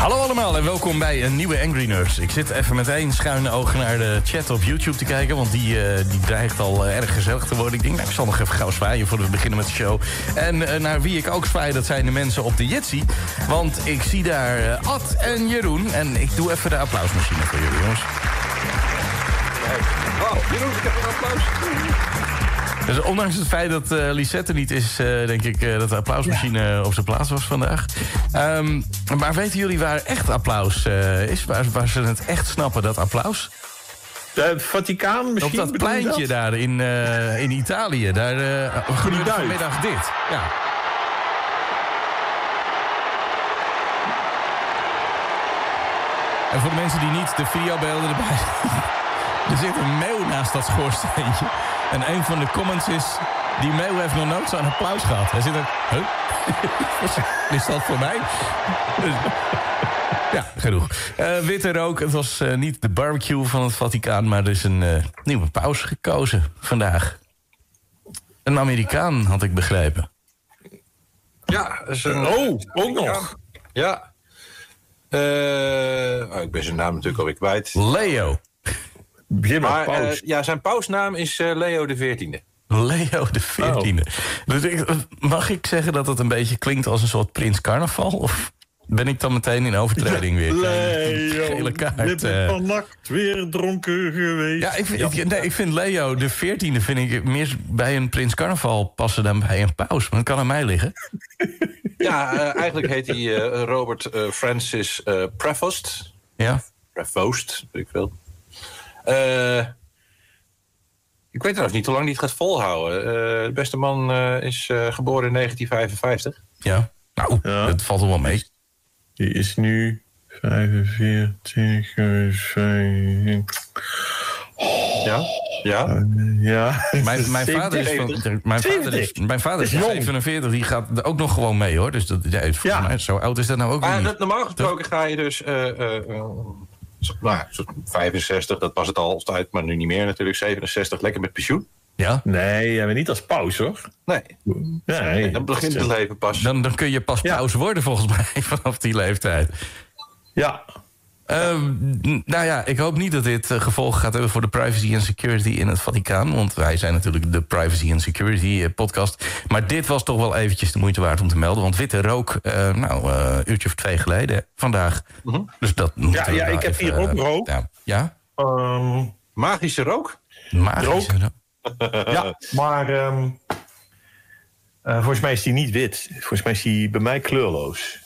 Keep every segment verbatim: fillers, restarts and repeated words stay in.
Hallo allemaal en welkom bij een nieuwe Angry Nerds. Ik zit even met één schuine oog naar de chat op YouTube te kijken, want die, uh, die dreigt al uh, erg gezellig te worden. Ik denk, nou, ik zal nog even gauw zwaaien voordat we beginnen met de show. En uh, naar wie ik ook zwaai, dat zijn de mensen op de Jitsi. Want ik zie daar uh, Ad en Jeroen. En ik doe even de applausmachine voor jullie, jongens. Oh, Jeroen, ik heb een applaus. Dus ondanks het feit dat uh, Lisette niet is, uh, denk ik uh, dat de applausmachine ja. op zijn plaats was vandaag. Um, maar weten jullie waar echt applaus uh, is? Waar, waar ze het echt snappen, dat applaus? Het Vaticaan misschien? Op dat pleintje dat? daar in, uh, in Italië. Daar uh, gebeurt vanmiddag dit. Ja. En voor de mensen die niet de videobeelden erbij zien. Er zit een meeuw naast dat schoorsteentje. En een van de comments is... Die meeuw heeft nog nooit zo'n applaus gehad. Hij zit er... Huh? Is dat voor mij? Ja, genoeg. Uh, witte rook. Het was uh, niet de barbecue van het Vaticaan... maar er is een uh, nieuwe paus gekozen vandaag. Een Amerikaan, had ik begrepen. Ja, dat is een... Oh, ook nog. Ja. Uh, oh, ik ben zijn naam natuurlijk alweer kwijt. Leo. Maar uh, ja, zijn pausnaam is uh, Leo de veertiende. Leo de veertiende. Oh. Dus ik, mag ik zeggen dat het een beetje klinkt als een soort Prins Carnaval? Of ben ik dan meteen in overtreding weer? Leo, gele kaart. je bent vannacht weer dronken geweest. Ja, ik vind, ja. Ik, nee, ik vind Leo de veertiende vind ik meer bij een Prins Carnaval passen dan bij een paus. Maar dat kan aan mij liggen. Ja, uh, eigenlijk heet hij uh, Robert uh, Francis uh, Prevost. Ja. Prevost, weet ik veel. Uh, ik weet trouwens niet hoe lang hij het gaat volhouden. Uh, de beste man uh, is uh, geboren in negentien vijfenvijftig. Ja, nou, ja. Dat valt er wel mee. Die is nu vijfenveertig. vijfenveertig. Oh. Ja? Ja? Ja. Mijn, mijn vader is van, mijn vader is, mijn vader is zevenenveertig, die gaat ook nog gewoon mee, hoor. Dus dat, ja, ja. Mij, zo oud is dat nou ook maar niet. Dat, normaal gesproken ga je dus... Uh, uh, uh, Nou, vijfenzestig, dat was het al altijd, maar nu niet meer natuurlijk. zevenenzestig, lekker met pensioen. Ja? Nee, maar niet als paus, hoor. Nee. nee, nee dan begint het leven pas. Dan, dan kun je pas ja. paus worden, volgens mij, vanaf die leeftijd. Ja. Uh, nou ja, ik hoop niet dat dit uh, gevolgen gaat hebben voor de privacy en security in het Vaticaan. Want wij zijn natuurlijk de privacy en security uh, podcast. Maar dit was toch wel eventjes de moeite waard om te melden. Want witte rook, uh, nou, uh, een uurtje of twee geleden vandaag. Mm-hmm. Dus dat ja, ja ik heb even, hier ook uh, rook. Ja? ja? Um, magische rook? Magische rook? rook. Ja, maar um, uh, volgens mij is die niet wit. Volgens mij is die bij mij kleurloos.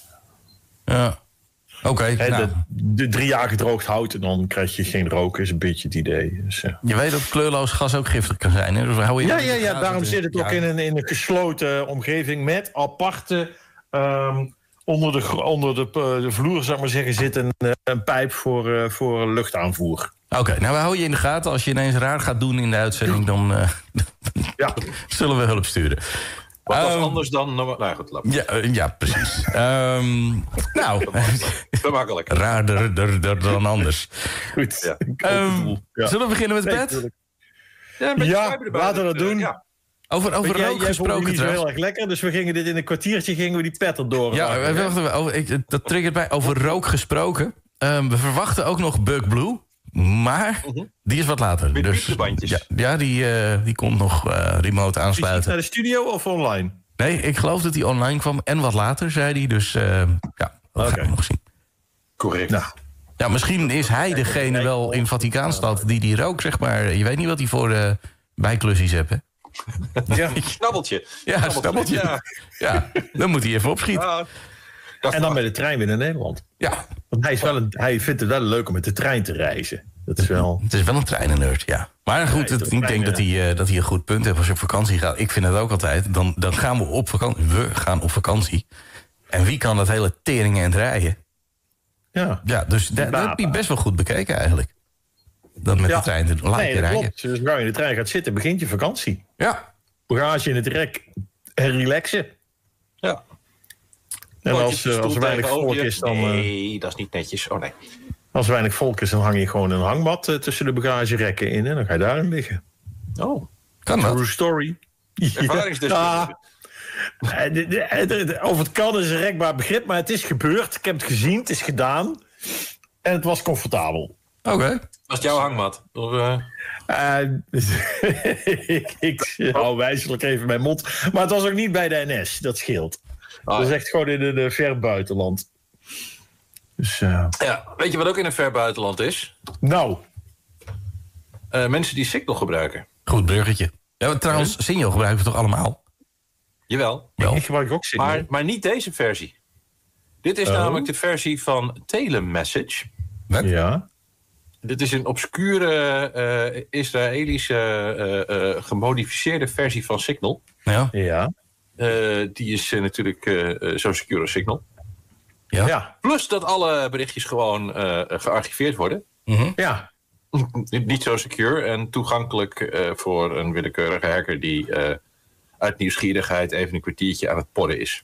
Ja. Oké. Okay, nou. de, de drie jaar gedroogd hout en dan krijg je geen rook, is een beetje het idee. Dus, ja. Je weet dat kleurloos gas ook giftig kan zijn, hè? Dus hou je ja, ja, ja, daarom zit het ja. ook in een, in een gesloten omgeving met aparte... Um, onder de, onder de, de vloer, zou ik maar zeggen, zit een, een pijp voor, uh, voor luchtaanvoer. Oké, okay, nou we houden je in de gaten. Als je ineens raar gaat doen in de uitzending, dan uh, ja. zullen we hulp sturen. Wat was um, anders dan... Nou goed, laat ja, uh, ja, precies. um, nou, gemakkelijk. Raarder dan anders. Goed. Ja. Um, ja. Zullen we beginnen met nee, bed? Ja, ja laten we dat doen. Ja. Over, over jij, rook jij gesproken niet zo heel erg lekker, dus we gingen dit in een kwartiertje gingen we die pet erdoor. Ja, we wachten, over, ik, dat triggert mij. Over rook gesproken. Um, we verwachten ook nog Bug Blue. Maar uh-huh. die is wat later. Met dus, ja, ja die, uh, die komt nog uh, remote aansluiten. Is die naar de studio of online? Nee, ik geloof dat hij online kwam. En wat later, zei hij. Dus uh, ja, dat okay. gaan we nog zien. Correct. Nou. Ja, misschien is hij degene wel in Vaticaanstad die die rook, zeg maar. Je weet niet wat hij voor uh, bijklusjes heeft, hè? Ja, snabbeltje. Ja, snabbeltje. Ja. ja, dan moet hij even opschieten. Ja, en dan met de trein weer naar Nederland. Ja. Want hij, is wel een, hij vindt het wel leuk om met de trein te reizen. Dat is wel... Het is wel een treinennerd, ja. Maar goed, het, ik denk dat hij, uh, dat hij een goed punt heeft als je op vakantie gaat. Ik vind het ook altijd. Dan, dan gaan we op vakantie. We gaan op vakantie. En wie kan dat hele teringen en rijden? Ja. Ja, dus dat heb je best wel goed bekeken eigenlijk. Dat met ja. de trein te laten nee, rijden. Klopt. Dus als je in de trein gaat zitten, begint je vakantie. Ja. Bagage in het rek en relaxen. Ja. En als, uh, als er weinig volk is, dan... Nee, uh, dat is niet netjes. Oh nee. Als er weinig volk is, dan hang je gewoon een hangmat uh, tussen de bagagerekken in en dan ga je daarin liggen. Oh. Kan dat? True story. Ervaringsdeskundige. Ja. Of het kan is een rekbaar begrip, maar het is gebeurd. Ik heb het gezien, het is gedaan. En het was comfortabel. Oké. Okay. Was het jouw hangmat? Of, uh... Uh, ik, ik hou wijselijk even mijn mond. Maar het was ook niet bij de N S, dat scheelt. Oh, dat is echt gewoon in het ver buitenland. Dus, uh... ja, weet je wat ook in een ver buitenland is? Nou. Uh, mensen die Signal gebruiken. Goed bruggetje. Ja, trouwens, hm? Signal gebruiken we toch allemaal? Jawel. Wel. Ik gebruik ook Signal. Maar, maar niet deze versie. Dit is oh. namelijk de versie van Telemessage. Wat? Ja. Dit is een obscure uh, Israëlische uh, uh, gemodificeerde versie van Signal. Ja. Ja. Uh, die is uh, natuurlijk uh, zo secure als Signal. Ja. Ja. Plus dat alle berichtjes gewoon uh, gearchiveerd worden. Mm-hmm. Ja. Niet zo secure en toegankelijk uh, voor een willekeurige hacker die uh, uit nieuwsgierigheid even een kwartiertje aan het porren is.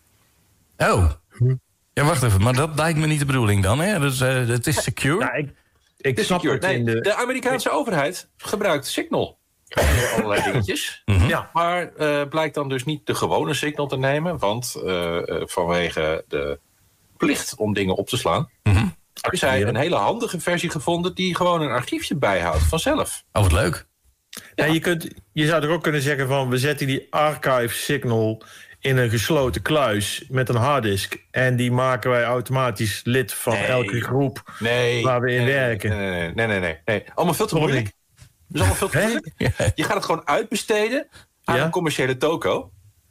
Oh. Ja, wacht even. Maar dat lijkt me niet de bedoeling dan, hè? Dus uh, het is secure? Ja, ik, ik snap het nee, in de... de Amerikaanse ik... overheid gebruikt Signal. Voor allerlei dingetjes. Mm-hmm. Ja. Maar uh, blijkt dan dus niet de gewone Signal te nemen. Want uh, uh, vanwege de plicht om dingen op te slaan... Mm-hmm. hebben zij een hele handige versie gevonden... die gewoon een archiefje bijhoudt vanzelf. Oh, wat leuk. Ja, ja, je, kunt, je zou er ook kunnen zeggen van... we zetten die archive Signal in een gesloten kluis met een harddisk... en die maken wij automatisch lid van nee. elke groep nee. waar we in nee. werken. Nee, nee, nee. nee, nee, nee. Allemaal veel te moeilijk. Dat is allemaal veel te moeilijk. Je gaat het gewoon uitbesteden aan ja? een commerciële toko...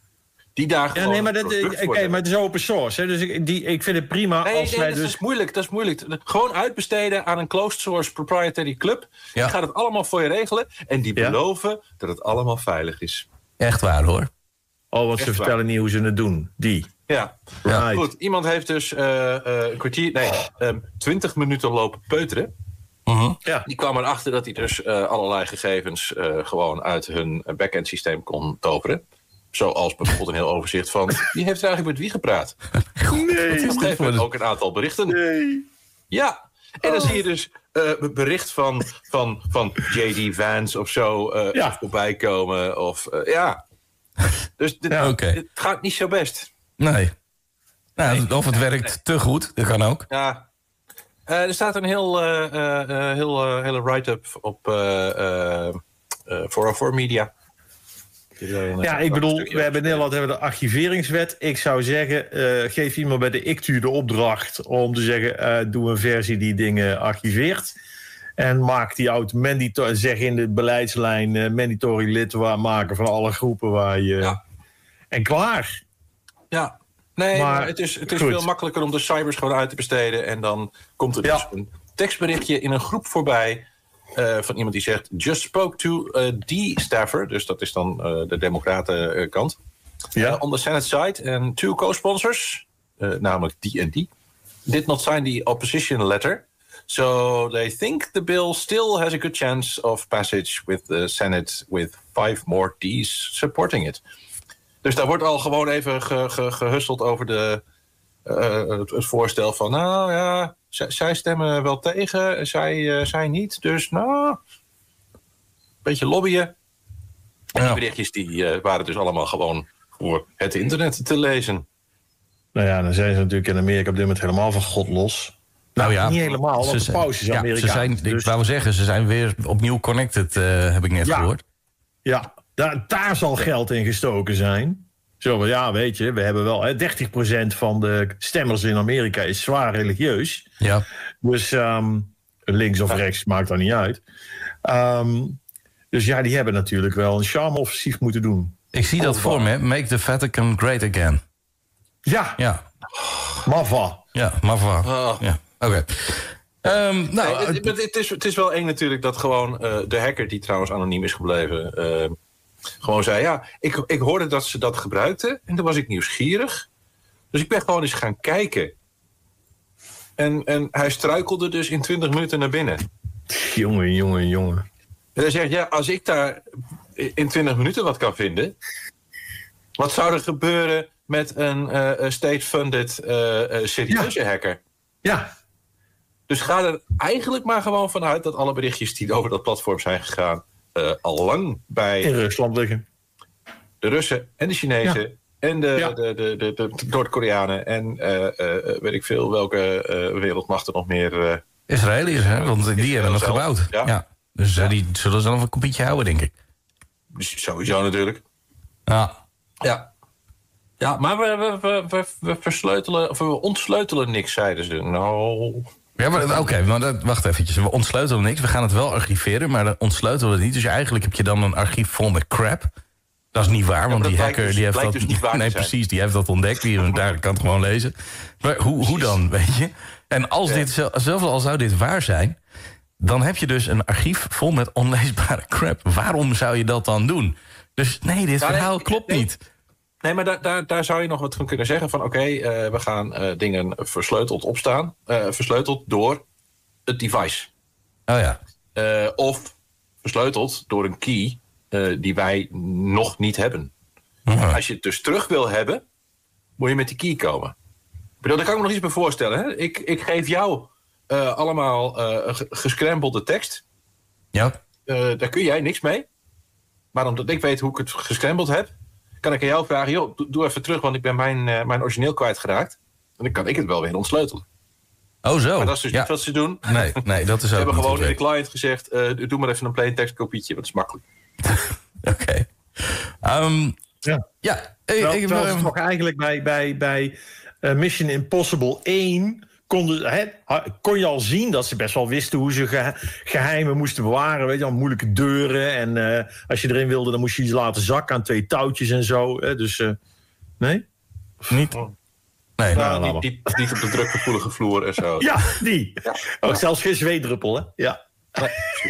die daar gewoon... Ja, nee, maar, dat, okay, maar het is open source. Hè? Dus ik, die, ik vind het prima nee, als nee, wij dat dus... is moeilijk, dat is moeilijk. Gewoon uitbesteden aan een closed source proprietary club. Ja. Die gaat het allemaal voor je regelen. En die ja? beloven dat het allemaal veilig is. Echt waar, hoor. Oh, want Echt ze vertellen waar. niet hoe ze het doen. Die. Ja, right. Goed. Iemand heeft dus uh, uh, een kwartier... Nee, um, twintig minuten lopen peuteren. Uh-huh. Ja. Die kwam erachter dat hij dus uh, allerlei gegevens... Uh, gewoon uit hun back-end systeem kon toveren. Zoals bijvoorbeeld een heel overzicht van... wie heeft er eigenlijk met wie gepraat? Nee. Op een gegeven moment ook een aantal berichten. Nee. Ja. En dan oh. zie je dus uh, een bericht van, van, van J D Vance of zo uh, ja. voorbij komen. Of, uh, ja. Dus dit, ja, okay. dit gaat niet zo best. Nee. Nou, nee. Of het werkt nee. te goed, dat kan ook. Ja. Uh, er staat een heel, uh, uh, heel uh, hele write-up op uh, uh, uh, four oh four Media. Ja, ik bedoel, we hebben in Nederland hebben we de archiveringswet. Ik zou zeggen, uh, geef iemand bij de I C T U de opdracht om te zeggen... Uh, doe een versie die dingen archiveert. En maak die auto zeg in de beleidslijn uh, mandatory lid maken van alle groepen waar je... Ja. En klaar. Ja, nee, maar, maar het is, het is veel makkelijker om de cybers gewoon uit te besteden. En dan komt er dus ja. een tekstberichtje in een groep voorbij... Uh, van iemand die zegt... Just spoke to uh, the staffer. Dus dat is dan uh, de democraten uh, kant. Ja. Uh, on the Senate side. And two co-sponsors. Uh, namelijk die en die. Did not sign the opposition letter. So they think the bill still has a good chance of passage with the Senate... with five more D's supporting it. Dus daar wordt al gewoon even ge, ge, gehusteld over de, uh, het, het voorstel van... nou ja... Z- zij stemmen wel tegen, zij, uh, zij niet. Dus nou, een beetje lobbyen. En ja. die berichtjes die, uh, waren dus allemaal gewoon voor het internet te lezen. Nou ja, dan zijn ze natuurlijk in Amerika op dit moment helemaal van God los. Nou, nou ja, niet helemaal, want de pauze is ja, Amerika. Ze zijn, dus... Ik wou zeggen, ze zijn weer opnieuw connected, uh, heb ik net ja. gehoord. Ja, daar, daar zal geld in gestoken zijn. Zo, ja, weet je, we hebben wel... Hè, dertig procent van de stemmers in Amerika is zwaar religieus. Ja. Dus um, links of rechts maakt dat niet uit. Um, dus ja, die hebben natuurlijk wel een charme-offensief moeten doen. Ik zie dat voor me, make the Vatican great again. Ja. Ja. Mava. Ja, Mava. Oh. Ja, oké. Okay. Um, nou, nee, het, het, het, is, het is wel eng natuurlijk dat gewoon uh, de hacker... die trouwens anoniem is gebleven... Uh, gewoon zei, ja, ik, ik hoorde dat ze dat gebruikten... en toen was ik nieuwsgierig. Dus ik ben gewoon eens gaan kijken. En, en hij struikelde dus in twintig minuten naar binnen. Jongen, jongen, jongen. En hij zegt, ja, als ik daar in twintig minuten wat kan vinden... wat zou er gebeuren met een uh, state-funded uh, uh, serieuze ja. hacker? Ja. Dus ga er eigenlijk maar gewoon vanuit... dat alle berichtjes die over dat platform zijn gegaan... Uh, al lang bij... in Rusland liggen. De Russen en de Chinezen... Ja. En de, ja. de, de, de, de, de Noord-Koreanen. En uh, uh, weet ik veel welke uh, wereldmacht er nog meer... Uh, Israëliërs, hè? Want die Israël hebben het gebouwd. Ja. Ja. Dus uh, die zullen ze dan een kopietje houden, denk ik. Dus sowieso natuurlijk. Ja. Ja. Ja, maar we, we, we, we versleutelen, of we ontsleutelen niks, zeiden ze. Nou... Ja, maar oké, okay, maar wacht eventjes. We ontsleutelen niks, we gaan het wel archiveren, maar dan ontsleutelen we het niet. Dus eigenlijk heb je dan een archief vol met crap. Dat is niet waar, want ja, die hacker dus, die heeft dat... Dus niet waar nee, precies, die heeft dat ontdekt. Die, daar kan het gewoon lezen. Maar hoe, hoe dan, weet je? En als ja. dit, zelfs al zou dit waar zijn... dan heb je dus een archief vol met onleesbare crap. Waarom zou je dat dan doen? Dus nee, dit nou, verhaal nee, klopt nee. niet. Nee, maar daar, daar, daar zou je nog wat van kunnen zeggen. Van oké, okay, uh, we gaan uh, dingen versleuteld opstaan. Uh, versleuteld door het device. Oh ja. Uh, of versleuteld door een key uh, die wij nog niet hebben. Uh-huh. Als je het dus terug wil hebben, moet je met die key komen. Ik bedoel, daar kan ik me nog iets bij voorstellen. Hè? Ik, ik geef jou uh, allemaal uh, gescrambelde tekst. Ja. Uh, daar kun jij niks mee. Maar omdat ik weet hoe ik het gescrambled heb... kan ik aan jou vragen, joh, doe even terug... want ik ben mijn, uh, mijn origineel kwijtgeraakt. En dan kan ik het wel weer ontsleutelen. Oh zo. Maar dat is dus ja. niet wat ze doen. Nee, nee dat is ook Ze hebben gewoon in de client gezegd... Uh, doe maar even een plain text kopietje, want dat is makkelijk. Oké. Okay. Um, ja. ja. Terwijl, ik, terwijl het nog eigenlijk bij, bij, bij uh, Mission Impossible één... Kon, de, hè, kon je al zien dat ze best wel wisten hoe ze ge, geheimen moesten bewaren. Weet je, al moeilijke deuren. En uh, als je erin wilde, dan moest je iets laten zakken aan twee touwtjes en zo. Hè, dus, uh, nee? Of niet? Oh. Nee, nou, nou, niet, niet, niet op de drukgevoelige vloer en zo. Ja, die. Ja. Ook ja. Zelfs geen zweetdruppel, hè? Ja. Nee,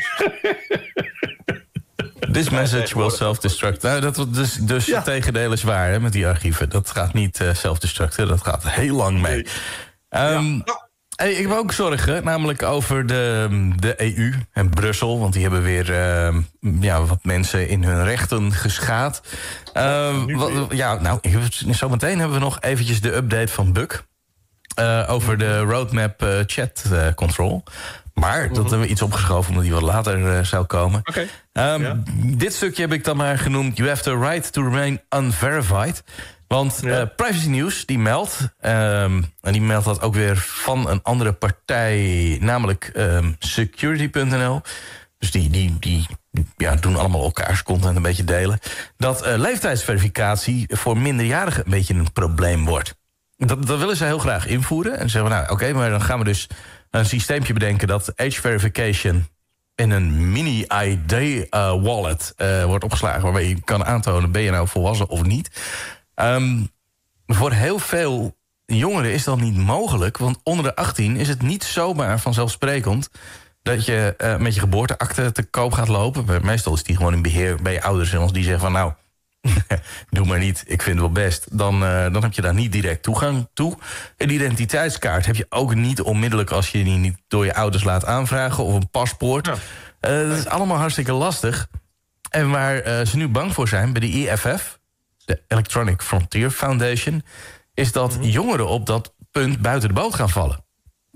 This message will self-destruct. Nou, dat dus, dus ja. het tegendeel is waar hè, met die archieven. Dat gaat niet uh, self-destructen, dat gaat heel lang mee. Nee. Um, ja. hey, ik heb ook zorgen, namelijk over de, de E U en Brussel. Want die hebben weer uh, ja, wat mensen in hun rechten geschaad. Uh, wat, ja, nou, zometeen hebben we nog eventjes de update van Buk. Uh, over de roadmap uh, chat uh, control. Maar dat hebben we iets opgeschoven omdat die wat later uh, zou komen. Okay. Um, ja. Dit stukje heb ik dan maar genoemd... You have the right to remain unverified. Want ja. uh, Privacy News die meldt... Um, en die meldt dat ook weer van een andere partij... namelijk um, security punt n l. Dus die, die, die ja, doen allemaal elkaars content een beetje delen... dat uh, leeftijdsverificatie voor minderjarigen een beetje een probleem wordt. Dat, dat willen ze heel graag invoeren. En zeggen we, nou oké, okay, maar dan gaan we dus een systeempje bedenken... dat age verification in een mini-I D-wallet uh, uh, wordt opgeslagen... waarmee je kan aantonen, ben je nou volwassen of niet... Um, voor heel veel jongeren is dat niet mogelijk... want onder de achttien is het niet zomaar vanzelfsprekend... dat je uh, met je geboorteakte te koop gaat lopen. Meestal is die gewoon in beheer bij je ouders... en als die zeggen van nou, doe maar niet, ik vind het wel best... dan, uh, dan heb je daar niet direct toegang toe. Een identiteitskaart heb je ook niet onmiddellijk... als je die niet door je ouders laat aanvragen... of een paspoort. Ja. Uh, dat is allemaal hartstikke lastig. En waar uh, ze nu bang voor zijn bij de I F F... de Electronic Frontier Foundation... is dat mm-hmm. jongeren op dat punt buiten de boot gaan vallen.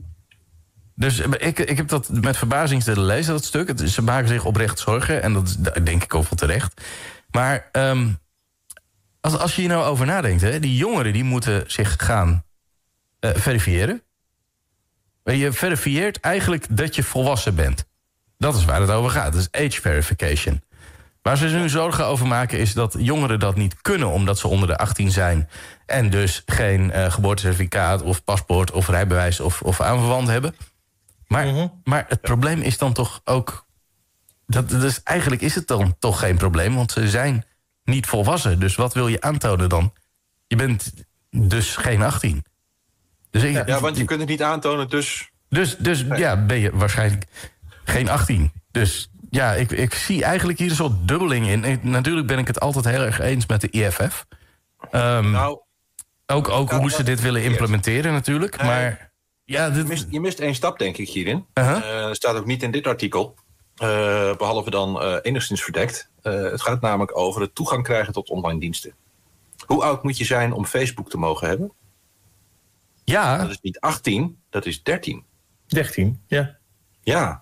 Dus ik, ik heb dat met verbazing te lezen, dat stuk. Het, ze maken zich oprecht zorgen, en dat is denk ik ook wel terecht. Maar um, als, als je hier nou over nadenkt... Hè, die jongeren die moeten zich gaan uh, verifiëren. Je verifieert eigenlijk dat je volwassen bent. Dat is waar het over gaat, dat is age verification. Waar ze nu zorgen over maken is dat jongeren dat niet kunnen... omdat ze onder de achttien zijn... en dus geen uh, geboortecertificaat of paspoort of rijbewijs of, of aanverwant hebben. Maar, mm-hmm. maar het probleem is dan toch ook... Dat, dus eigenlijk is het dan toch geen probleem... want ze zijn niet volwassen. Dus wat wil je aantonen dan? Je bent dus geen achttien. Dus ik, ja, ja, want je kunt het niet aantonen, dus... Dus, dus nee. ja, ben je waarschijnlijk geen achttien. Dus... Ja, ik, ik zie eigenlijk hier een soort dubbeling in. Ik, natuurlijk ben ik het altijd heel erg eens met de I F F. Um, nou, ook ook nou, hoe ze dit willen implementeren natuurlijk. Nee, maar, ja, dit... je, mist, je mist één stap, denk ik, hierin. Uh-huh. Uh, staat ook niet in dit artikel. Uh, behalve dan uh, enigszins verdekt. Uh, het gaat namelijk over het toegang krijgen tot online diensten. Hoe oud moet je zijn om Facebook te mogen hebben? Ja. Dat is niet achttien, dat is dertien. dertien, ja. Ja.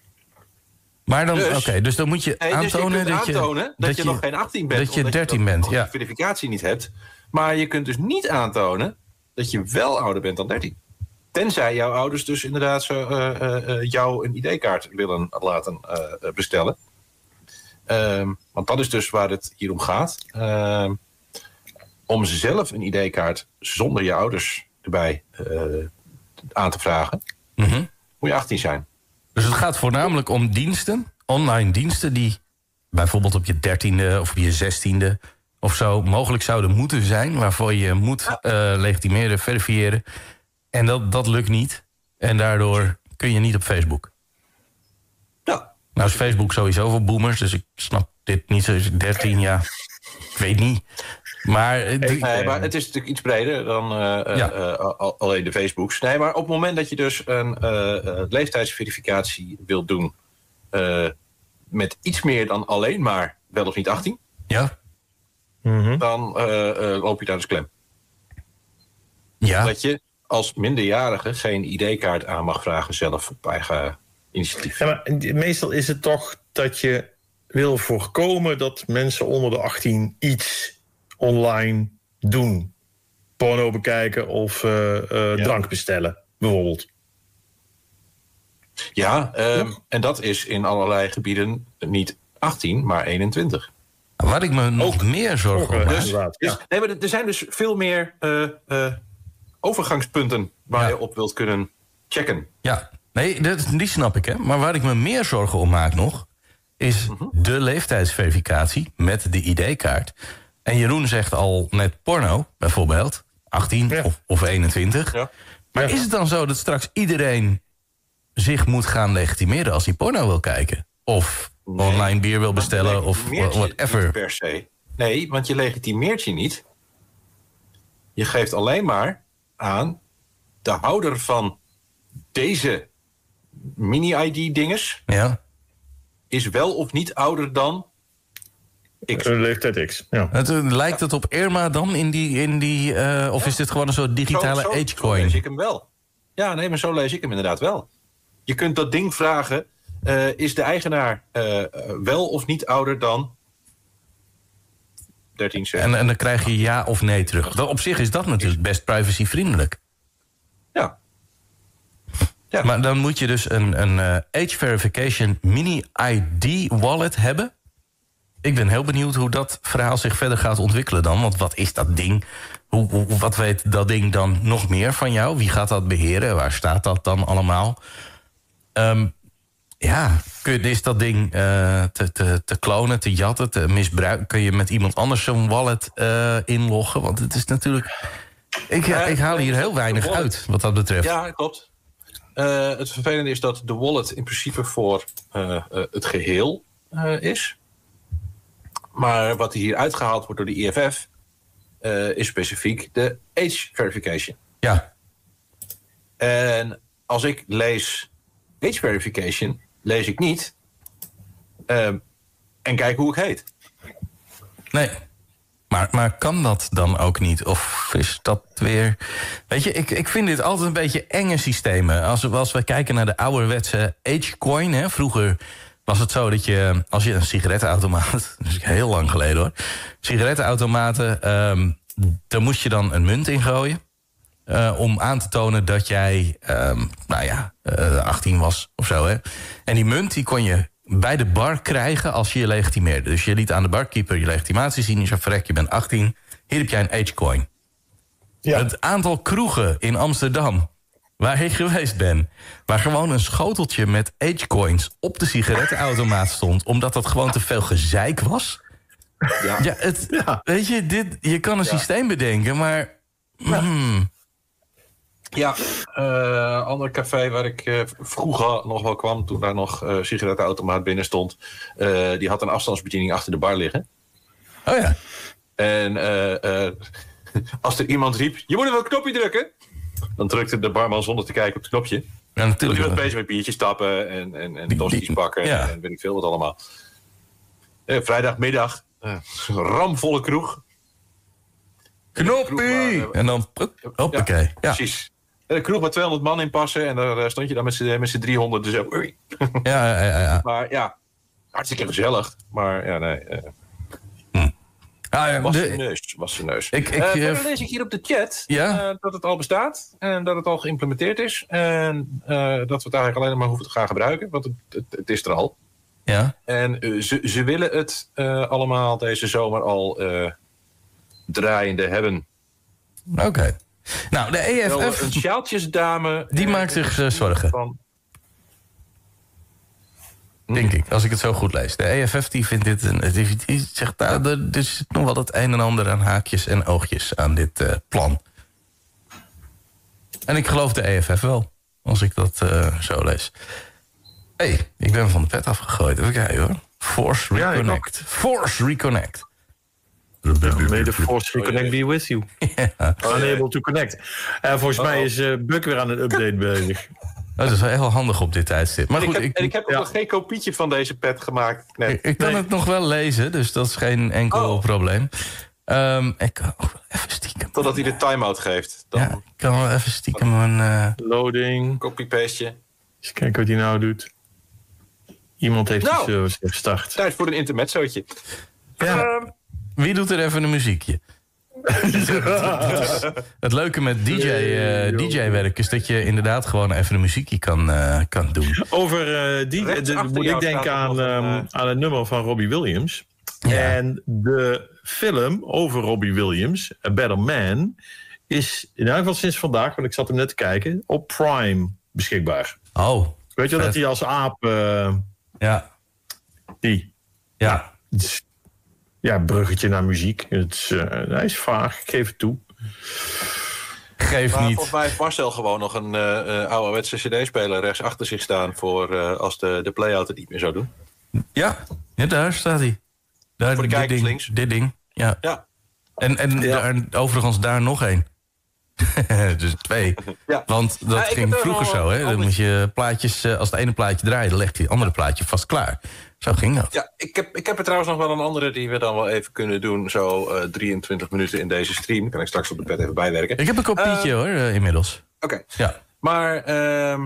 Maar dan, dus, okay, dus dan moet je hey, aantonen, dus je dat, aantonen je, dat, dat je nog geen achttien bent. Dat je dertien bent, je ja. de verificatie niet hebt. Maar je kunt dus niet aantonen dat je wel ouder bent dan dertien. Tenzij jouw ouders dus inderdaad zo, uh, uh, jou een I D-kaart willen laten uh, bestellen. Um, want dat is dus waar het hier om gaat. Um, om zelf een I D-kaart zonder je ouders erbij uh, aan te vragen, mm-hmm. moet je achttien zijn. Dus het gaat voornamelijk om diensten, online diensten... die bijvoorbeeld op je dertiende of op je zestiende of zo mogelijk zouden moeten zijn... waarvoor je moet uh, legitimeren, verifiëren. En dat, dat lukt niet. En daardoor kun je niet op Facebook. Ja. Nou is Facebook sowieso voor boomers, dus ik snap dit niet zo. dertien, ja, ik weet niet. Maar, nee, nee, maar het is natuurlijk iets breder dan uh, ja. uh, alleen de Facebooks. Nee, maar op het moment dat je dus een uh, uh, leeftijdsverificatie wilt doen... Uh, met iets meer dan alleen maar wel of niet achttien... Ja. Mm-hmm. dan uh, uh, loop je daar dus klem. Ja. Dat je als minderjarige geen I D-kaart aan mag vragen zelf op eigen initiatief. Ja, maar meestal is het toch dat je wil voorkomen dat mensen onder de achttien iets online doen. Porno bekijken of uh, uh, ja. drank bestellen, bijvoorbeeld. Ja, um, ja, en dat is in allerlei gebieden niet achttien, maar eenentwintig. Waar ik me nog Ook, meer zorgen om dus, dus, ja. nee, maar er zijn dus veel meer uh, uh, overgangspunten waar ja. je op wilt kunnen checken. Ja, nee, dat, die snap ik, hè. Maar waar ik me meer zorgen om maak nog... is mm-hmm. de leeftijdsverificatie met de I D-kaart. En Jeroen zegt al net porno, bijvoorbeeld. achttien ja. of, of eenentwintig. Ja. Maar ja. is het dan zo dat straks iedereen zich moet gaan legitimeren als hij porno wil kijken? Of nee, online bier wil bestellen of whatever? Per se. Nee, want je legitimeert je niet. Je geeft alleen maar aan de houder van deze mini-I D-dinges... Ja. is wel of niet ouder dan X. Leeftijd X, ja. Het, uh, lijkt het op Irma dan in die... In die uh, of ja. is dit gewoon een soort digitale zo, zo, age-coin? Zo lees ik hem wel. Ja, nee, maar zo lees ik hem inderdaad wel. Je kunt dat ding vragen... Uh, is de eigenaar uh, wel of niet ouder dan dertien, zestien? En, en dan krijg je ja of nee terug. Dat, op zich is dat natuurlijk best privacyvriendelijk. Ja. ja. Maar dan moet je dus een, een uh, age verification mini-I D-wallet hebben. Ik ben heel benieuwd hoe dat verhaal zich verder gaat ontwikkelen dan. Want wat is dat ding? Hoe, hoe, wat weet dat ding dan nog meer van jou? Wie gaat dat beheren? Waar staat dat dan allemaal? Um, ja, kun je, is dat ding uh, te, te, te klonen, te jatten, te misbruiken? Kun je met iemand anders zo'n wallet uh, inloggen? Want het is natuurlijk... Ik, ja, ik haal hier heel weinig uit, wat dat betreft. Ja, klopt. Uh, het vervelende is dat de wallet in principe voor uh, uh, het geheel uh, is. Maar wat hier uitgehaald wordt door de I F F... Uh, is specifiek de age verification. Ja. En als ik lees age verification... lees ik niet... Uh, en kijk hoe ik heet. Nee. Maar, maar kan dat dan ook niet? Of is dat weer... Weet je, ik, ik vind dit altijd een beetje enge systemen. Als, als we kijken naar de ouderwetse Agecoin... Hè, vroeger was het zo dat je... als je een sigarettenautomaat... dat is heel lang geleden hoor... sigarettenautomaten... Um, daar moest je dan een munt in gooien... Uh, om aan te tonen dat jij... Um, nou ja, uh, achttien was of zo. Hè. En die munt die kon je... bij de bar krijgen als je je legitimeerde. Dus je liet aan de barkeeper je legitimatie zien. Je zei, verrek, je bent achttien. Hier heb jij een agecoin. Ja. Het aantal kroegen in Amsterdam... waar ik geweest ben... waar gewoon een schoteltje met agecoins... op de sigarettenautomaat stond... omdat dat gewoon te veel gezeik was. Ja. Ja, het, ja. Weet je, dit, je kan een ja. systeem bedenken, maar... Ja. Mm. Ja, uh, ander café waar ik uh, vroeger nog wel kwam... toen daar nog uh, sigarettenautomaat binnen stond... Uh, die had een afstandsbediening achter de bar liggen. Oh ja. En uh, uh, als er iemand riep... je moet even een knopje drukken... dan drukte de barman zonder te kijken op het knopje. Ja, natuurlijk. Die was bezig met biertjes tappen en, en, en tosti's bakken... Ja. en weet ik veel wat allemaal. Uh, vrijdagmiddag, uh, ramvolle kroeg... Knoppie! Uh, en dan... Hoppakee. Ja, ja. Precies. En een kroeg met tweehonderd man in passen... en daar stond je dan met z'n driehonderd. Dus ook... Ja, ja, ja, ja. Maar ja, hartstikke gezellig. Maar ja, nee... Uh. Hm. Ah, ja, was de neus. Was de neus. Ik, ik, uh, verder lees ik hier op de chat ja? uh, dat het al bestaat. En dat het al geïmplementeerd is. En uh, dat we het eigenlijk alleen maar hoeven te gaan gebruiken. Want het, het, het is er al. Ja. En uh, ze, ze willen het uh, allemaal deze zomer al uh, draaiende hebben. Oké. Okay. Nou, de E F F... Wel, een sjaaltjesdame... Die maakt zich uh, zorgen. Van... Denk ik, als ik het zo goed lees. De E F F die vindt dit... Een, die, die zegt, nou, er, er zit nog wel het een en ander aan haakjes en oogjes aan dit uh, plan. En ik geloof de E F F wel, als ik dat uh, zo lees. Hé, hey, ik ben van de pet afgegooid. Even kijken hoor. Force Reconnect. Ja, Force Reconnect. May the Force Reconnect be with you. Yeah. Unable to connect. En volgens Uh-oh. mij is uh, Buck weer aan een update bezig. Dat is wel heel handig op dit tijdstip. Maar en goed, ik heb, ik, en ik heb ja. nog geen kopietje van deze pet gemaakt. Net. Ik, ik kan nee. het nog wel lezen, dus dat is geen enkel oh. probleem. Um, ik kan ook wel even stiekem... Totdat hij de time-out geeft. Dan... Ja, ik kan wel even stiekem een... Uh... Loading. Copy-paste. Eens kijken wat hij nou doet. Iemand heeft nou, de service gestart. Tijd voor een intermezzootje. Ja. Um, Wie doet er even een muziekje? Het leuke met D J, uh, D J-werk is dat je inderdaad gewoon even een muziekje kan, uh, kan doen. Over uh, die, de, de, moet ik denken aan, um, uh... aan het nummer van Robbie Williams. Ja. En de film over Robbie Williams, A Better Man, is in ieder geval sinds vandaag, want ik zat hem net te kijken, op Prime beschikbaar. Oh. Weet je wel dat hij als aap... Uh, ja. Die. Ja. Ja, bruggetje naar muziek. Het is, uh, hij is vaag, ik geef het toe. Geef maar niet. Volgens mij heeft Marcel gewoon nog een uh, uh, ouderwetse cd-speler rechts achter zich staan... voor uh, als de, de play-out het niet meer zou doen. Ja, ja daar staat hij. Daar, voor de dit kijkers ding, links. Dit ding, ja. ja. En, en ja. Daar, overigens daar nog één. Dus twee. Ja. Want dat ja, ging vroeger zo, hè? Dan moet je plaatjes, als het ene plaatje draaide, dan legt hij het andere plaatje vast klaar. Zo ging dat. Ja, ik heb, ik heb er trouwens nog wel een andere die we dan wel even kunnen doen. Zo uh, drieëntwintig minuten in deze stream. Kan ik straks op de pet even bijwerken. Ik heb een kopietje uh, hoor, uh, inmiddels. Oké. Okay. Ja. Maar uh,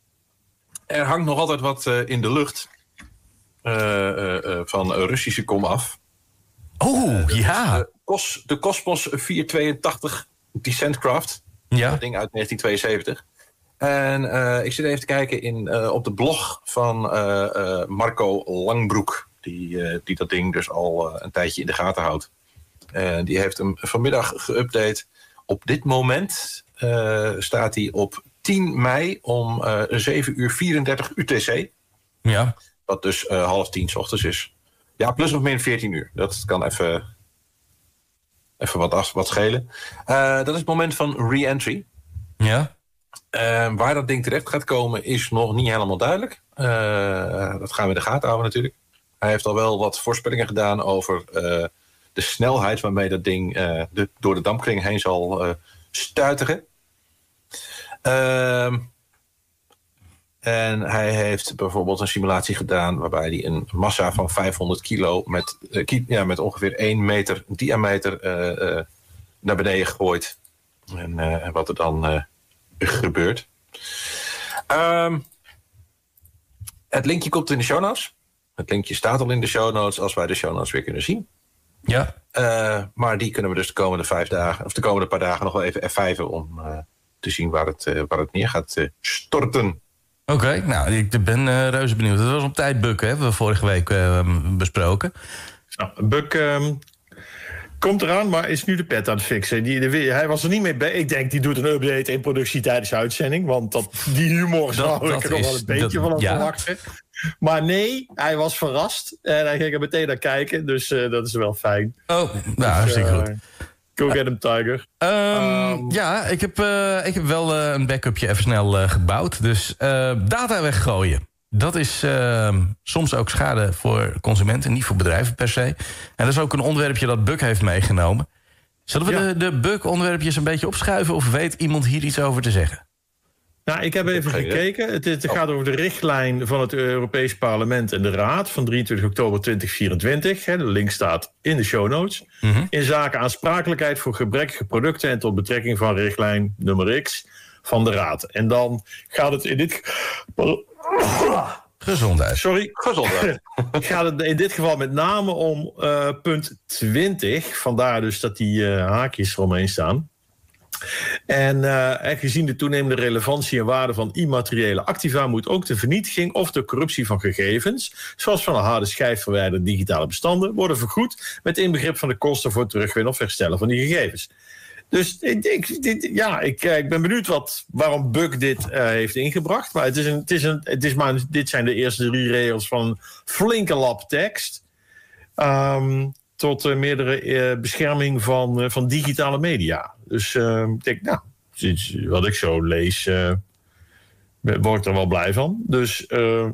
er hangt nog altijd wat uh, in de lucht. Uh, uh, uh, van Russische komaf. Oh, uh, ja. De, Cos, de Cosmos vierhonderdtweeëntachtig Descentcraft. Ja. Dat ding uit negentien tweeënzeventig. En uh, ik zit even te kijken in, uh, op de blog van uh, uh, Marco Langbroek... Die, uh, die dat ding dus al uh, een tijdje in de gaten houdt. Uh, die heeft hem vanmiddag geüpdate. Op dit moment uh, staat hij op tien mei om uh, zeven uur vierendertig U T C. Ja. Wat dus uh, half tien 's ochtends is. Ja, plus of min veertien uur. Dat kan even, even wat, af, wat schelen. Uh, dat is het moment van re-entry. Ja. Uh, waar dat ding terecht gaat komen is nog niet helemaal duidelijk. Uh, dat gaan we in de gaten houden natuurlijk. Hij heeft al wel wat voorspellingen gedaan over uh, de snelheid... waarmee dat ding uh, de, door de dampkring heen zal uh, stuiteren. Uh, en hij heeft bijvoorbeeld een simulatie gedaan... waarbij hij een massa van vijfhonderd kilo... met, uh, ki- ja, met ongeveer één meter diameter uh, uh, naar beneden gegooid. En uh, wat er dan... Uh, gebeurt. Um, het linkje komt in de show notes. Het linkje staat al in de show notes als wij de show notes weer kunnen zien. Ja. Uh, maar die kunnen we dus de komende vijf dagen, of de komende paar dagen nog wel even F vijven om uh, te zien waar het, uh, waar het neer gaat uh, storten. Oké, okay, nou, ik ben uh, reuze benieuwd. Dat was op tijd Buck, hè, hebben we vorige week uh, besproken. Nou, Buck um, komt eraan, maar is nu de pet aan het fixen. Die, de, hij was er niet mee bij. Ik denk, die doet een update in productie tijdens de uitzending. Want dat, die humor zou dat ik er nog wel een beetje dat, van ja. verwachten. Maar nee, hij was verrast. En hij ging er meteen naar kijken. Dus uh, dat is wel fijn. Oh, nou, hartstikke uh, goed. Go get him, Tiger. Um, um, ja, ik heb, uh, ik heb wel uh, een backupje even snel uh, gebouwd. Dus uh, data weggooien. Dat is uh, soms ook schade voor consumenten, niet voor bedrijven per se. En dat is ook een onderwerpje dat Buck heeft meegenomen. Zullen we ja. de, de Buck-onderwerpjes een beetje opschuiven... of weet iemand hier iets over te zeggen? Nou, ik heb even gekeken. Het, het gaat over de richtlijn van het Europees Parlement en de Raad... van drieëntwintig oktober tweeduizend vierentwintig. De link staat in de show notes. Mm-hmm. In zaken aansprakelijkheid voor gebrekkige producten... en tot betrekking van richtlijn nummer X van de Raad. En dan gaat het in dit... Gezondheid. Sorry. Gezondheid. Gaat het in dit geval met name om uh, punt twintig. Vandaar dus dat die uh, haakjes eromheen staan. En, uh, en gezien de toenemende relevantie en waarde van immateriële activa moet ook de vernietiging of de corruptie van gegevens, zoals van een harde schijf verwijderde digitale bestanden, worden vergoed met inbegrip van de kosten voor het terugwinnen of herstellen van die gegevens. Dus ik, ik, dit, ja, ik, ik ben benieuwd wat, waarom Buck dit uh, heeft ingebracht. Maar, het is een, het is een, het is maar dit zijn de eerste drie regels van een flinke lap tekst. Um, tot uh, meerdere uh, bescherming van, uh, van digitale media. Dus uh, ik denk, nou, wat ik zo lees, uh, word ik er wel blij van. Dus uh,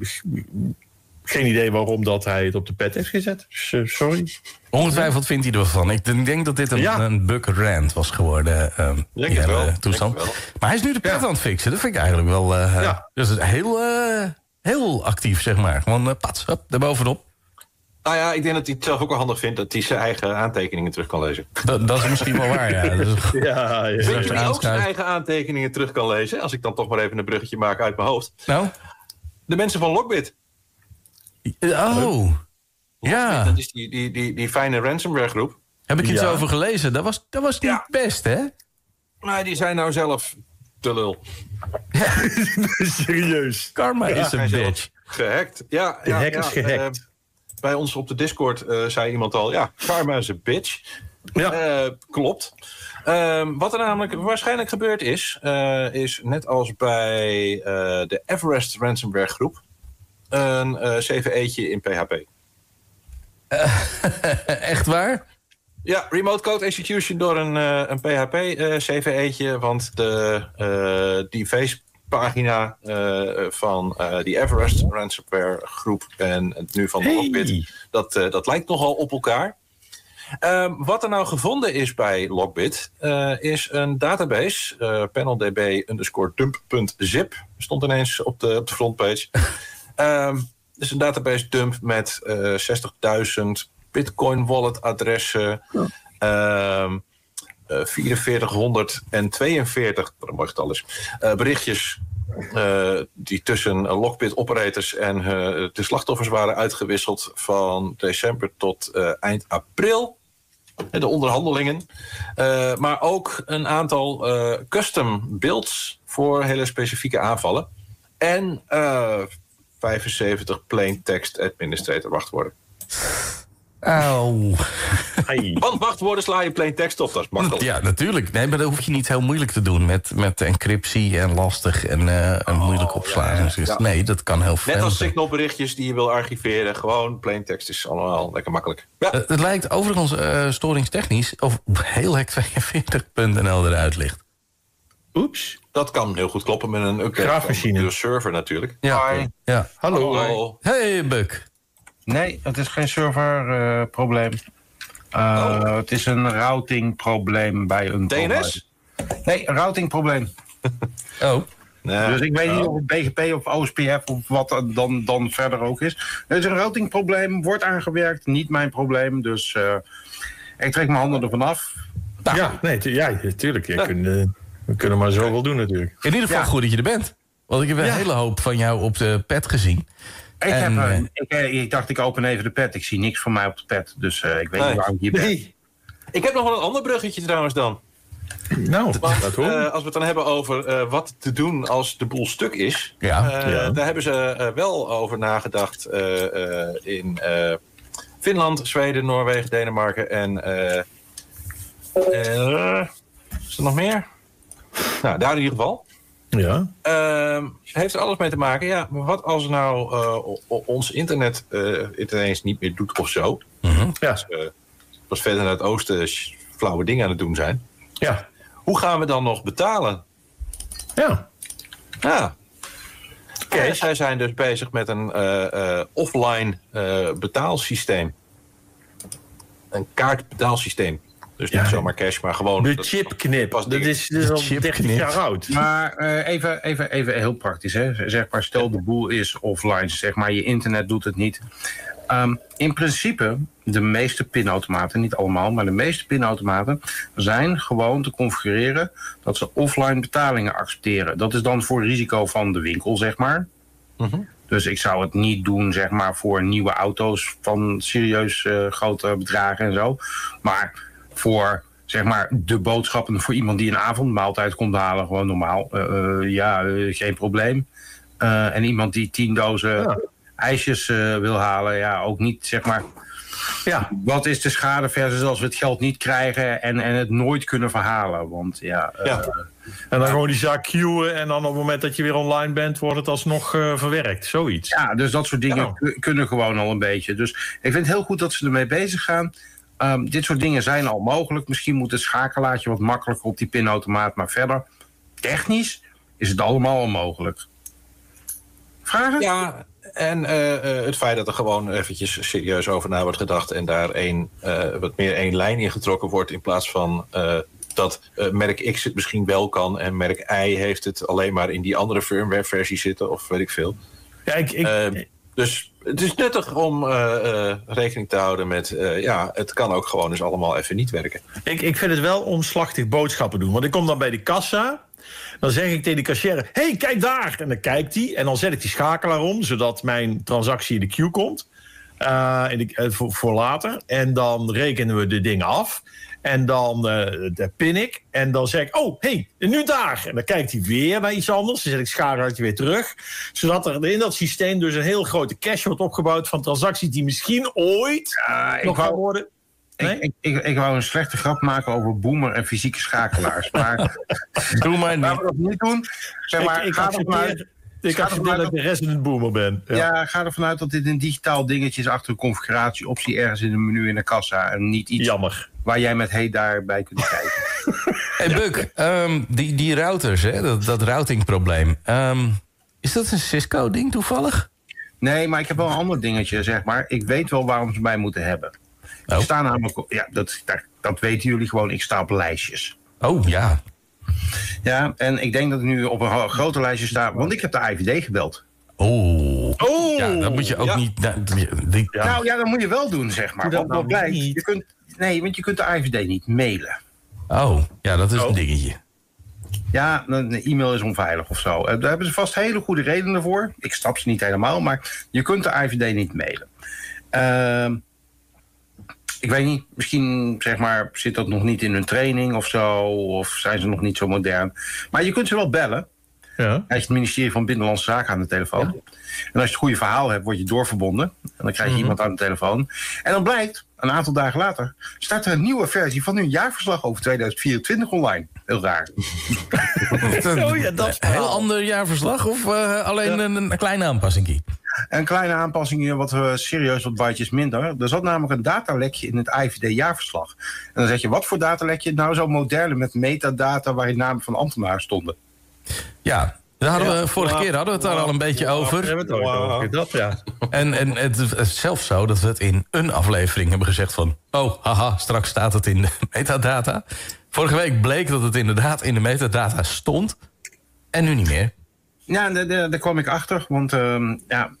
geen idee waarom dat hij het op de pet heeft gezet. Dus, uh, sorry. Ongetwijfeld vindt hij ervan. Ik denk dat dit een, ja. een Buck rant was geworden. Uh, denk het wel. Toestand. Denk wel. Maar hij is nu de pet ja. aan het fixen. Dat vind ik eigenlijk wel uh, ja. dus heel, uh, heel actief, zeg maar. Gewoon uh, pats, hop, daarbovenop. Nou ja, ik denk dat hij het zelf ook wel handig vindt dat hij zijn eigen aantekeningen terug kan lezen. Dat, dat is misschien wel waar, ja. Dus, ja, ja. Weet je wie ook zijn eigen aantekeningen terug kan lezen? Als ik dan toch maar even een bruggetje maak uit mijn hoofd. Nou? De mensen van Lockbit. Oh, ja. Dat is die, die, die, die fijne ransomware groep. Heb ik iets ja. over gelezen? Dat was, dat was niet ja. best, hè? Maar die zijn nou zelf te lul. Ja. Serieus. Karma ja, is een bitch. Gehackt. Ja, de ja, hack is ja, gehackt. Uh, bij ons op de Discord uh, zei iemand al, ja, karma is een bitch. Ja. Uh, klopt. Uh, wat er namelijk waarschijnlijk gebeurd is, uh, is net als bij uh, de Everest ransomware groep, een uh, C V E'tje in P H P. Uh, echt waar? Ja, remote code execution door een, uh, een P H P uh, C V E'tje, want de uh, die face pagina uh, van uh, die Everest ransomware groep en het nu van de Lockbit, hey. dat, uh, dat lijkt nogal op elkaar. Uh, wat er nou gevonden is bij Lockbit uh, is een database, uh, paneldb underscore dump.zip, stond ineens op de, op de frontpage. uh, dus een database dump met uh, zestigduizend Bitcoin wallet adressen, uh, Uh, vierenveertighonderdtweeënveertig, wat een mooi getal is, uh, berichtjes uh, die tussen uh, Lockbit operators en uh, de slachtoffers waren uitgewisseld van december tot uh, eind april. De onderhandelingen. Uh, maar ook een aantal uh, custom builds voor hele specifieke aanvallen. En uh, vijfenzeventig plain text administrator wachtwoorden. Auw. Hey. Want wachtwoorden sla je plain tekst op, dat is makkelijk. Ja, natuurlijk. Nee, maar dat hoef je niet heel moeilijk te doen met, met encryptie en lastig en, uh, en oh, moeilijk opslaan. Ja, ja, ja. Nee, dat kan heel veel. Net als signalberichtjes die je wil archiveren. Gewoon plain tekst is allemaal lekker makkelijk. Ja. Uh, het lijkt overigens uh, storingstechnisch of heel hack tweeënveertig punt n l eruit ligt. Oeps. Dat kan heel goed kloppen met een graafmachine. server natuurlijk. Ja. Hi. ja. Hallo. Hallo. Hey, Buck. Nee, het is geen serverprobleem. Uh, uh, oh. Het is een routingprobleem bij een... D N S? Nee, een routingprobleem. Oh. Nee. Dus ik weet niet of het B G P of O S P F of wat dan, dan verder ook is. Het is een routingprobleem, wordt aangewerkt, niet mijn probleem. Dus uh, ik trek mijn handen ervan af. Nou. Ja, nee, tu- ja, natuurlijk. Ja. Kun, uh, we kunnen maar zoveel doen natuurlijk. In ieder geval ja. goed dat je er bent. Want ik heb een ja. hele hoop van jou op de pad gezien. Ik, en, heb, uh, ik, ik dacht, ik open even de pad. Ik zie niks van mij op de pad. Dus uh, ik weet nee. niet waar ik hier ben. Nee. Ik heb nog wel een ander bruggetje trouwens dan. Nou, Want, dat uh, als we het dan hebben over uh, wat te doen als de boel stuk is. Ja. Uh, ja. Daar hebben ze uh, wel over nagedacht uh, uh, in uh, Finland, Zweden, Noorwegen, Denemarken en... Uh, uh, is er nog meer? Nou, daar in ieder geval. Ja. Uh, heeft er alles mee te maken. Ja, maar wat als nou uh, ons internet uh, het ineens niet meer doet of zo? Mm-hmm. Ja. Dus, uh, was verder naar het oosten flauwe dingen aan het doen zijn. Ja. Hoe gaan we dan nog betalen? Ja. Ja. Oké, okay, zij zijn dus bezig met een uh, uh, offline uh, betaalsysteem. Een kaartbetaalsysteem. Dus niet ja. zomaar cash, maar gewoon... De chipknip. Dat is dus al dertig jaar oud. Maar uh, even, even, even heel praktisch. Hè. Zeg maar, stel de boel is offline. Zeg maar, je internet doet het niet. Um, in principe, de meeste pinautomaten, niet allemaal... maar de meeste pinautomaten zijn gewoon te configureren... dat ze offline betalingen accepteren. Dat is dan voor risico van de winkel, zeg maar. Mm-hmm. Dus ik zou het niet doen, zeg maar, voor nieuwe auto's van serieus uh, grote bedragen en zo. Maar voor, zeg maar, de boodschappen voor iemand die een avondmaaltijd komt halen, gewoon normaal. Uh, uh, ja, uh, geen probleem. Uh, en iemand die tien dozen ja. ijsjes uh, wil halen, ja, ook niet, zeg maar. Ja, wat is de schade versus als we het geld niet krijgen en, en het nooit kunnen verhalen? Want ja... ja. Uh, en dan gewoon die zaak queuen en dan op het moment dat je weer online bent, wordt het alsnog uh, verwerkt. Zoiets. Ja, dus dat soort dingen ja. kunnen gewoon al een beetje. Dus ik vind het heel goed dat ze ermee bezig gaan. Um, dit soort dingen zijn al mogelijk. Misschien moet het schakelaartje wat makkelijker op die pinautomaat. Maar verder, technisch is het allemaal al mogelijk. Vragen? Ja, en uh, uh, het feit dat er gewoon eventjes serieus over na wordt gedacht en daar een, uh, wat meer één lijn in getrokken wordt in plaats van... Uh, dat uh, merk X het misschien wel kan en merk Y heeft het alleen maar in die andere firmware-versie zitten of weet ik veel. Ja, ik, ik, uh, dus het is nuttig om uh, uh, rekening te houden met, uh, ja, het kan ook gewoon eens allemaal even niet werken. Ik, ik vind het wel omslachtig boodschappen doen, want ik kom dan bij de kassa, dan zeg ik tegen de cashier, hé, hey, kijk daar! En dan kijkt hij en dan zet ik die schakelaar om, zodat mijn transactie in de queue komt, uh, in de, uh, voor, voor later. En dan rekenen we de dingen af. En dan uh, pin ik. En dan zeg ik, oh, hé, hey, nu daar. En dan kijkt hij weer naar iets anders. Dan zet ik schakelaartje weer terug. Zodat er in dat systeem dus een heel grote cache wordt opgebouwd van transacties die misschien ooit uh, nog gaan worden. Nee? Ik, ik, ik, ik wou een slechte grap maken over boomer en fysieke schakelaars. Maar doe maar niet. Laten we dat niet doen. Zeg maar, ik ik accepteer, ik accepteer dat ik een resident boomer ben. Ja. ja, ga ervan uit dat dit een digitaal dingetje is achter een configuratieoptie ergens in een menu in de kassa. En niet iets Jammer. Waar jij met hey daarbij kunt kijken. Hey Buck, um, die, die routers, hè, dat, dat routingprobleem. Um, is dat een Cisco-ding toevallig? Nee, maar ik heb wel een ander dingetje, zeg maar. Ik weet wel waarom ze mij moeten hebben. Oh. Ik sta namelijk, ja, dat, dat, dat weten jullie gewoon, ik sta op lijstjes. Oh, ja. Ja, en ik denk dat ik nu op een grote lijstje sta, want ik heb de I V D gebeld. Oh. oh. Ja, dat moet je ook ja. niet... Nou, die, ja. nou ja, dat moet je wel doen, zeg maar. Want wat blijkt, je kunt... Nee, want je kunt de I V D niet mailen. Oh, ja, dat is oh. een dingetje. Ja, een e-mail is onveilig of zo. Daar hebben ze vast hele goede redenen voor. Ik snap ze niet helemaal, maar je kunt de I V D niet mailen. Uh, ik weet niet, misschien zeg maar, zit dat nog niet in hun training of zo, of zijn ze nog niet zo modern. Maar je kunt ze wel bellen. Ja. Hij heeft het ministerie van Binnenlandse Zaken aan de telefoon. Ja. En als je het goede verhaal hebt, word je doorverbonden. En dan krijg je mm-hmm. iemand aan de telefoon. En dan blijkt, een aantal dagen later, staat er een nieuwe versie van hun jaarverslag over tweeduizend vierentwintig online. Heel raar. oh, ja, dat een heel ander jaarverslag of uh, alleen ja. een, een kleine aanpassing? Een kleine aanpassing, wat uh, serieus wat bytes minder. Er zat namelijk een datalekje in het I V D-jaarverslag. En dan zeg je, wat voor datalekje? Nou, zo moderne met metadata waarin namen van ambtenaren stonden. Ja, daar hadden we, ja, vorige wow, keer hadden we het daar wow, al een beetje wow, over. We hebben het wow. over. Dat, ja. En, en het is zelfs zo dat we het in een aflevering hebben gezegd van... oh, haha, straks staat het in de metadata. Vorige week bleek dat het inderdaad in de metadata stond. En nu niet meer. Ja, daar, daar, daar kwam ik achter. Want uh, ja,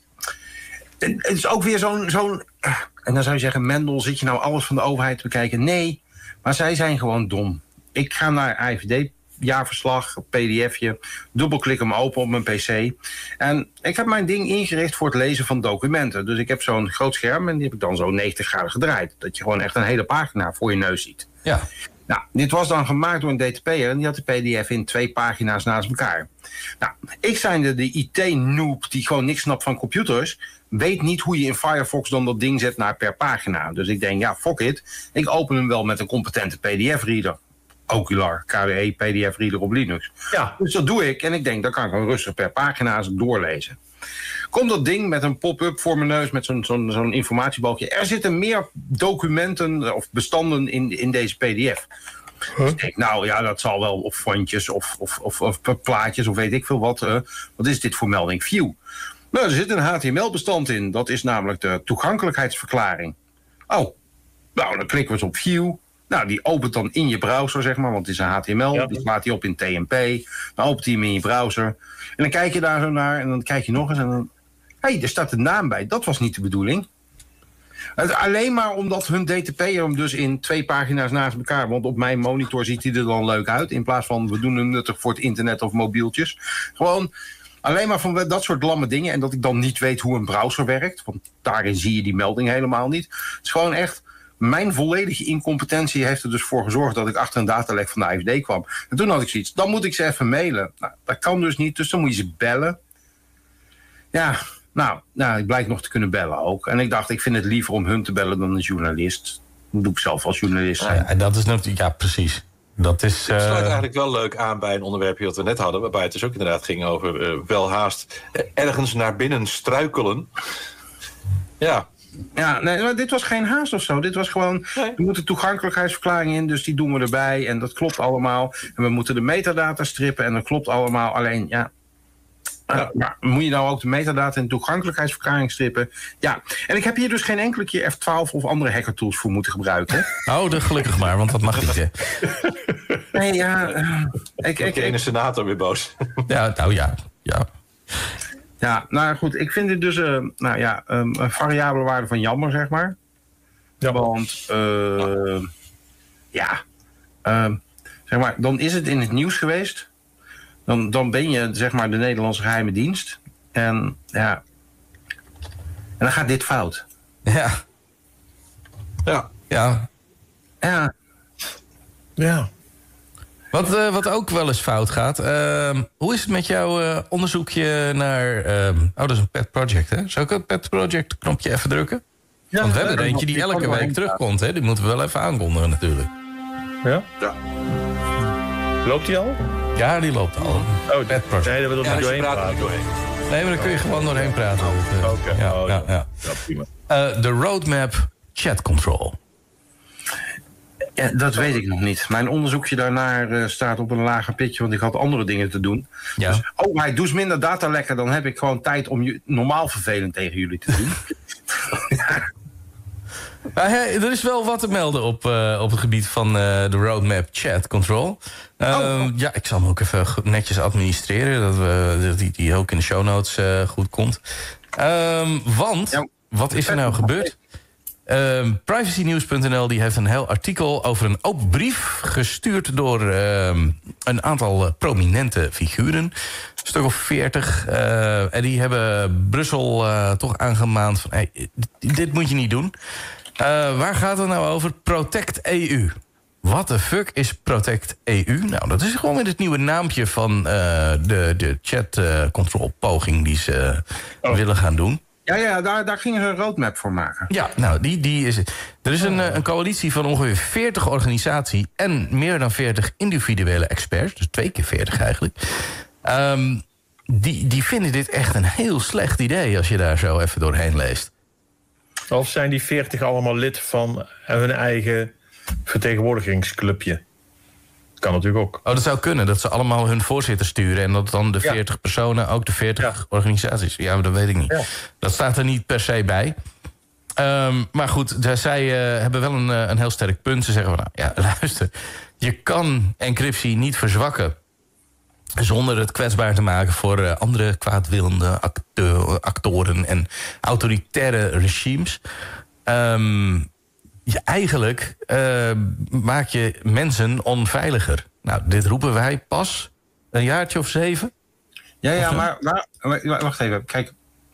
het is ook weer zo'n... zo'n uh, en dan zou je zeggen, Mendel, zit je nou alles van de overheid te bekijken? Nee, maar zij zijn gewoon dom. Ik ga naar I V D... jaarverslag, P D F'je, dubbelklik hem open op mijn pc. En ik heb mijn ding ingericht voor het lezen van documenten. Dus ik heb zo'n groot scherm en die heb ik dan zo negentig graden gedraaid. Dat je gewoon echt een hele pagina voor je neus ziet. Ja. Nou, dit was dan gemaakt door een D T P'er en die had de P D F in twee pagina's naast elkaar. Nou, ik zijnde de I T-noob die gewoon niks snapt van computers, weet niet hoe je in Firefox dan dat ding zet naar per pagina. Dus ik denk, ja, fuck it. Ik open hem wel met een competente P D F-reader. Ocular, K W E, P D F-reader op Linux. Ja. Dus dat doe ik en ik denk, dan kan ik hem rustig per pagina doorlezen. Komt dat ding met een pop-up voor mijn neus met zo'n zo'n zo'n informatiebalkje. Er zitten meer documenten of bestanden in, in deze P D F. Huh? Dus ik denk, nou ja, dat zal wel op fontjes of, of, of, of plaatjes of weet ik veel wat. Uh, wat is dit voor melding? View. Nou, er zit een H T M L-bestand in. Dat is namelijk de toegankelijkheidsverklaring. Oh, nou, dan klikken we eens op View. Nou, die opent dan in je browser, zeg maar, want het is een H T M L. Ja. Die slaat hij op in T M P. Dan opent hij hem in je browser. En dan kijk je daar zo naar en dan kijk je nog eens en dan... Hé, hey, er staat de naam bij. Dat was niet de bedoeling. Het, alleen maar omdat hun D T P'er hem dus in twee pagina's naast elkaar... want op mijn monitor ziet hij er dan leuk uit... in plaats van we doen hem nuttig voor het internet of mobieltjes. Gewoon, alleen maar van dat soort lamme dingen. En dat ik dan niet weet hoe een browser werkt. Want daarin zie je die melding helemaal niet. Het is gewoon echt... Mijn volledige incompetentie heeft er dus voor gezorgd... dat ik achter een datalek van de A F D kwam. En toen had ik zoiets. Dan moet ik ze even mailen. Nou, dat kan dus niet. Dus dan moet je ze bellen. Ja, nou, nou, ik blijk nog te kunnen bellen ook. En ik dacht, ik vind het liever om hun te bellen dan een journalist. Dat doe ik zelf als journalist. Ja, en dat is natuurlijk... Ja, precies. Dat is, uh... Het sluit eigenlijk wel leuk aan bij een onderwerpje dat we net hadden... waarbij het dus ook inderdaad ging over uh, welhaast uh, ergens naar binnen struikelen. Ja. Ja, nee, maar dit was geen haast of zo. Dit was gewoon, nee. Er moet een toegankelijkheidsverklaring in... dus die doen we erbij en dat klopt allemaal. En we moeten de metadata strippen en dat klopt allemaal. Alleen, ja... Ja. Maar moet je nou ook de metadata en de toegankelijkheidsverklaring strippen? Ja, en ik heb hier dus geen enkele keer F twaalf of andere hackertools voor moeten gebruiken. Oh, dat gelukkig maar, want dat mag niet, hè? Nee, ja... Uh, ik, ik, de ene senator weer boos. Ja, nou ja, ja. Ja, nou goed, ik vind dit dus uh, nou ja, um, een variabele waarde van jammer, zeg maar. Ja. Want, uh, ja, uh, zeg maar, dan is het in het nieuws geweest... Dan, dan ben je, zeg maar, de Nederlandse geheime dienst. En ja... En dan gaat dit fout. Ja. Ja. Ja. Ja. Ja. Wat, uh, wat ook wel eens fout gaat. Uh, hoe is het met jouw uh, onderzoekje naar... Uh, oh, dat is een pet project, hè? Zou ik het pet project knopje even drukken? Ja, want we hebben er eentje die elke week terugkomt, hè? Die moeten we wel even aankondigen, natuurlijk. Ja? Ja. Loopt die al? Ja, die loopt al. Oh, pet project. Nee, dat we er ja, niet doorheen praten. doorheen. Nee, maar dan kun je gewoon doorheen praten. Oh, Oké. Okay. Ja, oh, ja, ja. ja, prima. Uh, de roadmap chat control. Ja, dat weet ik nog niet. Mijn onderzoekje daarnaar uh, staat op een lager pitje... want ik had andere dingen te doen. Ja. Dus, oh, maar doe eens minder datalekken... dan heb ik gewoon tijd om je normaal vervelend tegen jullie te doen. Ja. Maar, hey, er is wel wat te melden op, uh, op het gebied van uh, de roadmap chat control. Uh, oh, oh. Ja, ik zal hem ook even netjes administreren... dat, we, dat die, die ook in de show notes uh, goed komt. Um, want, ja, wat is er nou gebeurd? Uh, privacynews punt n l die heeft een heel artikel over een open brief... gestuurd door uh, een aantal uh, prominente figuren. Een stuk of veertig. Uh, en die hebben Brussel uh, toch aangemaand van... Hey, dit, dit moet je niet doen. Uh, waar gaat het nou over? Protect E U. What the fuck is Protect E U? Nou, dat is gewoon weer het nieuwe naampje van uh, de, de chat uh, control poging... die ze uh, oh. willen gaan doen. Ja, ja, daar, daar gingen ze een roadmap voor maken. Ja, nou, die, die is het. Er is een, een coalitie van ongeveer veertig organisaties... en meer dan veertig individuele experts. Dus twee keer veertig eigenlijk. Um, die, die vinden dit echt een heel slecht idee... als je daar zo even doorheen leest. Of zijn die veertig allemaal lid van hun eigen vertegenwoordigingsclubje? Kan natuurlijk ook. Oh, dat zou kunnen. Dat ze allemaal hun voorzitter sturen... en dat dan de veertig ja. personen ook de veertig ja. organisaties. Ja, maar dat weet ik niet. Ja. Dat staat er niet per se bij. Um, maar goed, zij uh, hebben wel een, een heel sterk punt. Ze zeggen van, nou ja, luister... je kan encryptie niet verzwakken... zonder het kwetsbaar te maken voor uh, andere kwaadwillende acteur, actoren... en autoritaire regimes... Um, Ja, eigenlijk uh, maak je mensen onveiliger. Nou, dit roepen wij pas een jaartje of zeven. Ja, ja, maar, maar, maar wacht even. Kijk,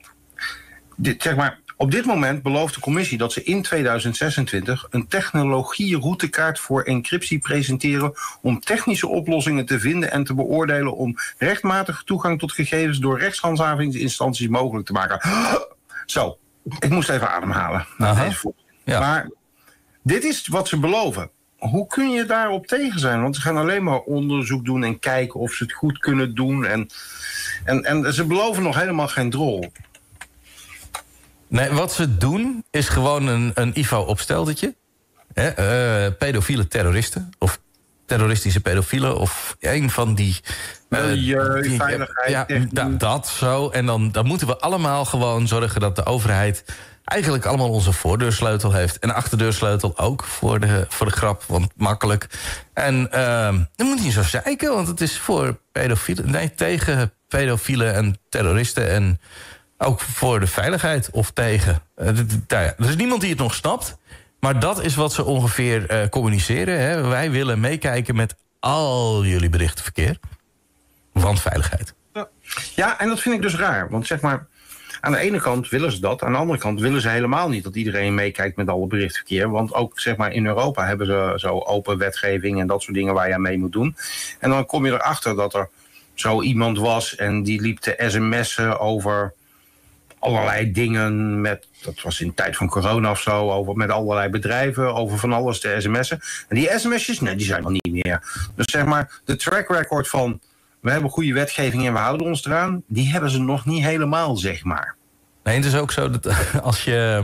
dit, zeg maar, op dit moment belooft de commissie dat ze in tweeduizend zesentwintig... een technologie-routekaart voor encryptie presenteren... om technische oplossingen te vinden en te beoordelen... om rechtmatige toegang tot gegevens door rechtshandhavingsinstanties mogelijk te maken. Zo, ik moest even ademhalen. Ja. Maar... dit is wat ze beloven. Hoe kun je daarop tegen zijn? Want ze gaan alleen maar onderzoek doen en kijken of ze het goed kunnen doen. En, en, en ze beloven nog helemaal geen drol. Nee, wat ze doen is gewoon een, een I V O-opsteldertje. Uh, pedofiele terroristen. Of terroristische pedofielen. Of een van die... Uh, Milieu, die, veiligheid. Ja, da, dat zo. En dan, dan moeten we allemaal gewoon zorgen dat de overheid... eigenlijk allemaal onze voordeursleutel heeft. En achterdeursleutel ook, voor de, voor de grap, want makkelijk. En uh, dan moet je niet zo zeiken, want het is voor pedofielen... nee, tegen pedofielen en terroristen... en ook voor de veiligheid of tegen. Uh, er is niemand die het nog snapt... maar dat is wat ze ongeveer uh, communiceren. Hè. Wij willen meekijken met al jullie berichtenverkeer. Want veiligheid. Ja. Ja, en dat vind ik dus raar. Want zeg maar, aan de ene kant willen ze dat. Aan de andere kant willen ze helemaal niet dat iedereen meekijkt met alle berichtverkeer. Want ook zeg maar, in Europa hebben ze zo open wetgeving en dat soort dingen waar je aan mee moet doen. En dan kom je erachter dat er zo iemand was en die liep te sms'en over allerlei dingen. Met, dat was in de tijd van corona of zo. Over, met allerlei bedrijven, over van alles te sms'en. En die sms'jes, nee, die zijn er niet meer. Dus zeg maar, de track record van we hebben goede wetgeving en we houden ons eraan, die hebben ze nog niet helemaal, zeg maar. Nee, het is ook zo dat als je,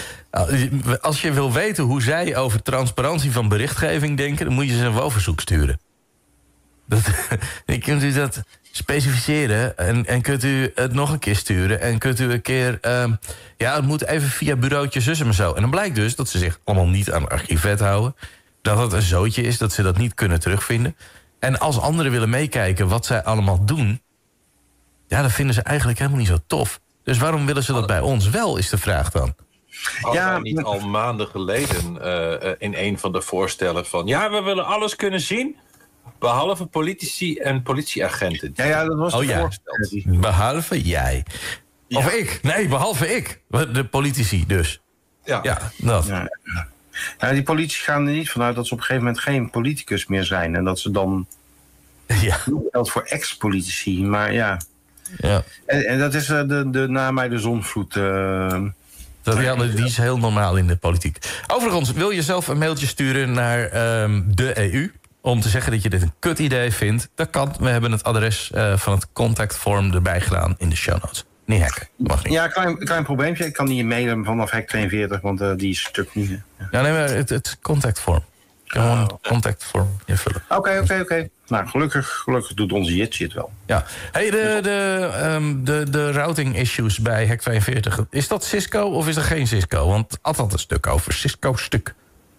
als je wil weten hoe zij over transparantie van berichtgeving denken, dan moet je ze een WOA-verzoek sturen. Dat, kunt u dat specificeren en, en kunt u het nog een keer sturen en kunt u een keer, uh, ja, het moet even via bureautje zus en zo. En dan blijkt dus dat ze zich allemaal niet aan archiefwet houden, dat het een zootje is, dat ze dat niet kunnen terugvinden. En als anderen willen meekijken wat zij allemaal doen, ja, dat vinden ze eigenlijk helemaal niet zo tof. Dus waarom willen ze dat bij ons wel, is de vraag dan. Ja, wij niet al maanden geleden uh, in een van de voorstellen van ja, we willen alles kunnen zien, behalve politici en politieagenten. Ja, ja, dat was oh, de ja. voorstel. Behalve jij. Ja. Of ik. Nee, behalve ik. De politici dus. Ja, ja dat. Ja. Ja, die politici gaan er niet vanuit dat ze op een gegeven moment geen politicus meer zijn. En dat ze dan... Ja. Dat geldt voor ex-politici, maar ja. ja. En, en dat is uh, de, de na mij de zonvloed. Uh, dat, ja, die is heel normaal in de politiek. Overigens, wil je zelf een mailtje sturen naar um, de E U... om te zeggen dat je dit een kut idee vindt? Dat kan. We hebben het adres uh, van het contactform erbij gedaan in de show notes. Niet hacken. Mag niet. Ja, klein, klein probleempje. Ik kan niet mailen vanaf hek tweeënveertig, want uh, die is stuk niet. Ja, ja nee, maar het, het contactform. Gewoon een contactform invullen. Oké, okay, oké, okay, oké. Okay. Nou, gelukkig, gelukkig doet onze Jitsi het wel. Ja. Hey, de, de, um, de, de routing issues bij hek tweeënveertig. Is dat Cisco of is dat geen Cisco? Want had dat een stuk over. Cisco-stuk.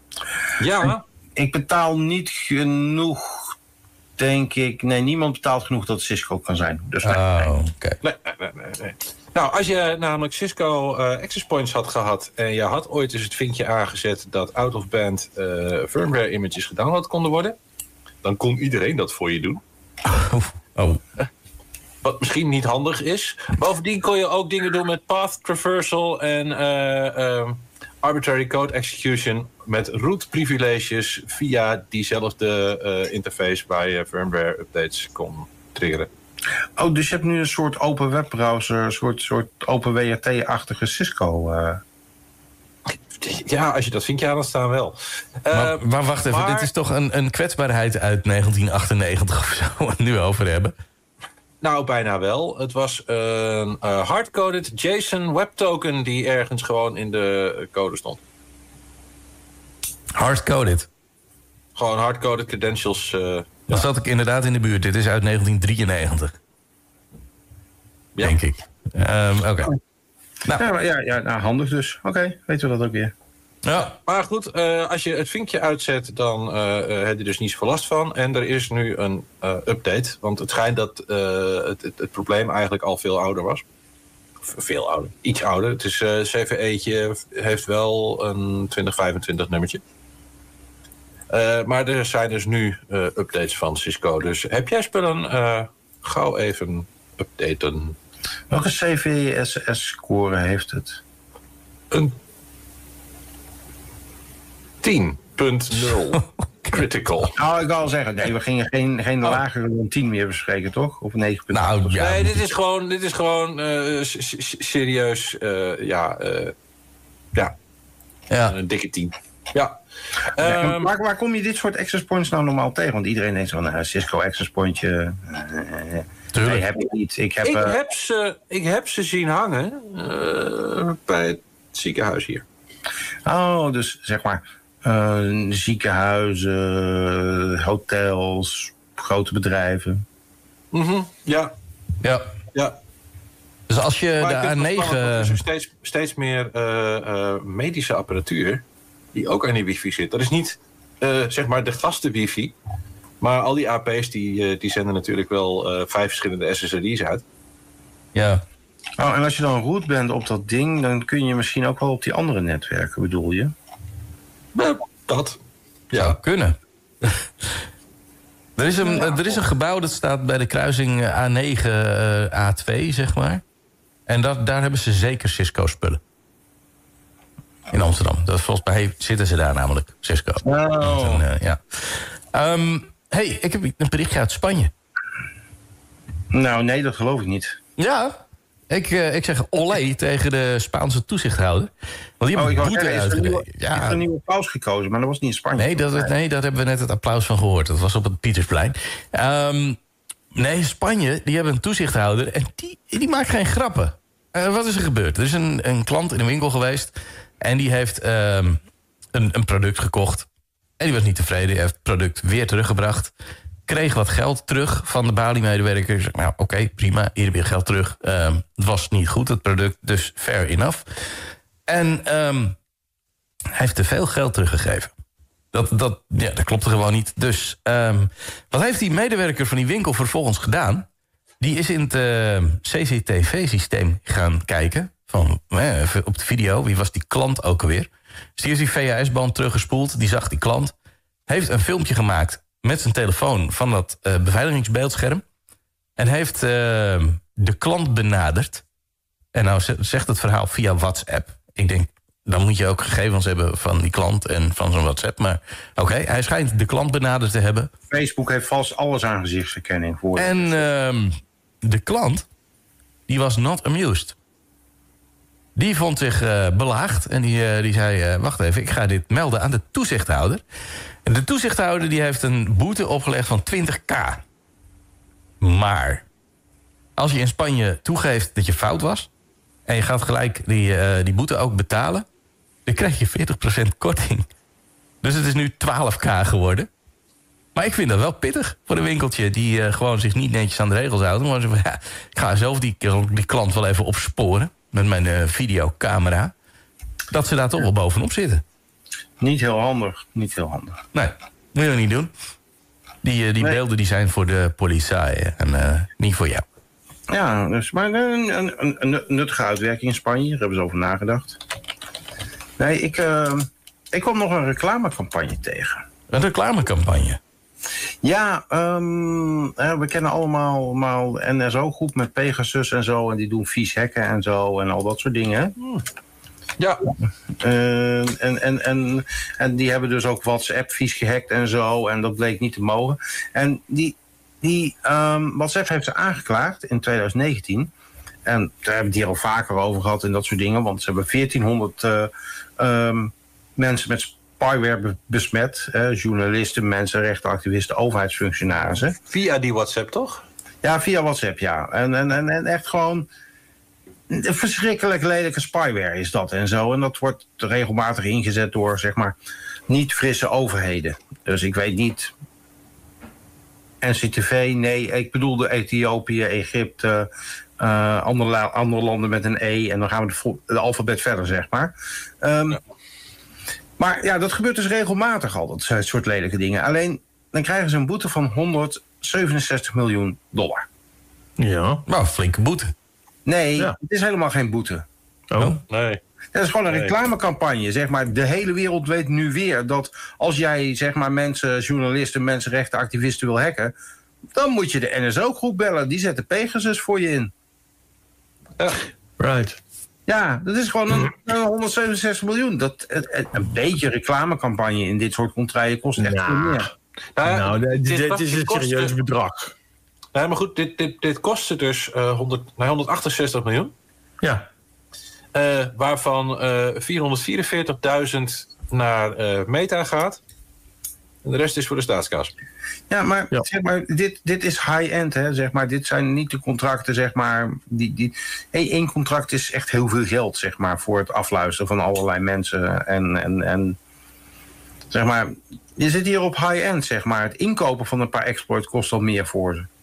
Ja. Ik betaal niet genoeg, denk ik. Nee, niemand betaalt genoeg dat het Cisco kan zijn. Dus nee. Oh, okay. nee, nee, nee, nee. Nou, als je namelijk Cisco uh, access points had gehad en je had ooit eens het vinkje aangezet dat out-of-band uh, firmware images gedownload konden worden, dan kon iedereen dat voor je doen. Oh. oh. Wat misschien niet handig is. Bovendien kon je ook dingen doen met path traversal en uh, uh, arbitrary code execution met root privileges via diezelfde uh, interface waar je firmware updates kon triggeren. Oh, dus je hebt nu een soort open webbrowser, een soort, soort open W R T-achtige Cisco. Uh... Ja, als je dat vinkje aan had staan wel. Uh, maar, maar wacht even, maar... dit is toch een, een kwetsbaarheid uit negentien achtennegentig of zo, waar we het nu over hebben? Nou, bijna wel. Het was een uh, hardcoded JSON webtoken die ergens gewoon in de code stond. Hardcoded? Gewoon hardcoded credentials. Uh, Dan ja. zat ik inderdaad in de buurt. Dit is uit negentien drieënnegentig. Ja. Denk ik. Um, Oké. Okay. Nou. Ja, ja, ja nou, handig dus. Oké, okay, weten we dat ook weer. Ja. Maar goed, uh, als je het vinkje uitzet, dan uh, uh, heb je dus niet zoveel last van. En er is nu een uh, update. Want het schijnt dat uh, het, het, het probleem eigenlijk al veel ouder was. Of veel ouder, iets ouder. Het is uh, C V E'tje heeft wel een twintig vijfentwintig nummertje. Uh, maar er zijn dus nu uh, updates van Cisco. Dus heb jij spullen, uh, gauw even updaten. Welke C V S S-score heeft het? Een tien punt nul. Critical. Nou, ik wil al zeggen, nee, we gingen geen, geen oh. lagere dan tien meer bespreken, toch? Of negen punt nul. Nou, ja. Nee, dit is gewoon, dit is gewoon uh, serieus, uh, ja, uh, ja, ja. een dikke tien. Ja. Ja, um, waar, waar kom je dit soort access points nou normaal tegen? Want iedereen denkt van een uh, Cisco access pointje. Uh, nee, heb ik niet. Ik heb, ik, uh, heb ze, ik heb ze zien hangen uh, bij het ziekenhuis hier. Oh, dus zeg maar uh, ziekenhuizen, hotels, grote bedrijven. Mm-hmm, ja. Ja. Ja. Dus als je maar de A negen... Er is steeds, steeds meer uh, uh, medische apparatuur die ook aan die wifi zit. Dat is niet uh, zeg maar de gasten wifi, maar al die A P's die, uh, die zenden natuurlijk wel uh, vijf verschillende S S L I's uit. Ja. Oh, en als je dan root bent op dat ding, dan kun je misschien ook wel op die andere netwerken, bedoel je? Nou, dat. Ja, zou kunnen. Er is, een, er is een gebouw dat staat bij de kruising A negen, uh, A twee, zeg maar. En dat, daar hebben ze zeker Cisco-spullen. In Amsterdam. Dat, volgens mij zitten ze daar namelijk, Cisco. Oh. En, uh, ja. um, hey, ik heb een berichtje uit Spanje. Nou, nee, dat geloof ik niet. Ja, ik, uh, ik zeg olé tegen de Spaanse toezichthouder. Want die hebben oh, boete uitgedeeld. Je ja. hebt een nieuwe paus gekozen, maar dat was niet in Spanje. Nee, dat, nee, daar hebben we net het applaus van gehoord. Dat was op het Pietersplein. Um, nee, Spanje, die hebben een toezichthouder en die, die maakt geen grappen. Uh, wat is er gebeurd? Er is een, een klant in een winkel geweest en die heeft um, een, een product gekocht. En die was niet tevreden, hij heeft het product weer teruggebracht. Kreeg wat geld terug van de Bali-medewerker. Zeg, nou, oké, okay, prima, hier heb je geld terug. Um, het was niet goed, het product, dus fair enough. En um, hij heeft te veel geld teruggegeven. Dat, dat, ja, dat klopte gewoon niet. Dus um, wat heeft die medewerker van die winkel vervolgens gedaan? Die is in het uh, C C T V-systeem gaan kijken. Van, eh, op de video, wie was die klant ook alweer? Dus die heeft die V H S-band teruggespoeld. Die zag die klant. Heeft een filmpje gemaakt met zijn telefoon van dat uh, beveiligingsbeeldscherm. En heeft uh, de klant benaderd. En nou zegt het verhaal via WhatsApp. Ik denk, dan moet je ook gegevens hebben van die klant en van zo'n WhatsApp. Maar oké, okay, hij schijnt de klant benaderd te hebben. Facebook heeft vast alles aan gezichtsherkenning voor. En uh, de klant, die was not amused. Die vond zich uh, belaagd en die, uh, die zei, uh, wacht even, ik ga dit melden aan de toezichthouder. En de toezichthouder die heeft een boete opgelegd van twintig k. Maar als je in Spanje toegeeft dat je fout was en je gaat gelijk die, uh, die boete ook betalen, dan krijg je veertig procent korting. Dus het is nu twaalf k geworden. Maar ik vind dat wel pittig voor een winkeltje die uh, gewoon zich niet netjes aan de regels houdt. Maar zo van, ja, ik ga zelf die, die klant wel even opsporen met mijn uh, videocamera. Dat ze daar toch wel bovenop zitten. Niet heel handig, niet heel handig. Nee, moet je dat niet doen. Die, uh, die nee. beelden die zijn voor de politie en uh, niet voor jou. Ja, dus, maar een, een, een nuttige uitwerking in Spanje, daar hebben ze over nagedacht. Nee, ik, uh, ik kwam nog een reclamecampagne tegen. Een reclamecampagne? Ja, um, we kennen allemaal, allemaal N S O-groep met Pegasus en zo. En die doen vies hacken en zo en al dat soort dingen. Hmm. Ja. Uh, en, en, en, en die hebben dus ook WhatsApp vies gehackt en zo. En dat bleek niet te mogen. En die, die um, WhatsApp heeft ze aangeklaagd in twintig negentien. En daar hebben we het hier al vaker over gehad en dat soort dingen. Want ze hebben veertienhonderd uh, um, mensen met spyware besmet. Eh, journalisten, mensenrechtenactivisten, overheidsfunctionarissen. Via die WhatsApp, toch? Ja, via WhatsApp, ja. En, en, en, en echt gewoon een verschrikkelijk lelijke spyware is dat en zo. En dat wordt regelmatig ingezet door, zeg maar, niet frisse overheden. Dus ik weet niet. N C T V, nee, ik bedoelde Ethiopië, Egypte, uh, andere, la- andere landen met een E. En dan gaan we de, vo- de alfabet verder, zeg maar. Um, ja. Maar ja, dat gebeurt dus regelmatig al, dat soort lelijke dingen. Alleen, dan krijgen ze een boete van honderdzevenenzestig miljoen dollar. Ja, nou, flinke boete. Nee, ja. Het is helemaal geen boete. Oh, nee. Dat is gewoon een nee. reclamecampagne, zeg maar. De hele wereld weet nu weer dat als jij, zeg maar, mensen, journalisten, mensenrechtenactivisten wil hacken, dan moet je de N S O-groep bellen. Die zetten Pegasus voor je in. Ja. Right. Ja, dat is gewoon een, een honderdzevenenzestig miljoen. Dat, een, een beetje reclamecampagne in dit soort contraien kost echt nou, veel meer. Nou, ja, nou dit, dit, dit is een kostte, serieus bedrag. Nee, maar goed, dit, dit, dit kostte dus uh, honderd, nee, honderdachtenzestig miljoen. Ja. Uh, waarvan uh, vierhonderdvierenveertigduizend naar uh, Meta gaat. En de rest is voor de staatskas. Ja, maar, ja. Zeg maar dit, dit is high-end, hè, zeg maar. Dit zijn niet de contracten, zeg maar. Die, die, hey, één contract is echt heel veel geld, zeg maar, voor het afluisteren van allerlei mensen. En, en, en zeg maar, je zit hier op high-end, zeg maar. Het inkopen van een paar exploit kost al meer voor ze.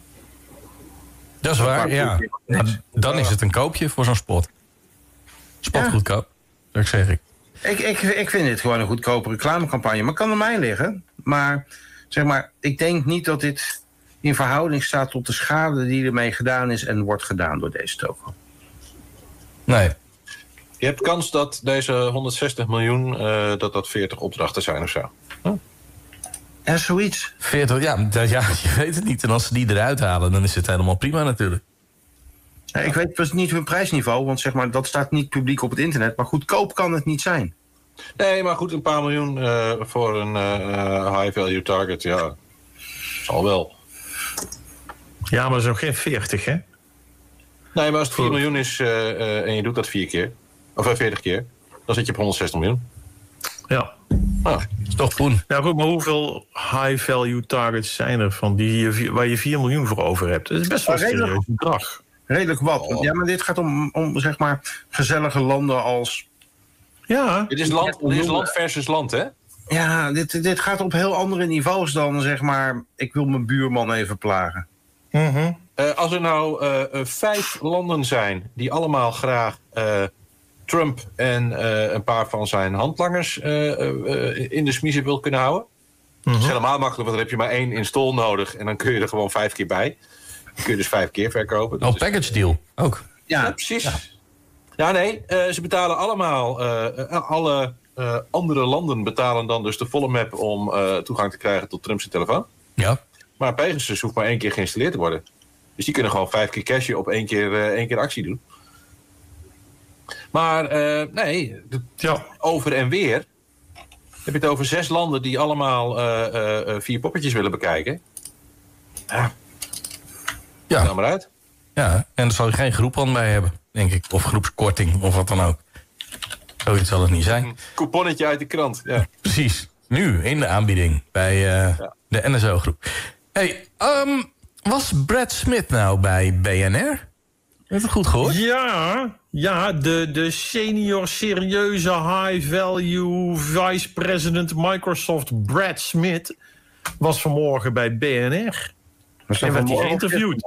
Dat is waar, ja. Dan, dan is het een koopje voor zo'n spot. Spot ja. Goedkoop, dat zeg ik. Ik, ik. ik vind dit gewoon een goedkope reclamecampagne. Maar kan er mij liggen. Maar, zeg maar, ik denk niet dat dit in verhouding staat tot de schade die ermee gedaan is en wordt gedaan door deze token. Nee. Je hebt kans dat deze honderdzestig miljoen, uh, dat dat veertig opdrachten zijn of zo. Huh? Ja, zoiets. veertig, ja, ja, je weet het niet. En als ze die eruit halen, dan is het helemaal prima natuurlijk. Ja, ik weet dus niet hun prijsniveau, want zeg maar, dat staat niet publiek op het internet. Maar goedkoop kan het niet zijn. Nee, maar goed, een paar miljoen uh, voor een uh, high-value target, ja, zal wel. Ja, maar dat is nog geen veertig, hè? Nee, maar als het vier miljoen is uh, uh, en je doet dat vier keer, of uh, veertig keer, dan zit je op honderdzestig miljoen. Ja. Ah, is toch groen. Nou goed, maar hoeveel high-value targets zijn er van die je, waar je vier miljoen voor over hebt? Dat is best wel een serieus bedrag. Redelijk wat. Oh. Ja, maar dit gaat om, om zeg maar gezellige landen als... Ja. Dit is land, dit is land versus land, hè? Ja, dit, dit gaat op heel andere niveaus dan zeg maar... ik wil mijn buurman even plagen. Mm-hmm. Uh, als er nou uh, uh, vijf landen zijn die allemaal graag uh, Trump en uh, een paar van zijn handlangers uh, uh, in de smiezen wil kunnen houden. Mm-hmm. Dat is helemaal makkelijk, want dan heb je maar één install nodig en dan kun je er gewoon vijf keer bij. Dan kun je dus vijf keer verkopen. Oh, package deal ook. Ja, ja precies. Ja, ja nee, uh, ze betalen allemaal, uh, uh, alle uh, andere landen betalen dan dus de volle map om uh, toegang te krijgen tot Trump's telefoon. Ja. Maar Pegasus hoeft maar één keer geïnstalleerd te worden. Dus die kunnen gewoon vijf keer cashen op één keer, uh, één keer actie doen. Maar uh, nee, de, ja. over en weer heb je het over zes landen die allemaal uh, uh, vier poppetjes willen bekijken. Ja. Ja. Ga maar uit. Ja, en daar zal je geen groepon bij hebben, denk ik. Of groepskorting, of wat dan ook. Zoiets zal het niet zijn. Een couponnetje uit de krant, ja. Precies. Nu, in de aanbieding bij uh, ja. de N S O-groep. Hey, um, was Brad Smith nou bij B N R? Heb je het goed gehoord? Ja, ja de, de senior serieuze high-value vice president Microsoft Brad Smith was vanmorgen bij B N R. En werd hij geïnterviewd.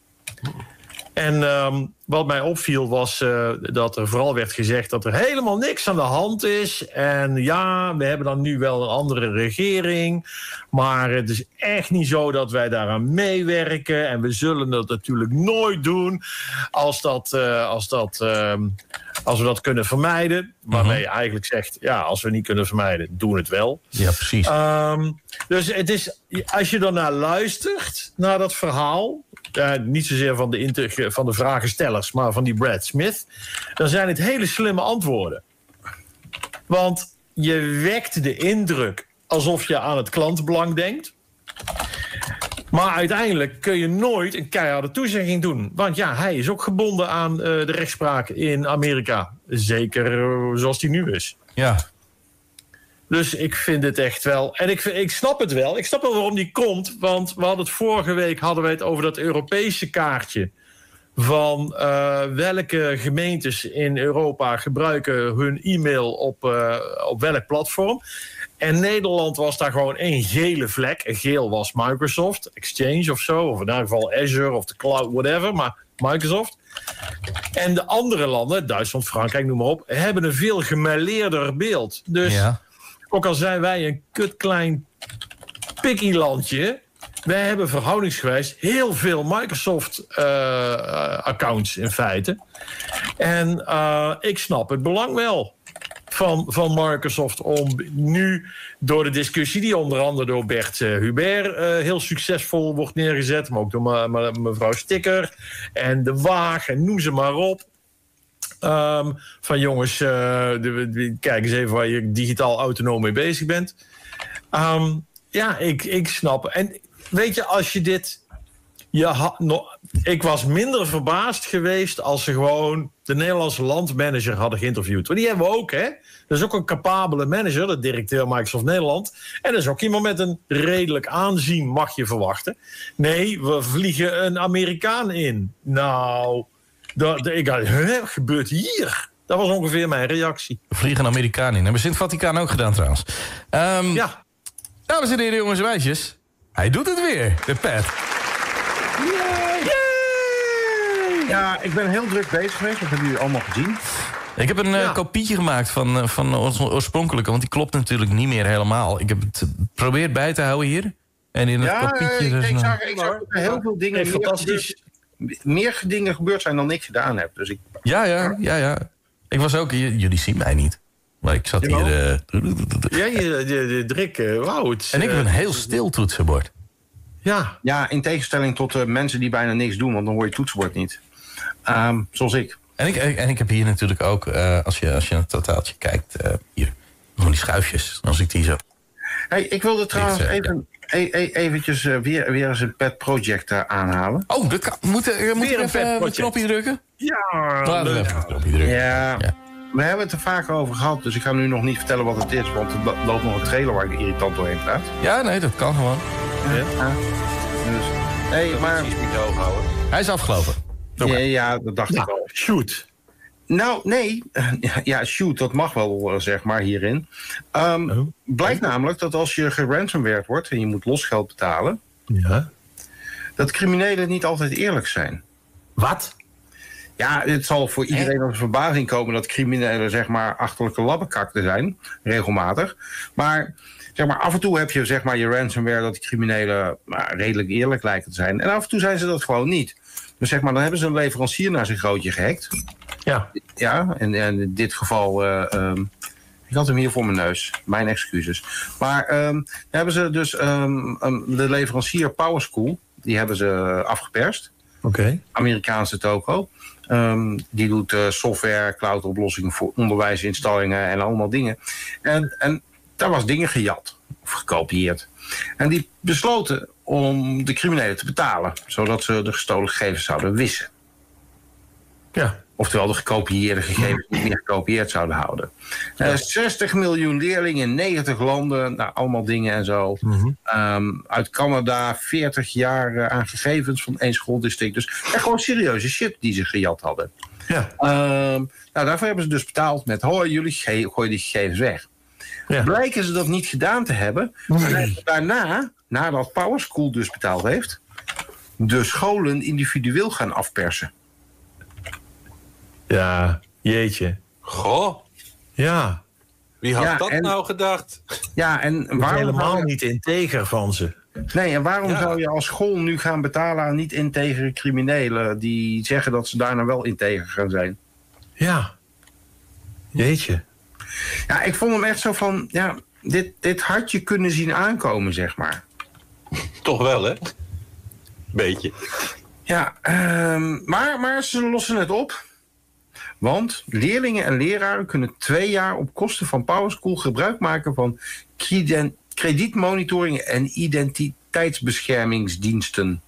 En um, wat mij opviel was uh, dat er vooral werd gezegd dat er helemaal niks aan de hand is. En ja, we hebben dan nu wel een andere regering. Maar het is echt niet zo dat wij daaraan meewerken. En we zullen dat natuurlijk nooit doen als, dat, uh, als, dat, uh, als we dat kunnen vermijden. Waarmee je eigenlijk zegt, ja, als we niet kunnen vermijden, doen het wel. Ja, precies. Um, dus het is, als je daarnaar luistert, naar dat verhaal... Uh, niet zozeer van de, inter- van de vragenstellers, maar van die Brad Smith... dan zijn het hele slimme antwoorden. Want je wekt de indruk alsof je aan het klantenbelang denkt... maar uiteindelijk kun je nooit een keiharde toezegging doen. Want ja, hij is ook gebonden aan uh, de rechtspraak in Amerika. Zeker uh, zoals die nu is. Ja. Dus ik vind het echt wel... En ik, ik snap het wel. Ik snap wel waarom die komt. Want we hadden het vorige week hadden we het over dat Europese kaartje... van uh, welke gemeentes in Europa gebruiken hun e-mail op, uh, op welk platform. En Nederland was daar gewoon één gele vlek. Geel was Microsoft, Exchange of zo. Of in ieder geval Azure of de cloud, whatever. Maar Microsoft. En de andere landen, Duitsland, Frankrijk, noem maar op... hebben een veel gemêleerder beeld. Dus... Ja. Ook al zijn wij een kutklein pikkie-landje... wij hebben verhoudingsgewijs heel veel Microsoft-accounts uh, in feite. En uh, ik snap het belang wel van, van Microsoft... om nu door de discussie die onder andere door Bert uh, Hubert... Uh, heel succesvol wordt neergezet... maar ook door me, me, mevrouw Stikker en De Waag en noem ze maar op... Um, van jongens, uh, de, de, kijk eens even waar je digitaal autonoom mee bezig bent. Um, ja, ik, ik snap. En weet je, als je dit... Je ha, no, ik was minder verbaasd geweest als ze gewoon de Nederlandse landmanager hadden geïnterviewd. Want die hebben we ook, hè? Dat is ook een capabele manager, de directeur Microsoft Nederland. En dat is ook iemand met een redelijk aanzien, mag je verwachten. Nee, we vliegen een Amerikaan in. Nou... Dat, ik dacht, hè, wat gebeurt hier? Dat was ongeveer mijn reactie. Vliegen Amerikaan in. Hebben ze in het Vaticaan ook gedaan trouwens. Um, ja. Dames en heren, jongens en meisjes. Hij doet het weer, de Pat. Yay! Yay! Ja, ik ben heel druk bezig geweest. Dat hebben jullie allemaal gezien. Ik heb een ja. uh, kopietje gemaakt van, van ons oorspronkelijke. Want die klopt natuurlijk niet meer helemaal. Ik heb het geprobeerd bij te houden hier. En in het ja, kopietje... ik, dus ik, nou... zag, ik zag heel veel dingen... Hey, fantastisch. Meer dingen gebeurd zijn dan ik gedaan heb. Dus ik... Ja, ja, ja, ja. Ik was ook... Jullie zien mij niet. Maar ik zat hier... Uh, ja, je, je, je druk, uh, wauw. Het, en ik ben een heel stil toetsenbord. Ja. Ja, in tegenstelling tot uh, mensen die bijna niks doen, want dan hoor je toetsenbord niet. Um, zoals ik. En ik, en ik heb hier natuurlijk ook, uh, als, je, als je een totaaltje kijkt, uh, hier, gewoon die schuifjes. Als ik die zo... Hey, ik wilde trouwens uh, even... E- e- eventjes uh, weer, weer eens een pet project uh, aanhalen. Oh, dat kan, moet, uh, moet ik even een knopje drukken? Ja, Laten we even een knopje drukken. Ja, ja, we hebben het er vaak over gehad, dus ik ga nu nog niet vertellen wat het is, want er loopt nog een trailer waar ik irritant doorheen praat. Ja, nee, dat kan gewoon. Ja. Ja. Dus, hey, maar... Hij is afgelopen. Ja, ja, dat dacht ja, ik al. Shoot. Nou, nee. Ja, shoot, dat mag wel, zeg maar, hierin. Um, oh. Blijkt namelijk dat als je geransomwared wordt en je moet losgeld betalen... Ja. dat criminelen niet altijd eerlijk zijn. Wat? Ja, het zal voor iedereen als verbazing komen dat criminelen, zeg maar, achterlijke labbekakten zijn, regelmatig. Maar, zeg maar, af en toe heb je, zeg maar, je ransomware dat de criminelen nou, redelijk eerlijk lijken te zijn. En af en toe zijn ze dat gewoon niet. Dus zeg maar, dan hebben ze een leverancier naar zijn grootje gehackt. Ja. Ja, en, en in dit geval... Uh, um, ik had hem hier voor mijn neus. Mijn excuses. Maar um, dan hebben ze dus um, um, de leverancier PowerSchool... die hebben ze afgeperst. Oké. Okay. Amerikaanse toko. Um, die doet uh, software, cloud-oplossingen voor onderwijsinstellingen en allemaal dingen. En, en daar was dingen gejat of gekopieerd. En die besloten om de criminelen te betalen... zodat ze de gestolen gegevens zouden wissen. Ja. Oftewel de gekopieerde gegevens niet meer gekopieerd zouden houden. Ja. Uh, zestig miljoen leerlingen in negentig landen. Nou, allemaal dingen en zo. Mm-hmm. Um, uit Canada, veertig jaar uh, aan gegevens van één schooldistrict. Dus echt gewoon serieuze shit die ze gejat hadden. Ja. Um, nou, daarvoor hebben ze dus betaald met... hoi, jullie ge- gooien die gegevens weg. Ja. Blijken ze dat niet gedaan te hebben. Nee. Daarna, nadat PowerSchool dus betaald heeft... de scholen individueel gaan afpersen. Ja, jeetje. Goh. Ja. Wie had ja, dat en, nou gedacht? Ja, en waarom helemaal je... niet integer van ze. Nee, en waarom ja. zou je als school nu gaan betalen aan niet-integere criminelen... die zeggen dat ze daarna wel integer gaan zijn? Ja. Jeetje. Ja, ik vond hem echt zo van... ja, dit, dit had je kunnen zien aankomen, zeg maar. Toch wel, hè? Beetje. Ja, um, maar, maar ze lossen het op... Want leerlingen en leraren kunnen twee jaar op kosten van PowerSchool gebruik maken van kredietmonitoring en identiteitsbeschermingsdiensten.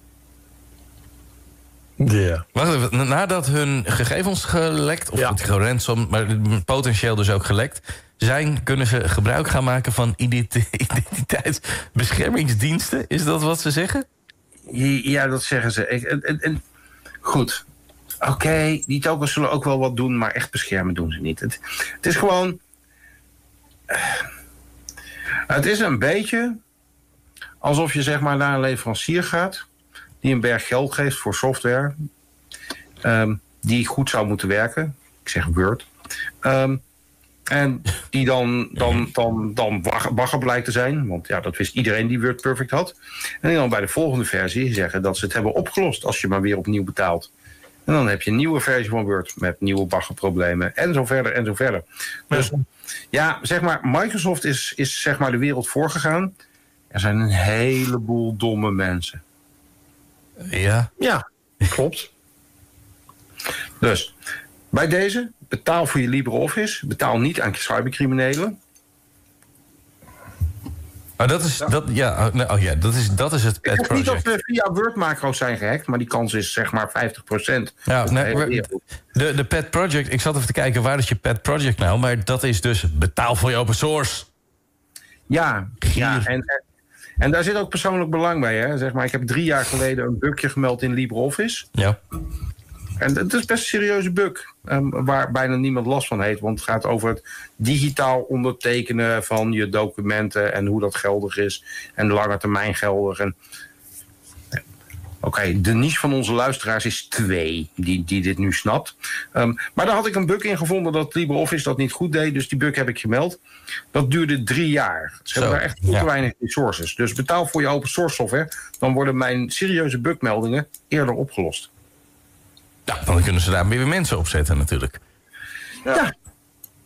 Ja. Wacht even, nadat hun gegevens gelekt, of ja. het ransom, maar potentieel dus ook gelekt, zijn, kunnen ze gebruik gaan maken van identiteitsbeschermingsdiensten? Is dat wat ze zeggen? Ja, dat zeggen ze. En, en, en, goed. Oké, okay, die tokens zullen ook wel wat doen, maar echt beschermen doen ze niet. Het, het is gewoon... Uh, het is een beetje alsof je zeg maar naar een leverancier gaat... die een berg geld geeft voor software... Um, die goed zou moeten werken. Ik zeg Word. Um, en die dan, dan, dan, dan bagger blijkt te zijn. Want ja, dat wist iedereen die Word Perfect had. En die dan bij de volgende versie zeggen dat ze het hebben opgelost... als je maar weer opnieuw betaalt. En dan heb je een nieuwe versie van Word met nieuwe baggerproblemen en zo verder en zo verder. Dus ja, zeg maar, Microsoft is, is zeg maar de wereld voorgegaan. Er zijn een heleboel domme mensen. Ja. Ja, klopt. Dus, bij deze, betaal voor je LibreOffice. Betaal niet aan cybercriminelen. Maar dat is, ja. Dat, ja, oh ja, dat is, dat is het pet project. Ik zeg niet dat we via Word-macro's zijn gehackt, maar die kans is zeg maar vijftig procent. Ja, nee, de, de pet project, ik zat even te kijken, waar is je pet project nou? Maar dat is dus betaal voor je open source. Ja, ja en, en, en daar zit ook persoonlijk belang bij. Hè? Zeg maar, ik heb drie jaar geleden een bugje gemeld in LibreOffice. Ja. En het is best een serieuze bug, um, waar bijna niemand last van heeft. Want het gaat over het digitaal ondertekenen van je documenten... en hoe dat geldig is en lange termijn geldig. En... Oké, okay, de niche van onze luisteraars is twee die, die dit nu snapt. Um, maar daar had ik een bug in gevonden dat LibreOffice dat niet goed deed. Dus die bug heb ik gemeld. Dat duurde drie jaar. Ze hebben daar echt te ja. weinig resources. Dus betaal voor je open source software. Dan worden mijn serieuze bugmeldingen eerder opgelost. Ja, dan kunnen ze daar weer mensen op zetten natuurlijk. Ja. ja.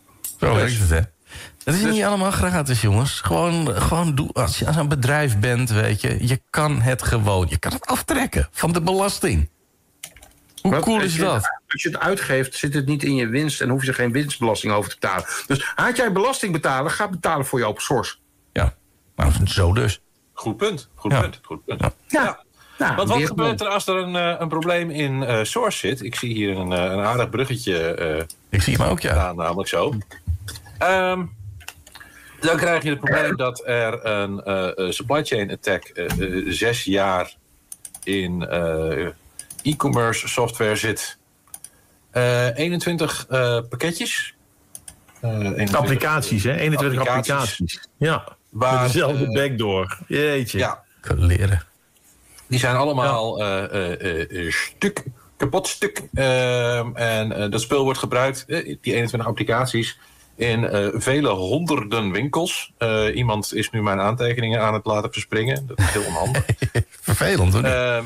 Zo werkt het, hè? Het is dus niet allemaal gratis, jongens. Gewoon, gewoon doe, als je als een bedrijf bent, weet je... je kan het gewoon, je kan het aftrekken van de belasting. Hoe Wat, cool is dat? Het, als je het uitgeeft, zit het niet in je winst... en hoef je er geen winstbelasting over te betalen. Dus had jij belasting betalen, ga betalen voor je open source. Ja, maar zo dus. Goed punt, goed ja. punt, goed punt. Ja. Ja. Ja. Nou, Want wat gebeurt er als er een, een probleem in uh, source zit? Ik zie hier een, een aardig bruggetje. Uh, ik zie hem ook, ja. Staan, namelijk zo. Um, dan krijg je het probleem dat er een uh, supply chain attack uh, uh, zes jaar in uh, e-commerce software zit. Uh, eenentwintig uh, pakketjes. Uh, eenentwintig, applicaties, hè? eenentwintig applicaties. applicaties. Ja, waar, met dezelfde uh, backdoor. Jeetje. Ja. Kunnen leren. Die zijn allemaal ja. uh, uh, uh, stuk, kapot stuk. Uh, en uh, dat spul wordt gebruikt, uh, die eenentwintig applicaties... in uh, vele honderden winkels. Uh, iemand is nu mijn aantekeningen aan het laten verspringen. Dat is heel onhandig. Vervelend, hoor. Uh,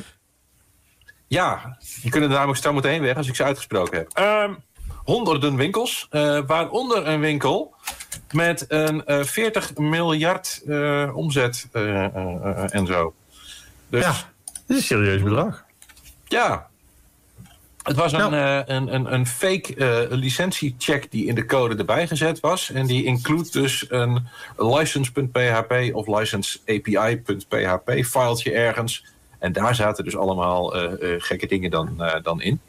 ja, je kunt er namelijk zo meteen weg als ik ze uitgesproken heb. Uh, honderden winkels, uh, waaronder een winkel met een uh, veertig miljard uh, omzet uh, uh, uh, en zo. Dus, ja, dat is een serieus bedrag. Ja. Het was een, ja. uh, een, een, een fake uh, licentiecheck die in de code erbij gezet was. En die include dus een license.php of license.api.php filetje ergens. En daar zaten dus allemaal uh, uh, gekke dingen dan, uh, dan in.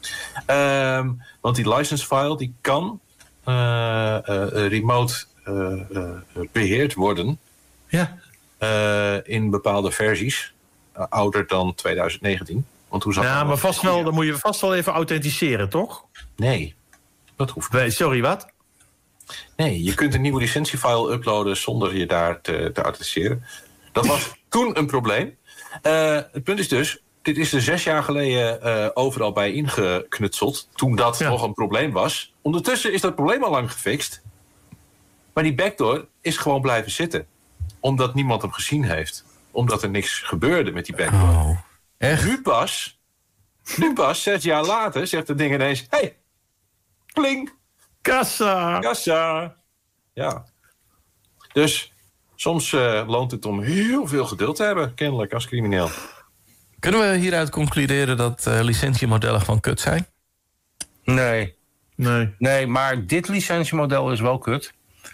Um, want die license file die kan uh, uh, remote uh, uh, beheerd worden. Ja. Uh, in bepaalde versies. Uh, ouder dan twintig negentien. Want hoe zag ja, maar vast wel, dan moet je vast wel even authenticeren, toch? Nee, dat hoeft niet. Nee, sorry, wat? Nee, je kunt een nieuwe licentiefile uploaden zonder je daar te, te authenticeren. Dat was toen een probleem. Uh, het punt is dus, dit is er zes jaar geleden uh, overal bij ingeknutseld. Toen dat ja. nog een probleem was. Ondertussen is dat probleem al lang gefixt. Maar die backdoor is gewoon blijven zitten. Omdat niemand hem gezien heeft. Omdat er niks gebeurde met die backdoor. Oh. Echt? Nu pas, nu pas, zes jaar later, zegt het ding ineens... Hey, pling. Kassa. Kassa. Ja. Dus soms uh, loont het om heel veel geduld te hebben, kennelijk, als crimineel. Kunnen we hieruit concluderen dat uh, licentiemodellen gewoon kut zijn? Nee. Nee. Nee, maar dit licentiemodel is wel kut.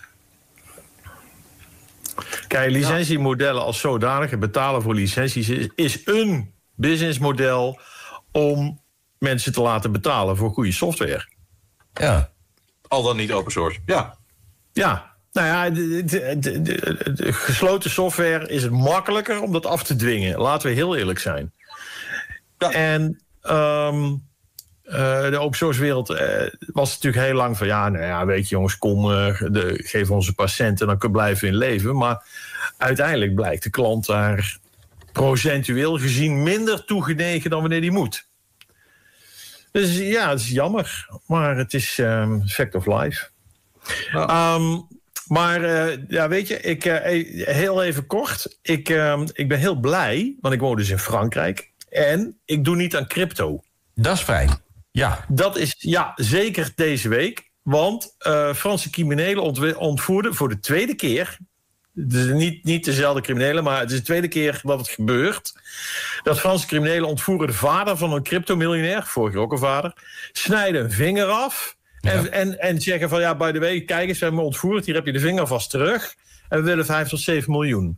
Kijk, licentiemodellen als zodanig, betalen voor licenties... is, is een businessmodel om mensen te laten betalen voor goede software. Ja. Al dan niet open source. Ja. Ja. Nou ja, de, de, de, de, de gesloten software is het makkelijker om dat af te dwingen. Laten we heel eerlijk zijn. Ja. En um, uh, de open source wereld uh, was natuurlijk heel lang van... ja, nou ja, weet je jongens, kom, uh, de, geef ons een paar centen en dan blijven we in leven. Maar uiteindelijk blijkt de klant daar procentueel gezien minder toegenegen dan wanneer die moet. Dus ja, het is jammer. Maar het is um, fact of life. Ja. Um, maar uh, ja, weet je, ik, uh, heel even kort. Ik, uh, ik ben heel blij, want ik woon dus in Frankrijk. En ik doe niet aan crypto. Dat is fijn. Ja. Dat is, ja, zeker deze week. Want uh, Franse criminelen ont- ontvoerden voor de tweede keer... Dus niet, niet dezelfde criminelen, maar het is de tweede keer dat het gebeurt. Dat Franse criminelen ontvoeren de vader van een cryptomiljonair, vorige ook een vader, snijden een vinger af ja. en, en, en zeggen van ja, by the way, kijk eens, we hebben me ontvoerd, hier heb je de vinger vast terug en we willen vijf tot zeven miljoen.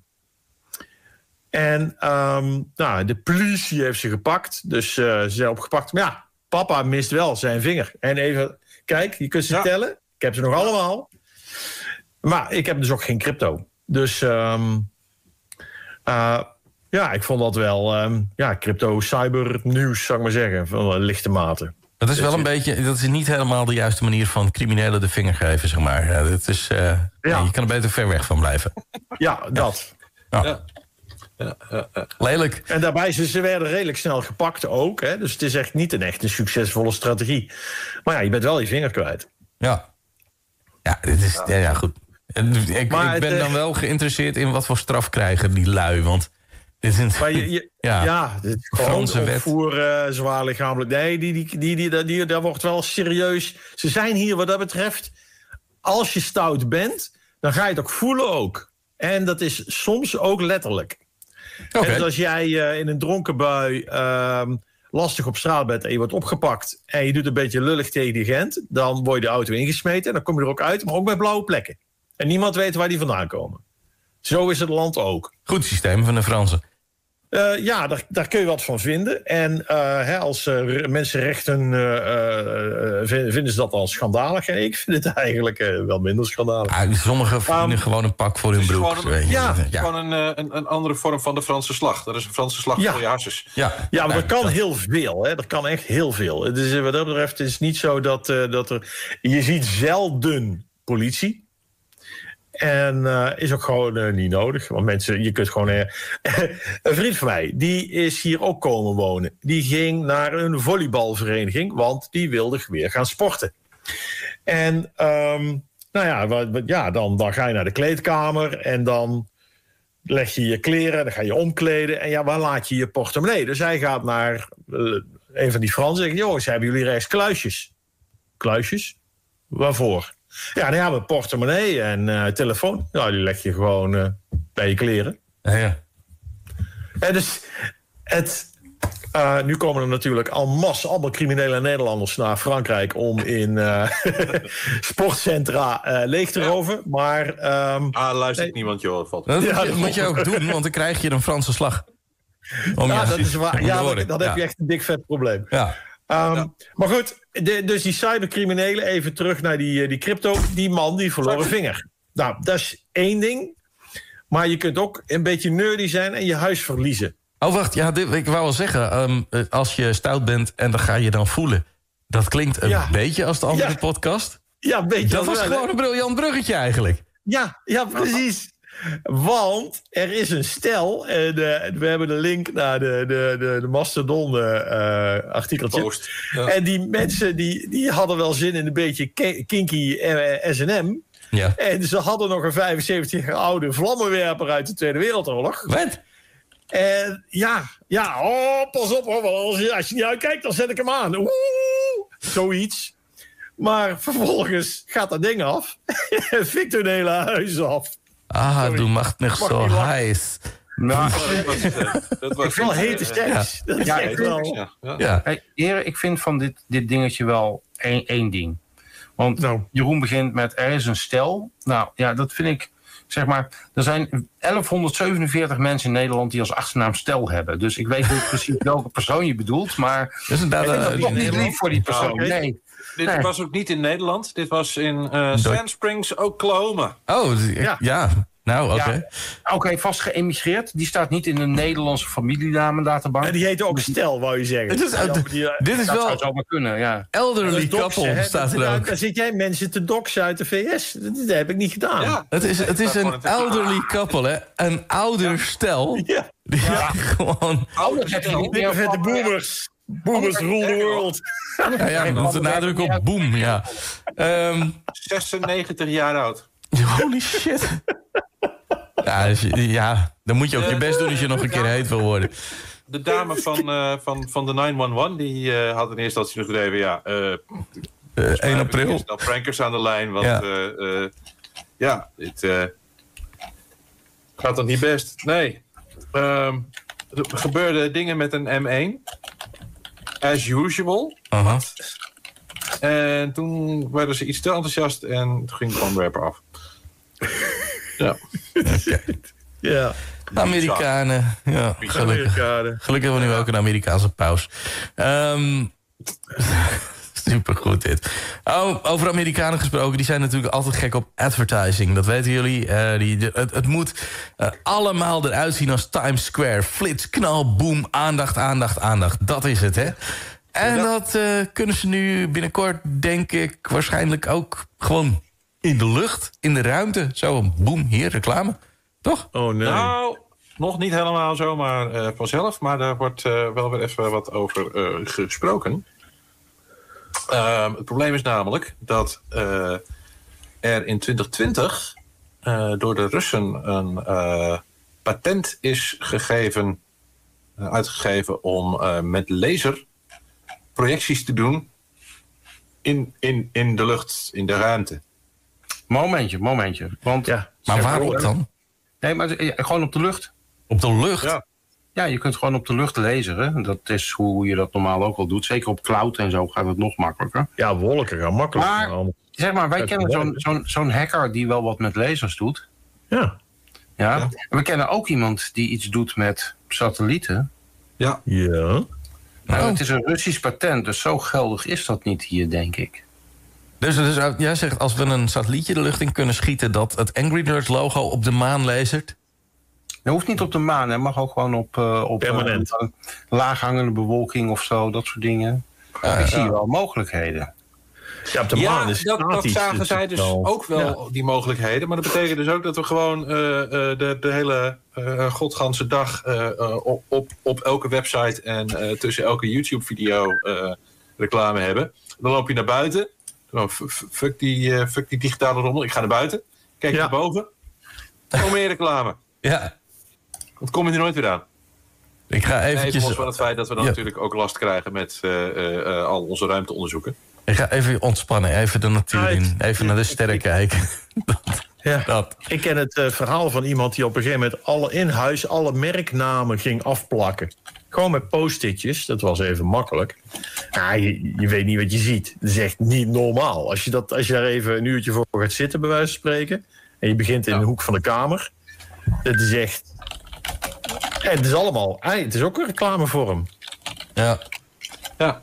En um, nou, de politie heeft ze gepakt, dus uh, ze zijn opgepakt. Maar ja, papa mist wel zijn vinger. En even, kijk, je kunt ze ja. tellen. Ik heb ze nog allemaal. Maar ik heb dus ook geen crypto. Dus um, uh, ja, ik vond dat wel um, ja, crypto-cyber-nieuws, zou ik maar zeggen, van lichte mate. Dat is wel een beetje, dat is niet helemaal de juiste manier van criminelen de vinger geven, zeg maar. Ja, dat is, uh, ja. Nee, je kan er beter ver weg van blijven. Ja, dat. Ja. Ja. Ja, ja, ja. Lelijk. En daarbij, ze, ze werden redelijk snel gepakt ook. Hè? Dus het is echt niet een echt een succesvolle strategie. Maar ja, je bent wel je vinger kwijt. Ja. Ja, dit is, ja, ja goed. Ik, maar ik ben het, dan wel geïnteresseerd in wat voor straf krijgen die lui. Want dit is maar je, je, ja, ja dit is Franse wet. Opvoeren, uh, zwaar lichamelijk. Nee, die, die, die, die, die, die, daar wordt wel serieus. Ze zijn hier wat dat betreft als je stout bent, dan ga je het ook voelen ook. En dat is soms ook letterlijk. Okay. Dus als jij uh, in een dronken bui uh, lastig op straat bent en je wordt opgepakt en je doet een beetje lullig tegen die agent, dan word je de auto ingesmeten en dan kom je er ook uit, maar ook bij blauwe plekken. En niemand weet waar die vandaan komen. Zo is het land ook. Goed systeem van de Fransen. Uh, ja, daar, daar kun je wat van vinden. En uh, hè, als uh, mensenrechten uh, uh, vinden ze dat al schandalig. En ik vind het eigenlijk uh, wel minder schandalig. Ja, sommigen vinden um, gewoon een pak voor hun broek. Gewoon een, ja, ja. gewoon een, een, een andere vorm van de Franse slag. Dat is een Franse slag ja. voor je hersens. Ja, ja maar er kan heel veel. Hè. Er kan echt heel veel. Het is, wat dat betreft is het niet zo dat, uh, dat er... Je ziet zelden politie. En uh, is ook gewoon uh, niet nodig. Want mensen, je kunt gewoon... Uh, een vriend van mij, die is hier ook komen wonen. Die ging naar een volleybalvereniging, want die wilde weer gaan sporten. En um, nou ja, wat, wat, ja dan, dan ga je naar de kleedkamer en dan leg je je kleren, dan ga je omkleden. En ja, waar laat je je portemonnee? Dus hij gaat naar uh, een van die Fransen en zegt, jongens, hebben jullie rechts kluisjes? Kluisjes? Waarvoor? Ja, nou ja, mijn portemonnee en uh, telefoon. Nou, die leg je gewoon uh, bij je kleren. Ja, ja. En dus het, uh, nu komen er natuurlijk al massen, allemaal criminele Nederlanders naar Frankrijk om in uh, sportcentra uh, leeg te roven. Maar um, ah, luistert nee. niemand, joh. Valt. Dat ja, moet, je, moet je ook doen, want dan krijg je een Franse slag. Om ja, dat is waar. Ja, dan, dan ja. heb je echt een dik vet probleem. Ja. Um, ja. Maar goed, de, dus die cybercriminelen, even terug naar die, die crypto. Die man, die verloor een vinger. Nou, dat is één ding. Maar je kunt ook een beetje nerdy zijn en je huis verliezen. Oh, wacht. Ja, dit, ik wou wel zeggen. Um, als je stout bent en dan ga je dan voelen. Dat klinkt een ja. beetje als de andere ja. podcast. Ja, een beetje. Dat was wel, gewoon een briljant bruggetje eigenlijk. Ja, ja, precies. Want er is een stel, en uh, we hebben de link naar de, de, de, de Mastodon uh, artikeltje. Ja. En die mensen die, die hadden wel zin in een beetje kinky uh, S en M. Ja. En ze hadden nog een vijfenzeventig jaar oude vlammenwerper uit de Tweede Wereldoorlog. Wat? En ja, ja, oh, pas op hoor, als je, als je niet uitkijkt, dan zet ik hem aan. Oeh, zoiets. Maar vervolgens gaat dat ding af en fikt hun hele huis af. Ah, Sorry. Du macht mich zo heiß. Nou, dat was, uh, dat was wel hete seks. Ja, ja, ik, wel. Ja, ja. Ja. Hey, heren, ik vind van dit, dit dingetje wel één, één ding. Want nou. Jeroen begint met er is een stel. Nou ja, dat vind ik, zeg maar, er zijn elfhonderdzevenenveertig mensen in Nederland die als achternaam Stel hebben. Dus ik weet niet precies welke persoon je bedoelt, maar dat is inderdaad ik vind dat uh, niet lief voor die persoon. Oh, okay. Nee. Dit nee. was ook niet in Nederland. Dit was in uh, Sand Springs, Oklahoma. Oh, ja. ja. Nou, oké. Okay. Ja, oké, okay, vast geëmigreerd. Die staat niet in de Nederlandse familienamendatabank. En die heet ook Stel, wou je zeggen. Het is, ja, die, uh, dit is dat wel... zou zomaar kunnen, ja. Elderly couple staat er ook. Dan zit jij mensen te doxen uit de V S. Dat, dat heb ik niet gedaan. Ja, het is, het is een elderly couple, hè. Een ouder ja. stel. Ja. Die ja. gewoon... Ouder stel. Dikke vette boomers. Boomers rule the world. Ja, ja, met de nadruk op boom, ja. Um, zesennegentig jaar oud. Holy shit. Ja, dus, ja, dan moet je ook je best doen als je nog een keer heet wil worden. De dame van, uh, van, van de negen een een, die uh, had in eerste instantie nog geschreven... ja, uh, uh, één april. Er prankers aan de lijn, want ja, uh, uh, ja dit uh, gaat dan niet best. Nee. Uh, er gebeurden dingen met een M één. As usual. Uh-huh. En toen werden ze iets te enthousiast en toen ging de ontwerper af. Ja. Okay. Ja. Amerikanen. Ja, gelukkig. Amerikanen. Gelukkig hebben we nu ook een Amerikaanse paus. Um, supergoed dit. Oh, over Amerikanen gesproken, die zijn natuurlijk altijd gek op advertising. Dat weten jullie. Uh, die, de, het, het moet uh, allemaal eruit zien als Times Square. Flits, knal, boom, aandacht, aandacht, aandacht. Dat is het, hè? En ja, dat uh, kunnen ze nu binnenkort, denk ik, waarschijnlijk ook gewoon in de lucht, in de ruimte. Zo, boem, hier, reclame. Toch? Oh, nee. Nou, nog niet helemaal zomaar uh, vanzelf, maar daar wordt uh, wel weer even wat over uh, gesproken. Uh, het probleem is namelijk dat uh, er in twintig twintig uh, door de Russen een uh, patent is gegeven, uh, uitgegeven om uh, met laser projecties te doen in, in, in de lucht, in de ruimte. Momentje, momentje. Want, ja. Maar waarop dan? Nee, maar gewoon op de lucht. Op de lucht? Ja. Ja, je kunt gewoon op de lucht lezen. Hè? Dat is hoe je dat normaal ook al doet. Zeker op cloud en zo gaat het nog makkelijker. Ja, wolken gaan makkelijker. Maar, zeg maar, wij het kennen zo'n, zo'n, zo'n hacker die wel wat met lasers doet. Ja. Ja. Ja. We kennen ook iemand die iets doet met satellieten. Ja. Ja. Nou, oh. Het is een Russisch patent, dus zo geldig is dat niet hier, denk ik. Dus, dus jij zegt, als we een satellietje de lucht in kunnen schieten... dat het Angry Nerds logo op de maan lasert? Dat hoeft niet op de maan, het mag ook gewoon op, uh, op permanent. Uh, laaghangende bewolking of zo, dat soort dingen. Uh, ik zie ja. wel mogelijkheden. Ja, op de ja maan is dat, dat zagen zij dus wel, ook wel, ja. die mogelijkheden. Maar dat betekent dus ook dat we gewoon uh, uh, de, de hele uh, godganse dag... Uh, uh, op, op elke website en uh, tussen elke YouTube-video uh, reclame hebben. Dan loop je naar buiten. Oh, fuck, die, uh, fuck die digitale rommel. Ik ga naar buiten. Kijk ja. naar boven. Nog meer reclame. Ja. Want kom je er nooit weer aan. Ik ga eventjes... Even los van het feit dat we dan ja. natuurlijk ook last krijgen... met uh, uh, uh, al onze ruimteonderzoeken. Ik ga even ontspannen, even de natuur in, even naar de sterren kijken. dat, ja. dat. Ik ken het uh, verhaal van iemand die op een gegeven moment alle in huis alle merknamen ging afplakken. Gewoon met post-itjes, dat was even makkelijk. Ja, je, je weet niet wat je ziet. Dat is echt niet normaal. Als je, dat, als je daar even een uurtje voor gaat zitten, bij wijze van spreken... en je begint in ja. de hoek van de kamer... het is echt... Ja, het is allemaal... Het is ook een reclamevorm. Ja. Ja.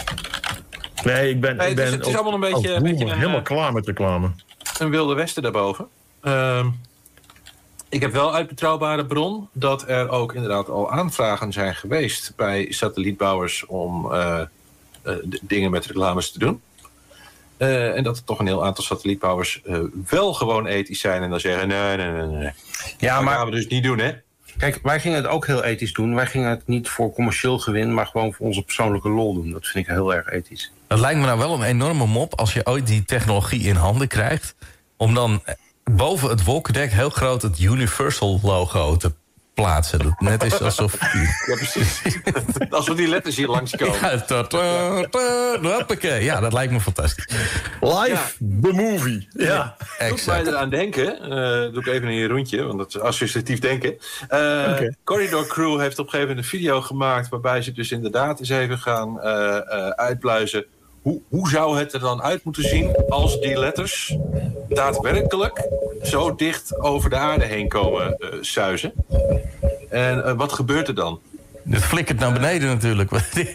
Nee, ik ben, nee, ik ben het is, het is allemaal een beetje, een beetje helemaal een, klaar met reclame. Een wilde westen daarboven. Uh, ik heb wel uit betrouwbare bron dat er ook inderdaad al aanvragen zijn geweest bij satellietbouwers om uh, uh, dingen met reclames te doen. Uh, en dat er toch een heel aantal satellietbouwers uh, wel gewoon ethisch zijn en dan zeggen nee, nee, nee, nee. Ja, dat maar gaan we dus niet doen, hè? Kijk, wij gingen het ook heel ethisch doen. Wij gingen het niet voor commercieel gewin, maar gewoon voor onze persoonlijke lol doen. Dat vind ik heel erg ethisch. Het lijkt me nou wel een enorme mop als je ooit die technologie in handen krijgt... om dan boven het wolkendek heel groot het Universal logo te plaatsen. Dat net is alsof... Ja, precies. Alsof die letters hier langskomen. Ja, ta, ta, ta, hoppakee. Ja, dat lijkt me fantastisch. Live, ja. The movie. Ja, ja. Doet mij eraan denken. Uh, doe ik even een rondje, want dat is associatief denken. Uh, okay. Corridor Crew heeft op een gegeven moment een video gemaakt... waarbij ze dus inderdaad eens even gaan uh, uh, uitpluizen... Hoe, hoe zou het er dan uit moeten zien als die letters daadwerkelijk zo dicht over de aarde heen komen uh, suizen? En uh, wat gebeurt er dan? Het flikkert naar beneden natuurlijk.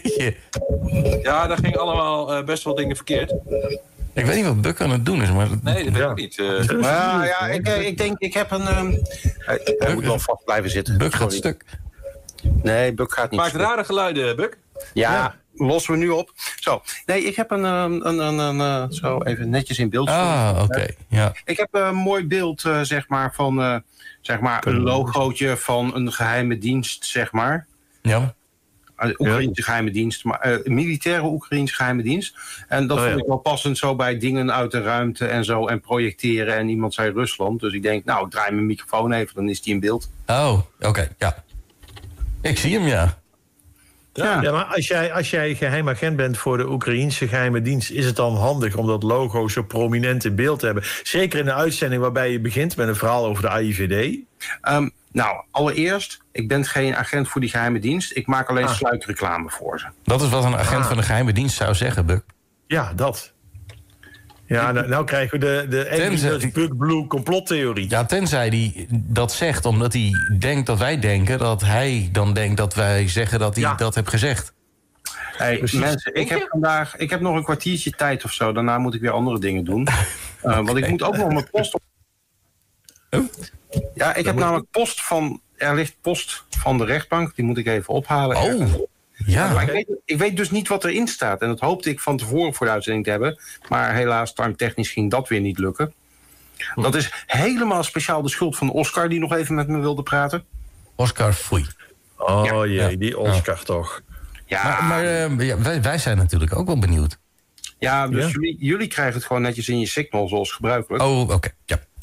Ja, daar gingen allemaal uh, best wel dingen verkeerd. Ik weet niet wat Buck aan het doen is, maar... Nee, dat weet ik niet. Uh, maar ja, ik, ik denk, ik heb een... Um, hij Buck, moet wel vast blijven zitten. Buck gaat stuk. Nee, Buck gaat niet Maakt stuk. rare geluiden, Buck. Ja, ja, lossen we nu op. Zo, nee, ik heb een... een, een, een, een uh, zo, even netjes in beeld. Ah, oké, okay. ja. Ik heb een mooi beeld, uh, zeg maar, van... Uh, zeg maar, een logootje van een geheime dienst, zeg maar. Ja. Een Oekraïnse ja. geheime dienst, maar uh, militaire Oekraïnse geheime dienst. En dat oh, vond ja. ik wel passend zo bij dingen uit de ruimte en zo en projecteren. En iemand zei Rusland. Dus ik denk, nou, ik draai mijn microfoon even, dan is die in beeld. Oh, oké, okay, ja. Ik zie hem, ja. Ja, ja maar als jij, als jij geheim agent bent voor de Oekraïnse geheime dienst... is het dan handig om dat logo zo prominent in beeld te hebben? Zeker in een uitzending waarbij je begint met een verhaal over de A I V D. Um, nou, allereerst, ik ben geen agent voor die geheime dienst. Ik maak alleen ah. sluitreclame voor ze. Dat is wat een agent ah. van de geheime dienst zou zeggen, Buck. Ja, dat. Ja, nou, nou krijgen we de, de Tenzij, Buck Blue complottheorie. Ja, tenzij hij dat zegt omdat hij denkt dat wij denken... dat hij dan denkt dat wij zeggen dat hij ja. dat heeft gezegd. Hey, mensen, ik heb vandaag ik heb nog een kwartiertje tijd of zo. Daarna moet ik weer andere dingen doen. uh, okay. Want ik moet ook nog mijn post op... Oh? Ja, ik heb namelijk post van... Er ligt post van de rechtbank. Die moet ik even ophalen. Oh, ergens. Ja. Maar ik weet, ik weet dus niet wat erin staat. En dat hoopte ik van tevoren voor de uitzending te hebben. Maar helaas, timetechnisch ging dat weer niet lukken. Dat is helemaal speciaal de schuld van Oscar... die nog even met me wilde praten. Oscar Foei. Oh ja. jee, die Oscar ja. toch. Ja. Maar, maar uh, ja, wij, wij zijn natuurlijk ook wel benieuwd. Ja, dus ja. Jullie, jullie krijgen het gewoon netjes in je signal zoals gebruikelijk. Oh, oké. Okay. Ja.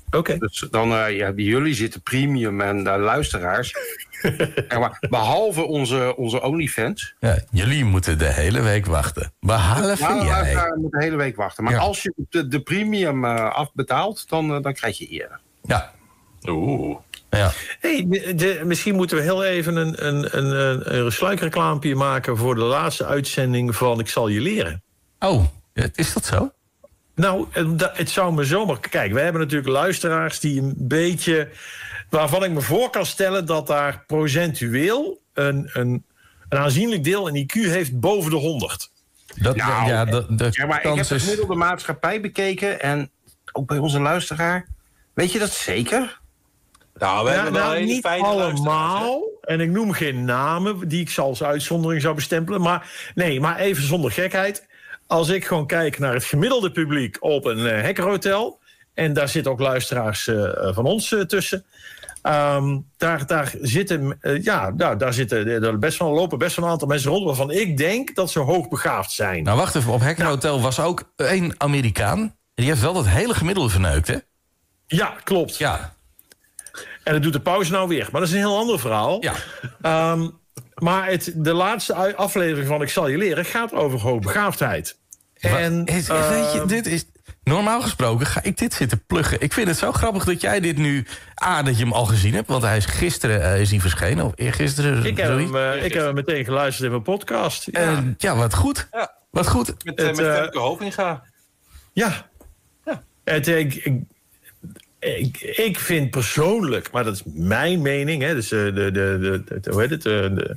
Oké. Okay. Dus dan uh, ja, bij jullie zitten premium en uh, luisteraars. En maar, behalve onze, onze OnlyFans. Ja, jullie moeten de hele week wachten. Behalve nou, jij. We moeten de hele week wachten. Maar ja. als je de, de premium uh, afbetaalt, dan, uh, dan krijg je eer. Ja. Oeh. Ja. Hey, de, misschien moeten we heel even een, een, een, een sluikreclaampje maken voor de laatste uitzending van Ik Zal Je Leren. Oh, is dat zo? Nou, het zou me zomaar... Kijk, we hebben natuurlijk luisteraars die een beetje... waarvan ik me voor kan stellen dat daar procentueel een, een, een aanzienlijk deel een I Q heeft boven de honderd. Dat, nou, ja, de, de ja, maar ik heb de gemiddelde maatschappij bekeken en ook bij onze luisteraar. Weet je dat zeker? Nou, we ja, hebben nou, niet allemaal. En ik noem geen namen die ik als uitzondering zou bestempelen. Maar nee, maar even zonder gekheid. Als ik gewoon kijk naar het gemiddelde publiek op een uh, hackerhotel... en daar zitten ook luisteraars uh, van ons uh, tussen... Um, daar, daar zitten, uh, ja, nou, daar zitten er best wel, lopen best wel een aantal mensen rond... waarvan ik denk dat ze hoogbegaafd zijn. Nou, wacht even. Op hackerhotel nou, was ook één Amerikaan. Die heeft wel dat hele gemiddelde verneukt, hè? Ja, klopt. Ja. En dat doet de pauze nou weer. Maar dat is een heel ander verhaal. Ja. Um, maar het, de laatste aflevering van Ik Zal Je Leren gaat over hoogbegaafdheid. En, is, uh, weet je, dit is... Normaal gesproken ga ik dit zitten pluggen. Ik vind het zo grappig dat jij dit nu... A, dat je hem al gezien hebt, want hij is gisteren uh, is hij verschenen. Of eergisteren. Ik heb, hem, uh, ik heb hem meteen geluisterd in mijn podcast. Ja, uh, ja wat goed. Ja. Wat goed. Met, uh, met Femke uh, Hovinga. Ja. ja. Het, ik, ik, ik, ik vind persoonlijk, maar dat is mijn mening... Hè, dus, uh, de, de, de, de, hoe heet het? Uh, de,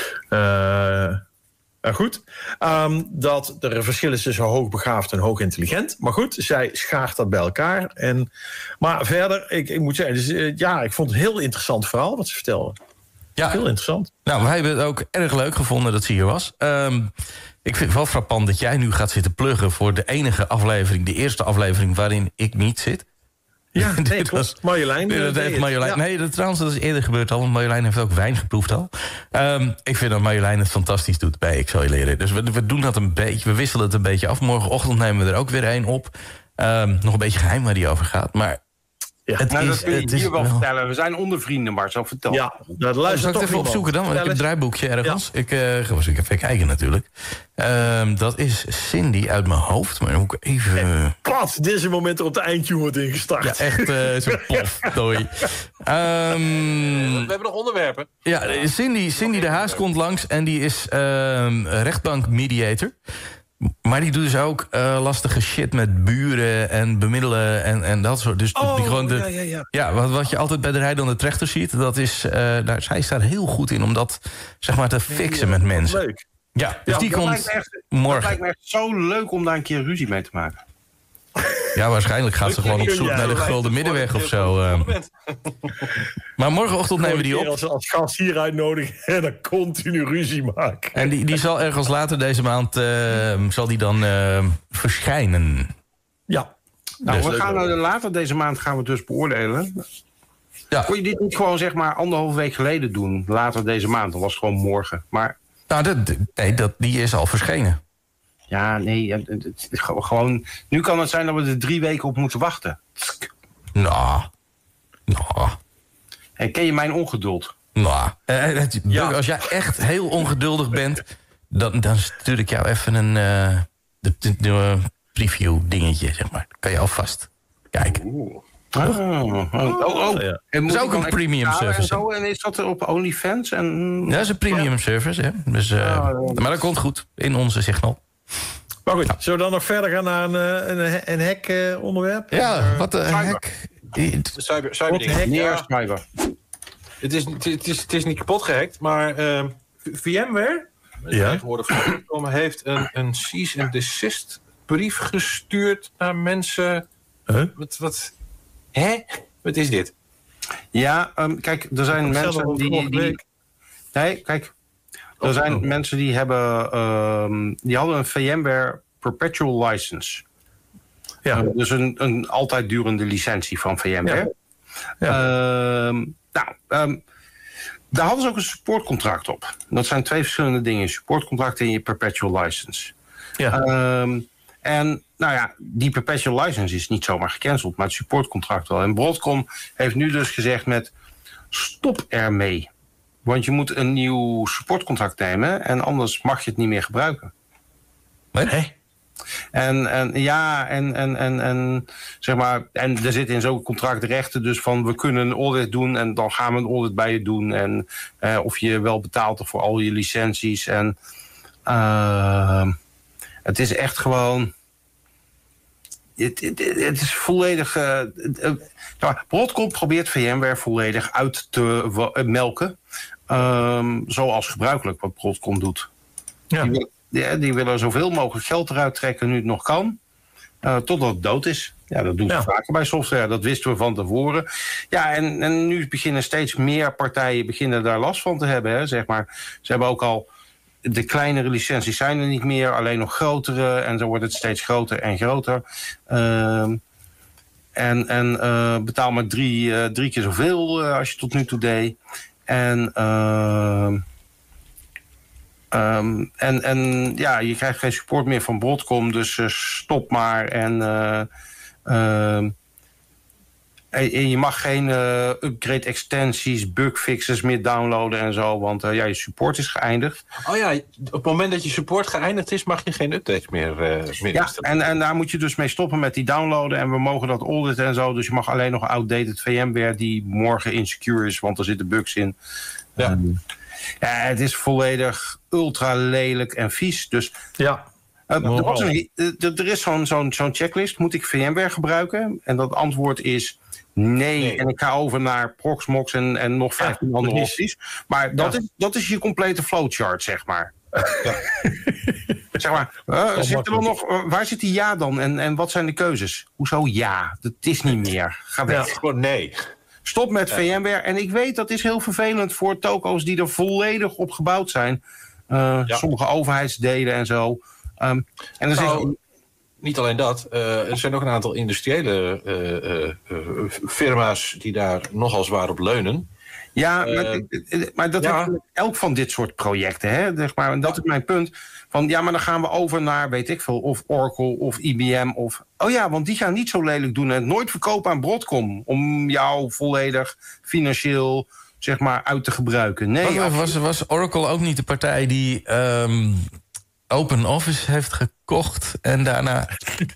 uh, Uh, goed, um, dat er een verschil is tussen hoogbegaafd en hoogintelligent. Maar goed, zij schaart dat bij elkaar. En, maar verder, ik, ik moet zeggen, dus, uh, ja, ik vond het een heel interessant verhaal wat ze vertelden. Ja. Heel interessant. Nou, wij hebben het ook erg leuk gevonden dat ze hier was. Um, ik vind het wel frappant dat jij nu gaat zitten pluggen voor de enige aflevering, de eerste aflevering waarin ik niet zit. Ja, nee, klopt. Marjolein. Dat heeft Marjolein. Ja. Nee, dat, trouwens, dat is eerder gebeurd al. Marjolein heeft ook wijn geproefd al. Um, ik vind dat Marjolein het fantastisch doet bij Ik Zal Je Leren. Dus we, we doen dat een beetje. We wisselen het een beetje af. Morgenochtend nemen we er ook weer één op. Um, nog een beetje geheim waar die over gaat. Maar ja, het nou, is, dat kun je het hier wel, wel vertellen. We zijn onder vrienden, maar zo vertel. Ja, dat luister zal ik het even opzoeken dan? Want ik heb een draaiboekje ergens. Ja. Ik uh, ga eens even kijken natuurlijk. Um, dat is Cindy uit mijn hoofd. Maar dan moet ik even... En plat, dit is het moment erop de eindtune wordt ingestart. Ja, echt uh, zo'n pof. Doei. Um, we hebben nog onderwerpen. Ja, Cindy, Cindy de Haas komt langs en die is um, rechtbank mediator. Maar die doet dus ook uh, lastige shit met buren en bemiddelen en, en dat soort. Dus oh, die gewoon de, ja, ja, ja. ja wat, wat je altijd bij de rijdende trechter ziet, dat is, uh, daar, zij staat heel goed in om dat zeg maar te fixen nee, met mensen. Leuk. Ja, dus ja, die komt echt, morgen. Het lijkt me echt zo leuk om daar een keer ruzie mee te maken. Ja, waarschijnlijk gaat ze gewoon op zoek ja, naar de gulden middenweg of zo. Uh. Maar morgenochtend nemen we die op. Als, als gast hier uitnodigen en dan continu ruzie maken. En die, die zal ergens later deze maand uh, zal die dan uh, verschijnen. Ja. Nou, we gaan uh, later deze maand gaan we dus beoordelen. Ja. Kon je dit niet gewoon zeg maar anderhalve week geleden doen? Later deze maand, dan was het gewoon morgen. Maar... Nou, dat, nee, dat, die is al verschenen. Ja, nee, het, het, het, gewoon... Nu kan het zijn dat we er drie weken op moeten wachten. Nou, nou. Hey, ken je mijn ongeduld? Nou, uh, ja. Als jij echt heel ongeduldig bent, dan, dan stuur ik jou even een uh, de, de, de preview dingetje, zeg maar. Kan je alvast kijken. Oeh. Oh, oh, oh, oh. Ja. Dat is ook een premium service. En, zo, en is dat op OnlyFans? En... Ja, dat is een premium ja. service, hè. Dus, uh, ja, maar dat komt goed in onze signal. Maar goed, ja. Zullen we dan nog verder gaan naar een, een, een hack-onderwerp? Uh, ja, uh, wat een hack... De cyber, cyber ding. Ja. Cyber. Het is, het, is, het is niet kapot gehackt, maar uh, VMware ja. tegenwoordig heeft een, een cease and desist brief gestuurd naar mensen. Huh? Wat, wat, hè? Wat is dit? Ja, um, kijk, er zijn mensen die, die... Nee, kijk. Er zijn oh. mensen die hebben... Um, die hadden een VMware Perpetual License. Ja. Uh, dus een, een altijd durende licentie van VMware. Ja. Ja. Um, nou, um, daar hadden ze ook een supportcontract op. Dat zijn twee verschillende dingen. Supportcontract en je Perpetual License. Ja. Um, En nou ja, die perpetual license is niet zomaar gecanceld, maar het supportcontract wel. En Broadcom heeft nu dus gezegd met stop ermee. Want je moet een nieuw supportcontract nemen en anders mag je het niet meer gebruiken. Wat? Hé? En, en ja, en, en, en, en zeg maar, en er zitten in zo'n contract rechten dus van we kunnen een audit doen en dan gaan we een audit bij je doen. En eh, of je wel betaalt voor al je licenties. En uh, het is echt gewoon. Het, het, het is volledig. Uh, uh, Broadcom probeert VMware volledig uit te uh, melken. Um, zoals gebruikelijk wat Broadcom doet. Ja. Die, wil, die, die willen zoveel mogelijk geld eruit trekken nu het nog kan. Uh, totdat het dood is. Ja, dat doen ze ja. vaker bij software. Dat wisten we van tevoren. Ja, en, en nu beginnen steeds meer partijen beginnen daar last van te hebben. Hè, zeg maar. Ze hebben ook al. De kleinere licenties zijn er niet meer, alleen nog grotere. En zo wordt het steeds groter en groter. Uh, en en uh, betaal maar drie, uh, drie keer zoveel uh, als je tot nu toe deed. En, uh, um, en, en ja, je krijgt geen support meer van Broadcom, dus uh, stop maar. En, uh, uh, en je mag geen uh, upgrade extensies, bugfixes meer downloaden en zo, want uh, ja, je support is geëindigd. Oh ja, op het moment dat je support geëindigd is, mag je geen updates meer, uh, meer ja, en, en daar moet je dus mee stoppen met die downloaden en we mogen dat auditen en zo, dus je mag alleen nog outdated VMware die morgen insecure is, want er zitten bugs in. Ja, um, ja het is volledig ultra lelijk en vies, dus ja. Uh, er, was een, er is zo'n zo'n zo'n checklist, moet ik VMware gebruiken? En dat antwoord is nee, nee. En ik ga over naar Proxmox en, en nog vijftien ja, andere opties. Maar dat, ja. is, dat is je complete flowchart, zeg maar. Ja. zeg maar, uh, zit er wel nog, uh, waar zit die ja dan? En, en wat zijn de keuzes? Hoezo ja? Dat is niet meer. Ga weg. Ja, gewoon nee. Stop met ja. VMware. En ik weet, dat is heel vervelend voor toko's die er volledig op gebouwd zijn. Uh, ja. Sommige overheidsdelen en zo. Um, en dan nou, zeg je, niet alleen dat, uh, er zijn ook een aantal industriële uh, uh, uh, firma's die daar nogal zwaar op leunen. Ja, uh, maar, maar dat ja. heeft elk van dit soort projecten. Hè? Zeg maar, en dat ja. is mijn punt. Van ja, maar dan gaan we over naar, weet ik veel, of Oracle of I B M. Of, oh ja, want die gaan niet zo lelijk doen en het nooit verkopen aan Broadcom. Om jou volledig financieel, zeg maar, uit te gebruiken. Nee, was, was, was Oracle ook niet de partij die Um... Open Office heeft gekocht en daarna...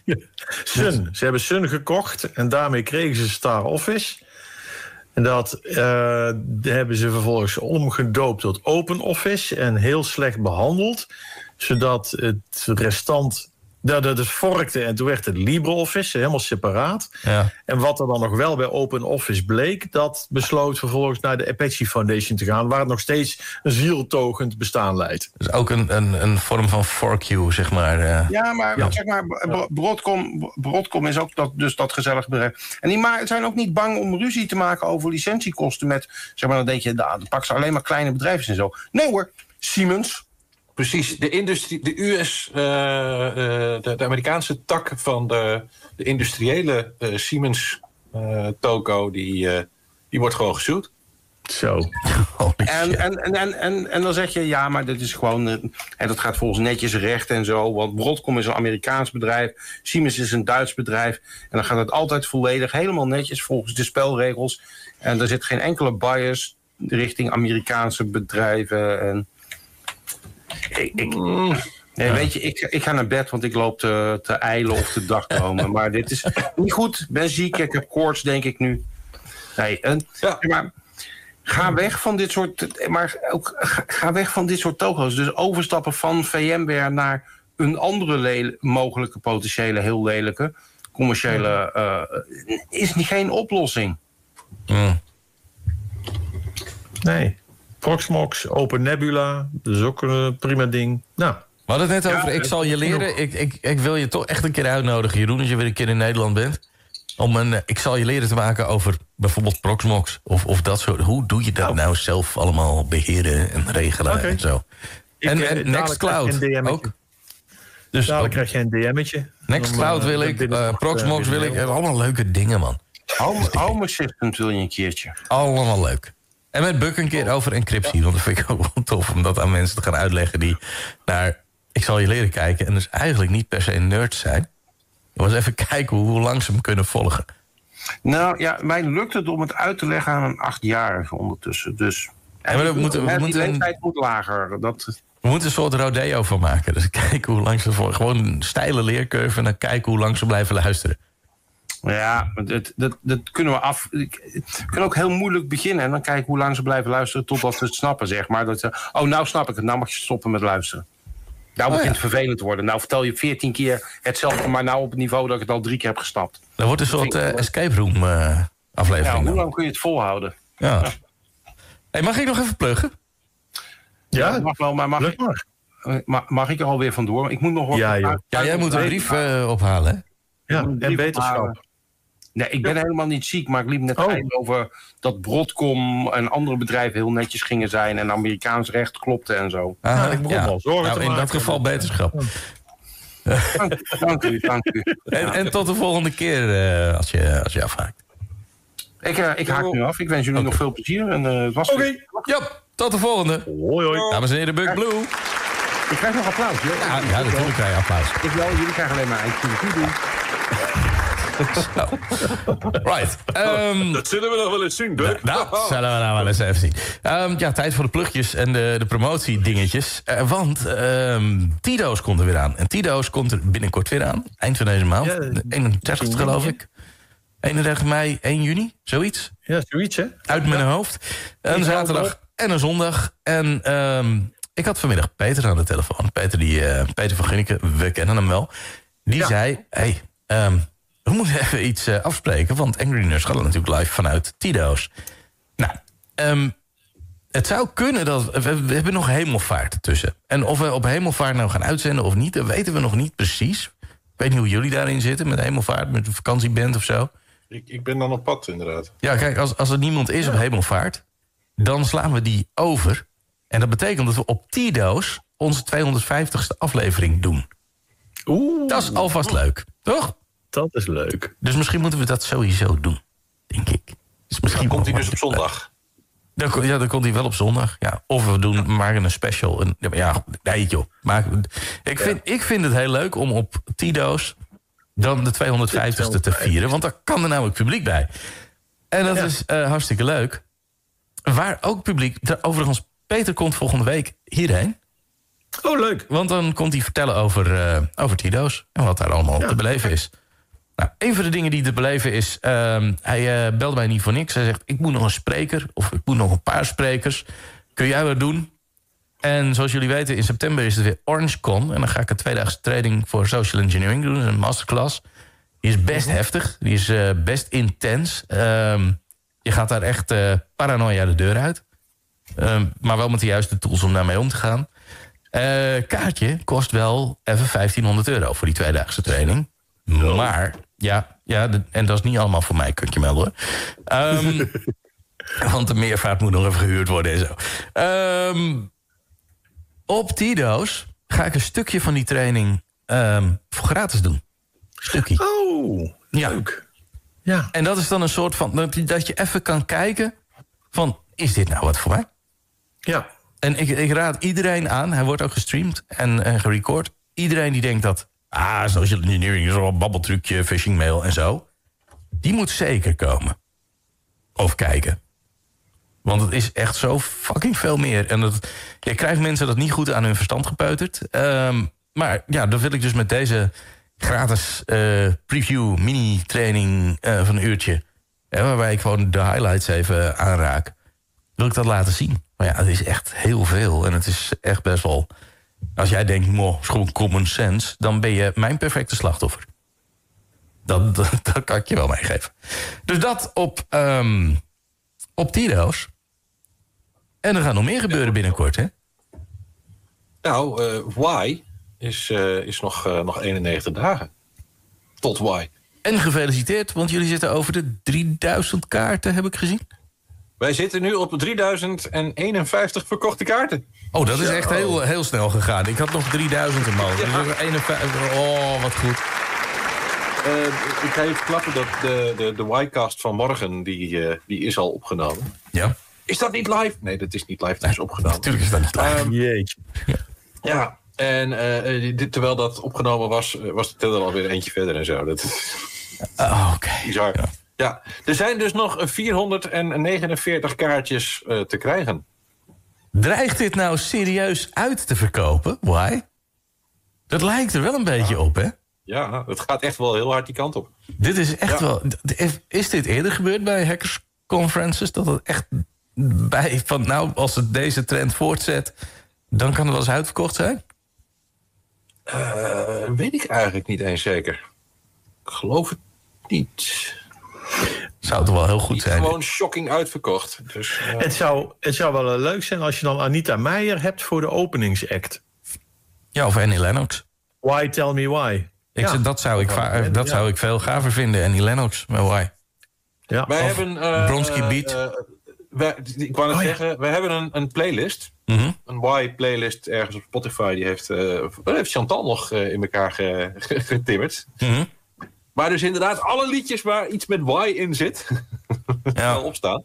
Sun. Ze hebben Sun gekocht en daarmee kregen ze Star Office. En dat uh, hebben ze vervolgens omgedoopt tot Open Office en heel slecht behandeld. Zodat het restant... Dat het vorkte en toen werd het LibreOffice, helemaal separaat. Ja. En wat er dan nog wel bij Open Office bleek, dat besloot vervolgens naar de Apache Foundation te gaan, waar het nog steeds een zieltogend bestaan leidt. Dus ook een, een, een vorm van fork you, zeg maar. Uh... Ja, maar, ja. Zeg maar Broadcom, Broadcom is ook dat, dus dat gezellig bedrijf. En die ma- zijn ook niet bang om ruzie te maken over licentiekosten met, zeg maar, dan denk je, nou, dan pakken ze alleen maar kleine bedrijven en zo. Nee hoor, Siemens. Precies, de, industrie, de U S, uh, uh, de, de Amerikaanse tak van de, de industriële uh, Siemens uh, toko, die, uh, die wordt gewoon gesuwd. Zo. En, en, en, en, en, en dan zeg je, ja, maar dit is gewoon, uh, en dat gaat volgens netjes recht en zo, want Broadcom is een Amerikaans bedrijf, Siemens is een Duits bedrijf, en dan gaat het altijd volledig, helemaal netjes volgens de spelregels. En er zit geen enkele bias richting Amerikaanse bedrijven en... Ik, ik, nee, ja. Weet je, ik, ik ga naar bed, want ik loop te, te eilen of te dagdromen. Maar dit is niet goed. Ik ben ziek, ik heb koorts, denk ik nu. Nee, en, ja. maar ga weg van dit soort... Maar ook ga, ga weg van dit soort togo's. Dus overstappen van VMware naar een andere le- mogelijke, potentiële, heel lelijke, commerciële... Uh, is niet geen oplossing. Mm. Nee. Proxmox, Open Nebula, dat is ook een prima ding. Nou, we hadden het net over, ja, ik zal je leren. Ik, ik, ik wil je toch echt een keer uitnodigen, Jeroen, als je weer een keer in Nederland bent. Om een, ik zal je leren te maken over bijvoorbeeld Proxmox of, of dat soort. Hoe doe je dat oh. nou zelf allemaal beheren en regelen okay. en zo? Ik, en en Nextcloud ook. Dus dadelijk krijg je een D M'tje. Nextcloud wil ik, uh, Proxmox wil ik. Allemaal leuke dingen, man. Home, home Assistant wil je een keertje. Allemaal leuk. En met Buck een keer over encryptie. Want dat vind ik ook wel tof om dat aan mensen te gaan uitleggen die naar ik zal je leren kijken. En dus eigenlijk niet per se een nerd zijn. Je moet even kijken hoe, hoe lang ze hem kunnen volgen. Nou ja, mij lukt het om het uit te leggen aan een achtjarige ondertussen. Dus ja, maar we moeten, we die moeten leeftijd moet lager. Dat... We moeten een soort rodeo van maken. Dus kijken hoe lang ze volgen. Gewoon een steile leercurve en dan kijken hoe lang ze blijven luisteren. Ja, dat, dat, dat kunnen we af. We kunnen ook heel moeilijk beginnen en dan kijken hoe lang ze blijven luisteren totdat ze het snappen, zeg maar. Dat ze, oh, nou snap ik het, nou mag je stoppen met luisteren. Nou begint het oh, ja. vervelend te worden. Nou vertel je veertien keer hetzelfde, maar nou op het niveau dat ik het al drie keer heb gestapt. Dan wordt een soort uh, escape room uh, aflevering. Ja, hoe lang kun je het volhouden? Ja. Ja. Hey, mag ik nog even pluggen? Ja, ja mag wel, maar mag, ik, mag, mag ik er alweer vandoor? Ik moet nog wat. Ja, ja, jij moet een brief uh, ophalen, hè? Ja, en wetenschap. Nee, ik ben ja. helemaal niet ziek, maar ik liep net oh. over dat Broadcom en andere bedrijven heel netjes gingen zijn en Amerikaans recht klopte en zo. Ah, ja, ik begon ja. wel zorgen nou, te in maken. Dat geval beterschap. Dank, dank u, dank u. En, en tot de volgende keer uh, als, je, als je afhaakt. Ik, uh, ik haak nu af. Ik wens jullie okay. nog veel plezier. En, uh, het was Oké, okay. ja, tot de volgende. Hoi, hoi. Dames en heren, Bug Blue. Ik krijg nog applaus. Ja, ja, ja natuurlijk krijg je applaus. Ik wel, jullie krijgen alleen maar eindje doen. So. Right. Um, dat zullen we nog wel eens zien, Bug. Nou, dat zullen we nou wel eens even zien. Um, ja, tijd voor de plugjes en de, de promotiedingetjes. Uh, want um, T-Doos komt er weer aan. En T-Doos komt er binnenkort weer aan. Eind van deze maand. Ja, eenendertigste geloof ik. eenendertig mei, één juni, zoiets. Ja, zoiets, hè? Uit mijn ja. hoofd. Een zaterdag en een zondag. En um, ik had vanmiddag Peter aan de telefoon. Peter, die, uh, Peter van Gunnike, we kennen hem wel. Die ja. zei, hey, um, we moeten even iets uh, afspreken. Want Angry Nerds gaat natuurlijk live vanuit T-Doos. Nou, um, het zou kunnen dat... We, we hebben nog hemelvaart tussen. En of we op hemelvaart nou gaan uitzenden of niet, dat weten we nog niet precies. Ik weet niet hoe jullie daarin zitten, met hemelvaart, met een vakantieband of zo. Ik, ik ben dan op pad, inderdaad. Ja, kijk, als, als er niemand is ja. op hemelvaart, dan slaan we die over. En dat betekent dat we op T-Doos onze tweehonderdvijftigste aflevering doen. Oeh. Dat is alvast leuk, toch? Dat is leuk. Dus misschien moeten we dat sowieso doen, denk ik. Dus misschien dan komt hij dus op zondag. Dan, ja, dan komt hij wel op zondag. Ja. Of we doen maar een special. Een, ja, nee, joh. Maar, ik, vind, ja. ik vind het heel leuk om op T-Doos dan de tweehonderdvijftigste te vieren. Want daar kan er namelijk publiek bij. En dat ja. is uh, hartstikke leuk. Waar ook publiek... Overigens, Peter komt volgende week hierheen. Oh, leuk. Want dan komt hij vertellen over, uh, over T-Doos. En wat daar allemaal ja. te beleven is. Nou, een van de dingen die te beleven is... Uh, hij uh, belde mij niet voor niks. Hij zegt, ik moet nog een spreker. Of ik moet nog een paar sprekers. Kun jij wat doen? En zoals jullie weten, in september is het weer OrangeCon. En dan ga ik een tweedaagse training voor social engineering doen. Een masterclass. Die is best mm-hmm. heftig. Die is uh, best intens. Um, je gaat daar echt uh, paranoia de deur uit. Um, maar wel met de juiste tools om daarmee om te gaan. Uh, kaartje kost wel even vijftienhonderd euro voor die tweedaagse training. No. Maar, ja, ja de, en dat is niet allemaal voor mij, kun je melden. Um, want de meervaart moet nog even gehuurd worden en zo. Um, op T-Doos ga ik een stukje van die training um, voor gratis doen. Stukje. Oh, ja. leuk. Ja. En dat is dan een soort van... Dat je, dat je even kan kijken van... Is dit nou wat voor mij? Ja. En ik, ik raad iedereen aan... Hij wordt ook gestreamd en, en gerecord. Iedereen die denkt dat... Ah, social engineering is wel een babbeltrucje, phishing mail en zo. Die moet zeker komen. Of kijken. Want het is echt zo fucking veel meer. En dat, je krijgt mensen dat niet goed aan hun verstand gepeuterd. Um, maar ja, dat wil ik dus met deze gratis uh, preview mini-training uh, van een uurtje... Hè, waarbij ik gewoon de highlights even aanraak... wil ik dat laten zien. Maar ja, het is echt heel veel. En het is echt best wel... Als jij denkt, moh, is gewoon common sense... dan ben je mijn perfecte slachtoffer. Dat, dat, dat kan ik je wel meegeven. Dus dat op, um, op T-Doos. En er gaat nog meer gebeuren binnenkort, hè? Nou, uh, Y is, uh, is nog, uh, nog eenennegentig dagen. Tot Y. En gefeliciteerd, want jullie zitten over de drieduizend kaarten, heb ik gezien. Wij zitten nu op drieduizend eenenvijftig verkochte kaarten. Oh, dat is echt heel, heel snel gegaan. Ik had nog drieduizend in mogen. Ja. Dus eenenvijftig. Oh, wat goed. Uh, ik ga even klappen dat de, de, de Y-cast van morgen, die, uh, die is al opgenomen. Ja. Is dat niet live? Nee, dat is niet live, dat is opgenomen. Natuurlijk is dat niet live. Um, Jeetje. Ja, En uh, dit, terwijl dat opgenomen was, was de teller alweer eentje verder en zo. Dat is oh, oké. Okay. Bizar. Ja. ja, er zijn dus nog vierhonderdnegenenveertig kaartjes uh, te krijgen. Dreigt dit nou serieus uit te verkopen? Why? Dat lijkt er wel een beetje ja. op, hè? Ja, het gaat echt wel heel hard die kant op. Dit is echt ja. wel... Is dit eerder gebeurd bij hackers conferences? Dat het echt bij van... Nou, als het deze trend voortzet, dan kan het wel eens uitverkocht zijn? Uh, weet ik eigenlijk niet eens zeker. Ik geloof het niet. Zou het wel heel goed niet zijn. Gewoon shocking uitverkocht. Dus, uh... het, zou, het zou wel leuk zijn als je dan Anita Meijer hebt voor de openingsact. Ja, of Annie Lennox. Why tell me why? Ik ja. Dat, zou ik, va- dat ja. zou ik veel gaver vinden, Annie Lennox. Maar why? Ja. Wij of hebben... Uh, Bronski Beat. Uh, uh, wij, ik wou net oh, zeggen, ja. we hebben een, een playlist. Mm-hmm. Een Why-playlist ergens op Spotify. Die heeft, uh, heeft Chantal nog uh, in elkaar ge, ge, getimmerd. Mm-hmm. Maar dus inderdaad alle liedjes waar iets met Why in zit. Ja. Wel opstaan.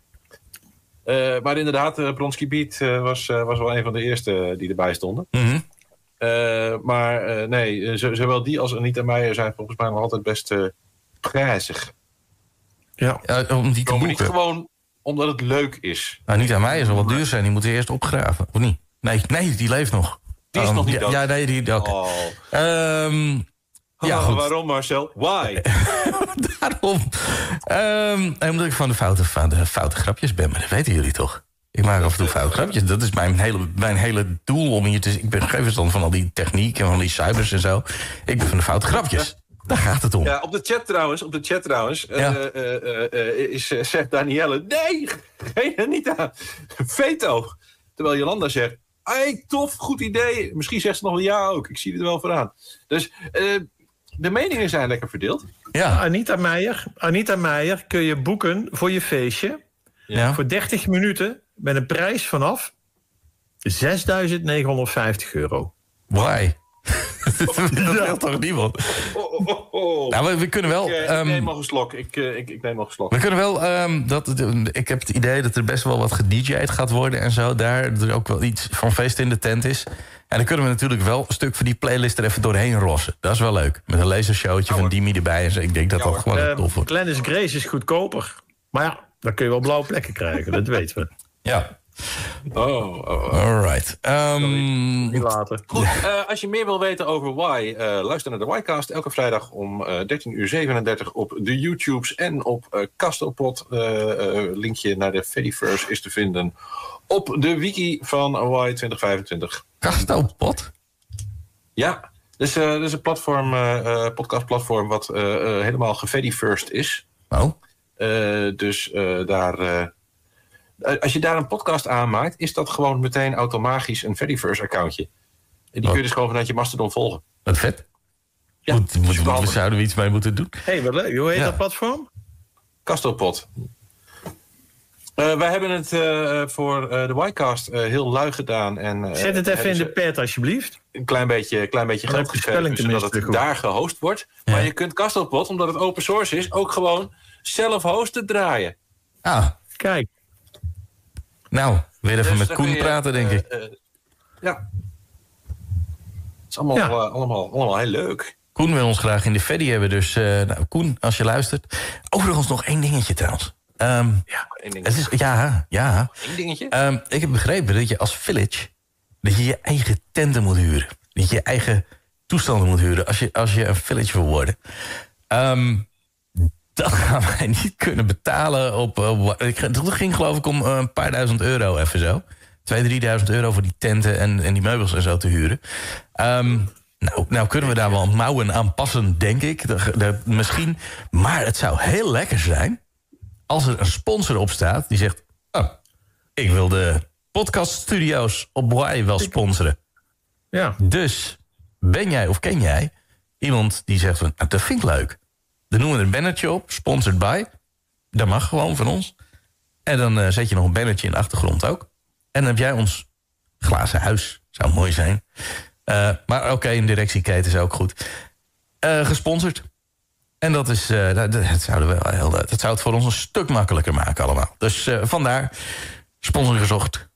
Uh, maar inderdaad, uh, Bronski Beat uh, was, uh, was wel een van de eerste die erbij stonden. Mm-hmm. Uh, maar uh, nee, z- zowel die als Anita Meijer zijn volgens mij nog altijd best uh, prijzig. Ja, ja om die te boeken. Niet gewoon omdat het leuk is. Anita Meijer zal wel duur zijn, die moeten eerst opgraven. Of niet? Nee, nee, die leeft nog. Die is um, nog niet ja, dood. Ja, nee, die... Okay. Oh. Um, ja, oh, waarom Marcel? Why? Daarom. Um, omdat ik van de foute, van de foute grapjes ben, maar dat weten jullie toch? Ik maak af en toe foute grapjes. Dat is mijn hele, mijn hele doel om hier te... Ik ben geen verstand van al die techniek en van die cybers en zo. Ik ben van de foute grapjes. Daar gaat het om. Ja, op de chat trouwens, op de chat trouwens, ja. uh, uh, uh, is, uh, zegt Danielle, nee, geen Anita, veto. Terwijl Jolanda zegt, hey, tof, goed idee. Misschien zegt ze nog wel ja ook, ik zie het er wel voor aan. Dus uh, de meningen zijn lekker verdeeld. Ja. Anita Meijer, Anita Meijer kun je boeken voor je feestje. Ja. Voor dertig minuten met een prijs vanaf zesduizend negenhonderdvijftig euro. Why? Dat wil ja. toch niemand? Oh, oh, oh, oh. Nou, we, we kunnen wel... Ik, uh, ik neem nog een slok. Ik, uh, ik, ik neem nog een slok. We kunnen wel... Um, dat, ik heb het idee dat er best wel wat gedj'd gaat worden en zo. Daar er ook wel iets van feest in de tent is. En dan kunnen we natuurlijk wel een stuk van die playlist er even doorheen rossen. Dat is wel leuk. Met een lasershowtje ja, van Dimi erbij. En zo. Ik denk dat ja, dat gewoon uh, tof wordt. Glennis Grace is goedkoper. Maar ja, dan kun je wel blauwe plekken krijgen. Dat weten we. Ja. Oh, oh, oh. Alright. Um, later. Goed, uh, als je meer wil weten over Why, uh, luister naar de Whycast elke vrijdag om uh, dertien uur zevenendertig op de YouTubes en op uh, Castopod. Uh, uh, linkje naar de Fediverse is te vinden op de wiki van Why twintig vijfentwintig. Castopod? Ja, dus uh, dat is een platform, uh, podcastplatform wat uh, uh, helemaal gefediversed is. Oh. Uh, dus uh, daar... Uh, Als je daar een podcast aanmaakt, is dat gewoon meteen automatisch een Fediverse-accountje. En die Wat? kun je dus gewoon vanuit je Mastodon volgen. Wat vet. Ja, moet, moet, moet, we zouden we iets mee moeten doen. Hé, hey, wat leuk. Hoe heet ja. dat platform? Castopod. Uh, wij hebben het uh, voor uh, de Ycast uh, heel lui gedaan. En, uh, Zet het even in de pad, alsjeblieft. Een klein beetje, klein beetje geld gegeven, zodat het goed. daar gehost wordt. Ja. Maar je kunt Castopod, omdat het open source is, ook gewoon zelf hosten draaien. Ah, kijk. Nou, weer even dus met Koen je, praten, denk uh, ik. Uh, ja. Het is allemaal, ja. uh, allemaal, allemaal heel leuk. Koen wil ons graag in de Fedi hebben, dus uh, nou, Koen, als je luistert. Overigens nog één dingetje trouwens. Um, ja, één dingetje. Het is, ja, ja. Eén dingetje? Um, ik heb begrepen dat je als village, dat je je eigen tenten moet huren. Dat je je eigen toestanden moet huren als je, als je een village wil worden. Um, Dat gaan wij niet kunnen betalen op... Uh, het ging geloof ik om uh, een paar duizend euro even zo. Twee, drieduizend euro voor die tenten en, en die meubels en zo te huren. Um, nou, nou kunnen we daar wel mouwen aan passen, denk ik. De, de, misschien. Maar het zou heel lekker zijn als er een sponsor op staat die zegt... Oh, ik wil de podcaststudio's op Hawaii wel sponsoren. Ja. Dus ben jij of ken jij iemand die zegt van... Nou, dat vind ik leuk. Dan noemen we er een bannertje op, sponsored by. Dat mag gewoon van ons. En dan uh, zet je nog een bannertje in de achtergrond ook. En dan heb jij ons glazen huis. Zou mooi zijn. Uh, maar oké, okay, een directieketen is ook goed. Uh, gesponsord. En dat is, uh, dat, dat, zouden we wel heel, dat zou het voor ons een stuk makkelijker maken allemaal. Dus uh, vandaar, sponsor gezocht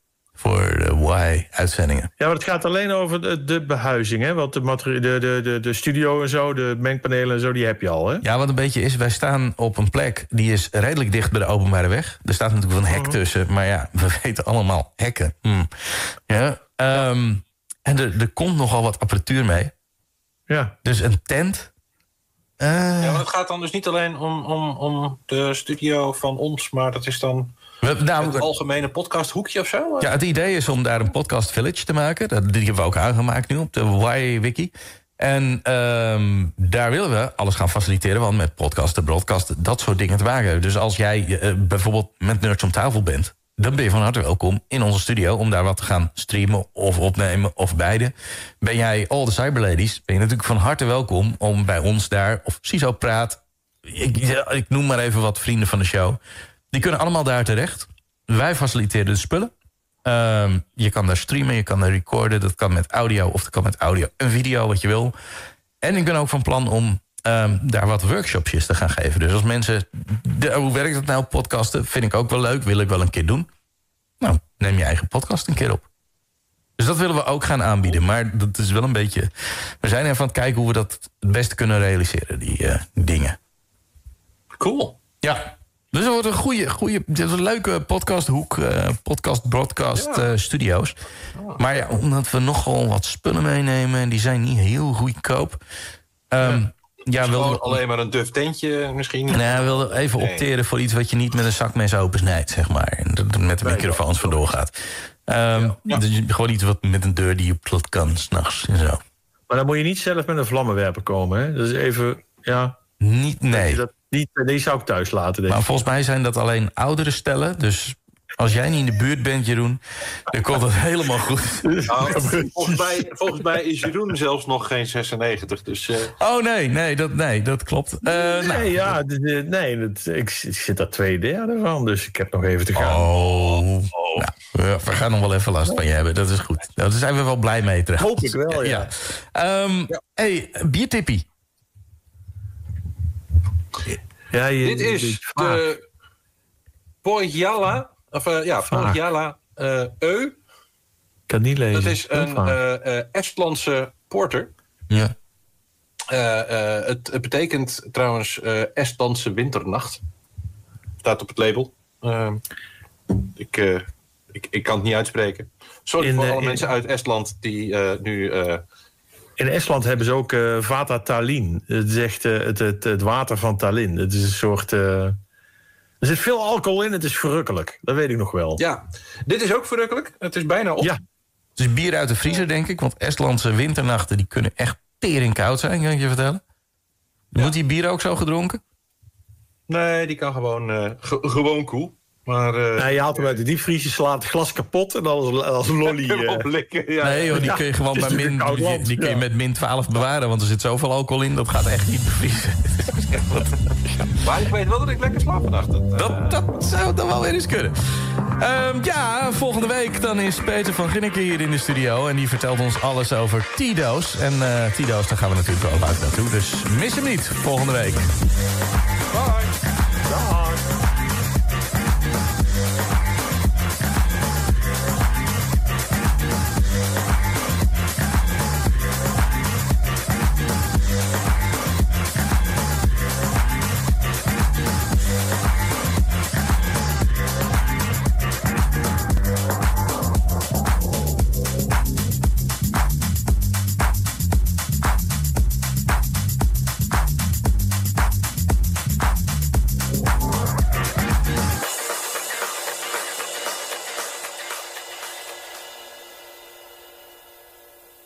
voor de Y-uitzendingen. Ja, maar het gaat alleen over de, de behuizing, hè? Want de, materi- de, de, de, de studio en zo, de mengpanelen en zo, die heb je al, hè? Ja, wat een beetje is, wij staan op een plek die is redelijk dicht bij de openbare weg. Er staat natuurlijk een hek mm-hmm. tussen, maar ja, we weten allemaal hekken. Mm. Ja, um, en er, er komt nogal wat apparatuur mee. Ja. Dus een tent. Uh... Ja, maar het gaat dan dus niet alleen om, om, om de studio van ons, maar dat is dan... We, nou, het algemene podcasthoekje of zo? Ja, het idee is om daar een podcast village te maken. Dat, die hebben we ook aangemaakt nu op de Y-wiki. En um, daar willen we alles gaan faciliteren. Want met podcasten, broadcasten, dat soort dingen te maken. Dus als jij uh, bijvoorbeeld met Nerds om tafel bent... dan ben je van harte welkom in onze studio... om daar wat te gaan streamen of opnemen of beide. Ben jij All the Cyberladies, ben je natuurlijk van harte welkom... om bij ons daar, of CISO Praat... Ik, ik noem maar even wat vrienden van de show... Die kunnen allemaal daar terecht. Wij faciliteren de spullen. Um, je kan daar streamen, je kan daar recorden. Dat kan met audio of dat kan met audio en video, wat je wil. En ik ben ook van plan om um, daar wat workshopjes te gaan geven. Dus als mensen... De, hoe werkt het nou, podcasten? Vind ik ook wel leuk, wil ik wel een keer doen. Nou, neem je eigen podcast een keer op. Dus dat willen we ook gaan aanbieden. Maar dat is wel een beetje... We zijn even aan het kijken hoe we dat het beste kunnen realiseren, die uh, dingen. Cool. Ja. Dus het wordt een goede, goede, een leuke podcasthoek, uh, podcast, broadcast ja. uh, studio's. Oh. Maar ja, omdat we nogal wat spullen meenemen... en die zijn niet heel goedkoop. Um, ja, ja wilde alleen maar een duf tentje misschien? Nee, we wilden even nee. opteren voor iets wat je niet met een zakmes opensnijdt, zeg maar. En dat met de microfoons vandoor gaat. Um, ja. Ja. Dus gewoon iets wat met een deur die je plot kan, 's nachts en zo. Maar dan moet je niet zelf met een vlammenwerper komen, hè? Dat is even, ja... Niet, nee. Dat, die, die zou ik thuis laten, denk ik. Maar volgens mij zijn dat alleen oudere stellen. Dus als jij niet in de buurt bent, Jeroen, dan komt dat helemaal goed. Nou, volgens, mij, volgens mij is Jeroen zelfs nog geen zesennegentig. Dus, uh... Oh, nee, nee, dat, nee, dat klopt. Uh, nee, nou. ja, nee dat, ik, ik zit daar twee derde van, dus ik heb nog even te gaan. Oh, oh. Nou, we gaan nog wel even last van je hebben, dat is goed. Daar zijn we wel blij mee trouwens. Hoop ik wel, ja. ja. Um, ja. Hey, biertippie. Ja, je, Dit is de Pohjala, of uh, ja, Pohjala uh, Eu. Ik kan niet lezen. Dat is een uh, uh, Estlandse porter. Ja. Uh, uh, het, het betekent trouwens uh, Estlandse winternacht. Staat op het label. Uh, ik, uh, ik, ik kan het niet uitspreken. Sorry in, voor alle in, mensen uit Estland die uh, nu... Uh, In Estland hebben ze ook uh, Vata Tallinn. Het is echt uh, het, het, het water van Tallinn. Het is een soort... Uh... Er zit veel alcohol in, het is verrukkelijk. Dat weet ik nog wel. Ja, dit is ook verrukkelijk. Het is bijna op. Ja. Het is bier uit de vriezer, denk ik. Want Estlandse winternachten die kunnen echt tering koud zijn, kan ik je vertellen. Ja. Moet die bier ook zo gedronken? Nee, die kan gewoon, uh, ge- gewoon koel. Maar, uh, nee, je haalt hem uit de diepvries, je slaat het glas kapot en dan als, als lolly... Uh... Oplikken, ja. Nee joh, die kun je gewoon bij min, die, die kun je met min twaalf bewaren, want er zit zoveel alcohol in, dat gaat echt niet bevriezen. Maar ik weet wel dat ik lekker slaap vannacht. Dat, dat, dat zou dan wel weer eens kunnen. Um, ja, volgende week dan is Peter van Ginneke hier in de studio en die vertelt ons alles over T-Doos. En uh, T-Doos, daar gaan we natuurlijk wel vaak naartoe, dus mis hem niet volgende week. Bye. Bye.